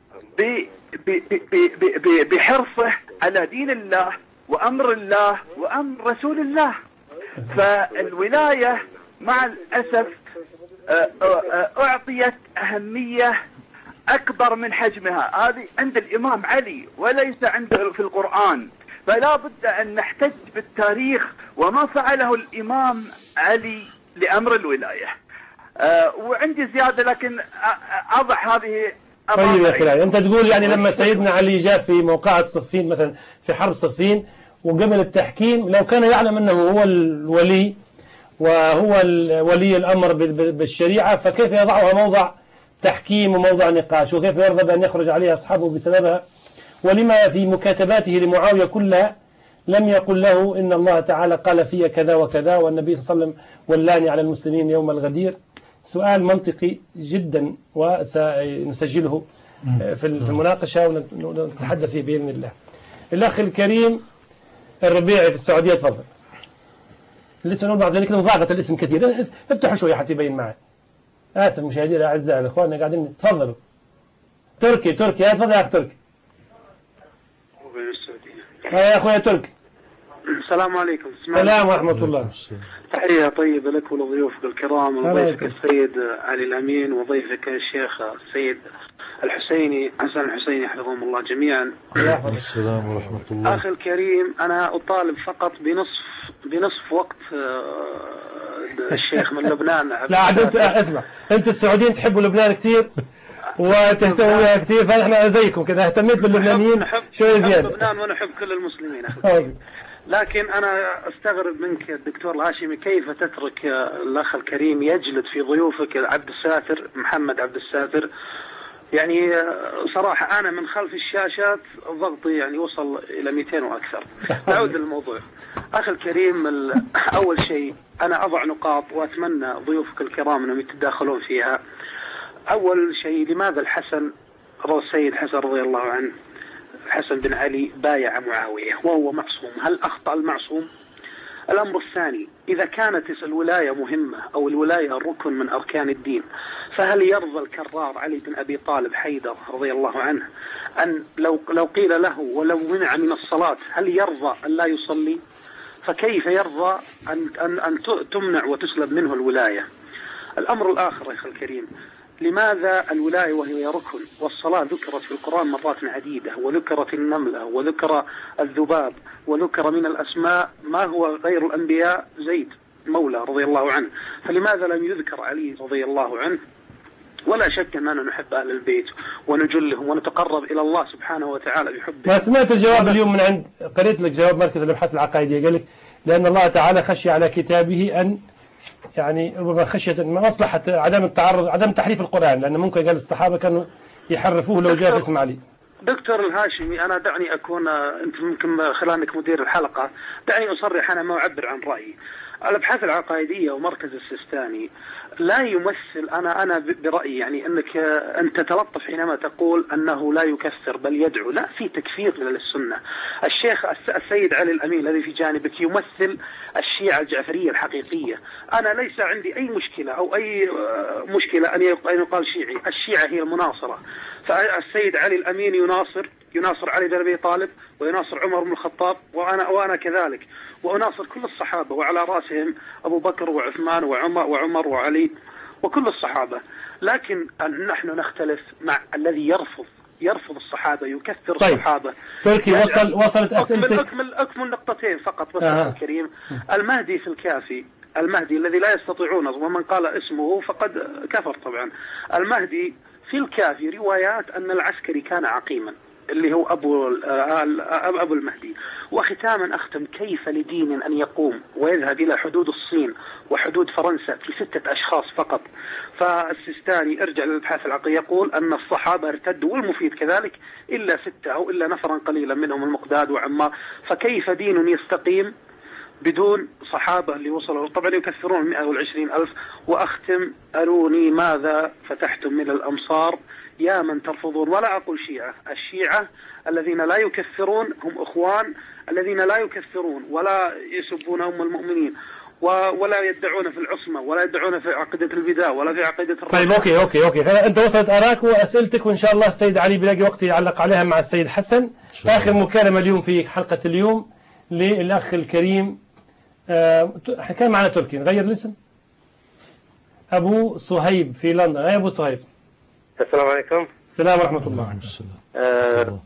بحرصه على دين الله وأمر الله وأمر رسول الله. فالولاية مع الأسف أعطيت أهمية أكبر من حجمها، هذه عند الإمام علي وليس عند في القرآن. فلا بد أن نحتج بالتاريخ وما فعله الإمام علي لأمر الولاية. أه وعندي زيادة لكن أضع هذه
طيب يا أخي، أنت تقول يعني لما سيدنا علي جاء في موقعة صفين مثلا في حرب صفين وقبل التحكيم، لو كان يعلم أنه هو الولي وهو ولي الأمر بالشريعة، فكيف يضعها موضع تحكيم وموضع نقاش، وكيف يرضى بأن يخرج عليها أصحابه بسببها؟ ولما في مكاتباته لمعاوية كلها لم يقل له إن الله تعالى قال في كذا وكذا والنبي صلى الله عليه وسلم ولاني على المسلمين يوم الغدير؟ سؤال منطقي جدا وسنسجله في المناقشة ونتحدث فيه بإذن الله. الأخ الكريم الربيعي في السعودية، تفضل. لسه نقول بعد ذلك ضاقت الاسم كثير، افتحوا شوية حتى يبين معي. آسف مشاهدينا الأعزاء، الإخواننا قاعدين. تفضلوا. تركي تركي يا تفضل يا أخ تركي. يا أخويا تركي.
السلام عليكم.
السلام ورحمة الله.
تحية طيبة لك ولضيوفك الكرام، وضيفك السيد علي الأمين، وضيفك الشيخ السيد الحسيني حسن الحسيني حفظهم الله جميعا.
السلام ورحمة الله.
أخي الكريم، أنا أطالب فقط بنصف بنصف وقت الشيخ من لبنان.
لا عاد أنت اسمع، أنت السعوديين تحبوا لبنان كثير وتهتموا بها كثير، فنحن زيكم كذا اهتميت باللبنانيين شوي زيادة.
لبنان ونحب كل المسلمين أخي. لكن أنا أستغرب منك الدكتور الهاشمي، كيف تترك الأخ الكريم يجلد في ضيوفك عبد الساتر محمد عبد الساتر؟ يعني صراحة أنا من خلف الشاشات ضغطي يعني وصل إلى مئتين وأكثر. نعود للموضوع. أخي الكريم، أول شيء أنا أضع نقاط وأتمنى ضيوفك الكرام أنهم يتداخلون فيها. أول شيء، لماذا الحسن السيد حسن رضي الله عنه الحسن بن علي بايع معاوية وهو معصوم؟ هل أخطأ المعصوم؟ الأمر الثاني، إذا كانت الولاية مهمة أو الولاية ركن من أركان الدين، فهل يرضى الكرار علي بن أبي طالب حيدر رضي الله عنه أن لو لو قيل له ولو منع من الصلاة هل يرضى أن لا يصلي؟ فكيف يرضى أن أن أن تمنع وتسلب منه الولاية؟ الأمر الآخر يا أخي الكريم، لماذا الولاية وهي ركن والصلاة ذكرت في القرآن مرات عديدة، وذكرت النملة وذكر الذباب وذكر من الأسماء ما هو غير الأنبياء زيد مولى رضي الله عنه، فلماذا لم يذكر علي رضي الله عنه؟ ولا شك أننا نحب أهل البيت ونجلهم ونتقرب إلى الله سبحانه وتعالى بحبه.
ما سمعت الجواب اليوم من عند، قريت لك جواب مركز الأبحاث العقائدية، قال لك لأن الله تعالى خشي على كتابه أن يعني ربما خشية مصلحة عدم التعرض عدم تحريف القرآن، لأن ممكن قال الصحابة كانوا يحرفوه لو جاء اسم علي.
دكتور الهاشمي، أنا دعني أكون، أنت ممكن خلال أنك مدير الحلقة دعني أصرح أنا ما أعبر عن رأيي. الأبحاث العقائدية ومركز السيستاني لا يمثل، أنا أنا برأيي يعني أنك أنت تتلطف حينما تقول أنه لا يكفر بل يدعو. لا، في تكفير للسنة. الشيخ السيد علي الأمين الذي في جانبك يمثل الشيعة الجعفرية الحقيقية. أنا ليس عندي أي مشكلة أو أي مشكلة أن يقال شيعي، الشيعة هي المناصرة. فالسيد علي الأمين يناصر يناصر علي بن أبي طالب ويناصر عمر بن الخطاب، وأنا وأنا كذلك، وأناصر كل الصحابة وعلى رأسهم أبو بكر وعثمان وعمر وعمر وعلي وكل الصحابة. لكن نحن نختلف مع الذي يرفض يرفض الصحابة، يكثر طيب. الصحابة.
تركي وصل وصلت أسئلتك.
أكمل أكمل أكمل نقطتين فقط بس آه. الكريم، المهدي في الكافي، المهدي الذي لا يستطيعون، ومن قال اسمه فقد كفر طبعا. المهدي في الكافي روايات أن العسكري كان عقيما اللي هو أبو أبو المهدي. وختاما أختم، كيف لدين أن يقوم ويذهب إلى حدود الصين وحدود فرنسا في ستة أشخاص فقط؟ فالسيستاني ارجع للأبحاث العقلية يقول أن الصحابة ارتدوا، والمفيد كذلك، إلا ستة أو إلا نفرا قليلا منهم المقداد وعمار. فكيف دين يستقيم بدون صحابة اللي وصلوا؟ طبعا يكثرون مئة وعشرين ألف. وأختم، أروني ماذا فتحتم من الأمصار يا من ترفضون، ولا أقول شيعة، الشيعة الذين لا يكفرون هم إخوان الذين لا يكفرون ولا يسبون أم المؤمنين ولا يدعون في العصمة ولا يدعون في عقيدة البداء ولا في عقيدة الرب.
طيب أوكي أوكي أوكي أنت وصلت آراك وأسئلتك، وإن شاء الله السيد علي بيلاقي وقت يعلق عليها مع السيد حسن. آخر مكالمة اليوم في حلقة اليوم للأخ الكريم، آه كان معنا تركي، نغير الاسم، أبو صهيب في لندن. يا أبو صهيب.
السلام عليكم.
السلام ورحمة الله.
آه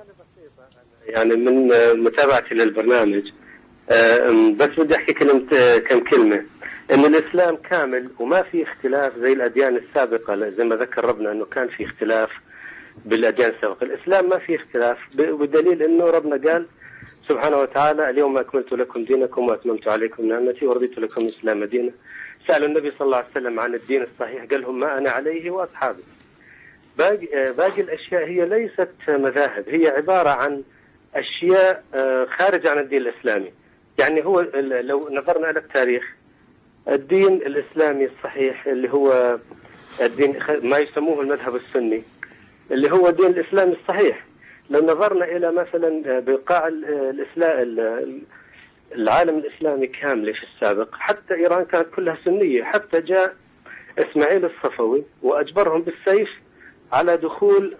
يعني من متابعتي للبرنامج آه بس بدي أحكي كلمة كم كلمة، إن الإسلام كامل وما في اختلاف زي الأديان السابقة، زي ما ذكر ربنا إنه كان في اختلاف بالأديان السابقة. الإسلام ما فيه اختلاف، بدليل أنه ربنا قال سبحانه وتعالى اليوم أكملت لكم دينكم وأتممت عليكم نعمتي ورضيت لكم الإسلام دينا. سألوا النبي صلى الله عليه وسلم عن الدين الصحيح، قال لهم ما أنا عليه وأصحابي. باقي, باقي الأشياء هي ليست مذاهب، هي عبارة عن أشياء خارجة عن الدين الإسلامي. يعني هو لو نظرنا إلى التاريخ، الدين الإسلامي الصحيح اللي هو الدين ما يسموه المذهب السني اللي هو الدين الإسلامي الصحيح، لو نظرنا إلى مثلا بقاع الإسلام العالم الإسلامي كامل في السابق، حتى إيران كانت كلها سنية، حتى جاء إسماعيل الصفوي وأجبرهم بالسيف على دخول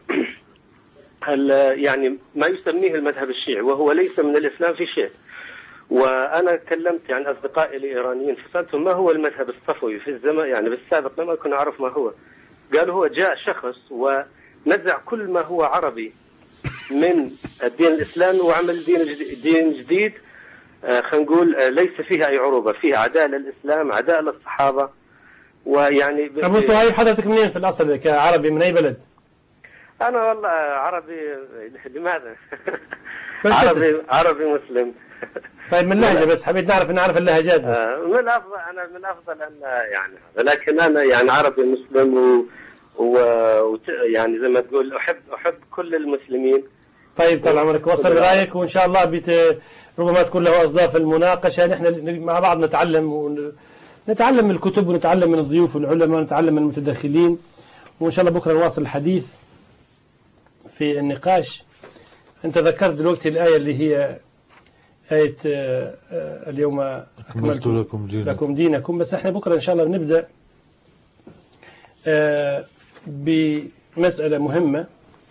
يعني ما يسميه المذهب الشيعي، وهو ليس من الإسلام في شيء. وأنا كلمت يعني أصدقائي الإيرانيين فسألتهم ما هو المذهب الصفوي في الزمن يعني بالسابق، لم أكن أعرف ما هو. قالوا هو جاء شخص ونزع كل ما هو عربي من الدين الإسلامي وعمل دين جديد, دين جديد آه خلينا نقول آه ليس فيها أي عروبة، فيها عداء للإسلام، عداء للصحابة. ويعني
أبو صهيب حضرتك منين في الأصل كعربي، من أي بلد؟
أنا والله عربي لماذا؟ عربي عربي مسلم.
طيب من اللهجة بس حبيت نعرف نعرف اللهجات بس.
آه من الأفضل أنا من الأفضل أن يعني لكن أنا يعني عربي مسلم و ويعني زي ما تقول أحب أحب كل المسلمين.
طيب طال عمرك وصل رأيك، وإن شاء الله بت... ربما تكون له أصداف المناقشة. نحن مع بعض نتعلم ونتعلم من الكتب ونتعلم من الضيوف والعلماء ونتعلم من المتدخلين، وإن شاء الله بكرة نواصل الحديث في النقاش. أنت ذكرت دلوقتي الآية اللي هي آية اليوم أكملت
لكم دينكم.
لكم دينكم، بس احنا بكرة إن شاء الله بنبدأ بمسألة مهمة.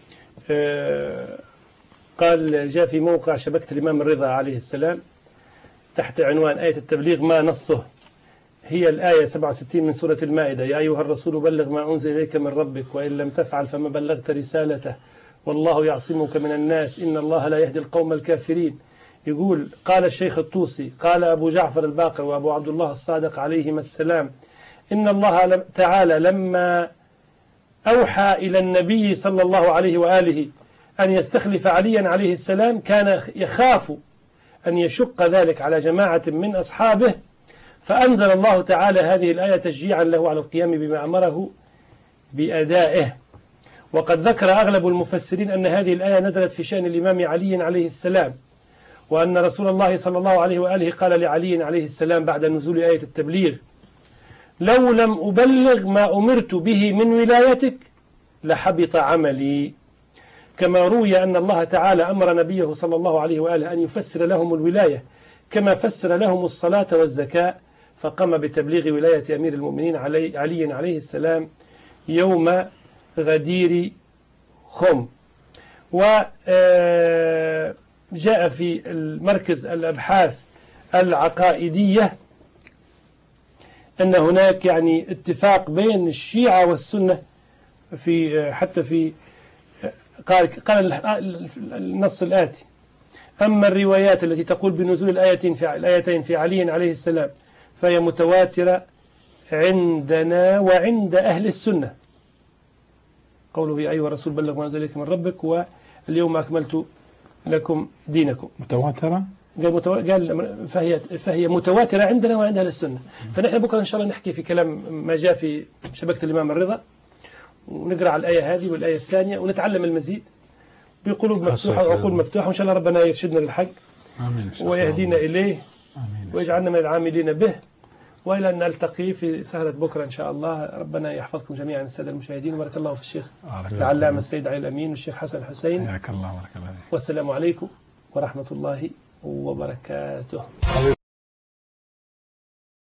قال جاء في موقع شبكة الإمام الرضا عليه السلام تحت عنوان آية التبليغ ما نصه، هي الآية سبعة وستين من سورة المائدة: يا أيها الرسول بلغ ما أنزل إليك من ربك وإن لم تفعل فما بلغت رسالته والله يعصمك من الناس إن الله لا يهدي القوم الكافرين. يقول قال الشيخ الطوسي قال أبو جعفر الباقر وأبو عبد الله الصادق عليهما السلام إن الله تعالى لما أوحى إلى النبي صلى الله عليه وآله أن يستخلف عليا عليه السلام كان يخاف أن يشق ذلك على جماعة من أصحابه، فأنزل الله تعالى هذه الآية تشجيعا له على القيام بما أمره بأدائه. وقد ذكر أغلب المفسرين أن هذه الآية نزلت في شأن الإمام علي عليه السلام، وأن رسول الله صلى الله عليه وآله قال لعلي عليه السلام بعد نزول آية التبليغ: لو لم أبلغ ما أمرت به من ولايتك لحبط عملي. كما روي أن الله تعالى أمر نبيه صلى الله عليه وآله أن يفسر لهم الولاية كما فسر لهم الصلاة والزكاة، فقام بتبليغ ولاية أمير المؤمنين علي, علي عليه السلام يوم غدير خم. وجاء في المركز الأبحاث العقائدية أن هناك يعني اتفاق بين الشيعة والسنة في حتى في قال قال النص الآتي: أما الروايات التي تقول بنزول الآيتين في الآيتين في علي عليه السلام فهي متواترة عندنا وعند أهل السنة. قوله يا أيها الرسول بلغ ما أنزل إليك من ربك واليوم أكملت لكم دينكم.
متواترة؟
قال متو... قال فهي فهي متواترة عندنا وعند أهل السنة. فنحن بكرة إن شاء الله نحكي في كلام ما جاء في شبكة الإمام الرضا، ونقرأ على الآية هذه والآية الثانية ونتعلم المزيد بقلوب مفتوحة وعقول مفتوحة، وإن شاء الله ربنا يرشدنا للحق ويهدينا إليه ويجعلنا من العاملين به، وإلى أن نلتقي في سهرة بكرة إن شاء الله. ربنا يحفظكم جميعا السادة المشاهدين، وبارك الله في الشيخ العلامة السيد علي الأمين والشيخ حسن حسين.
حياك الله وبارك الله.
والسلام عليكم ورحمة الله وبركاته.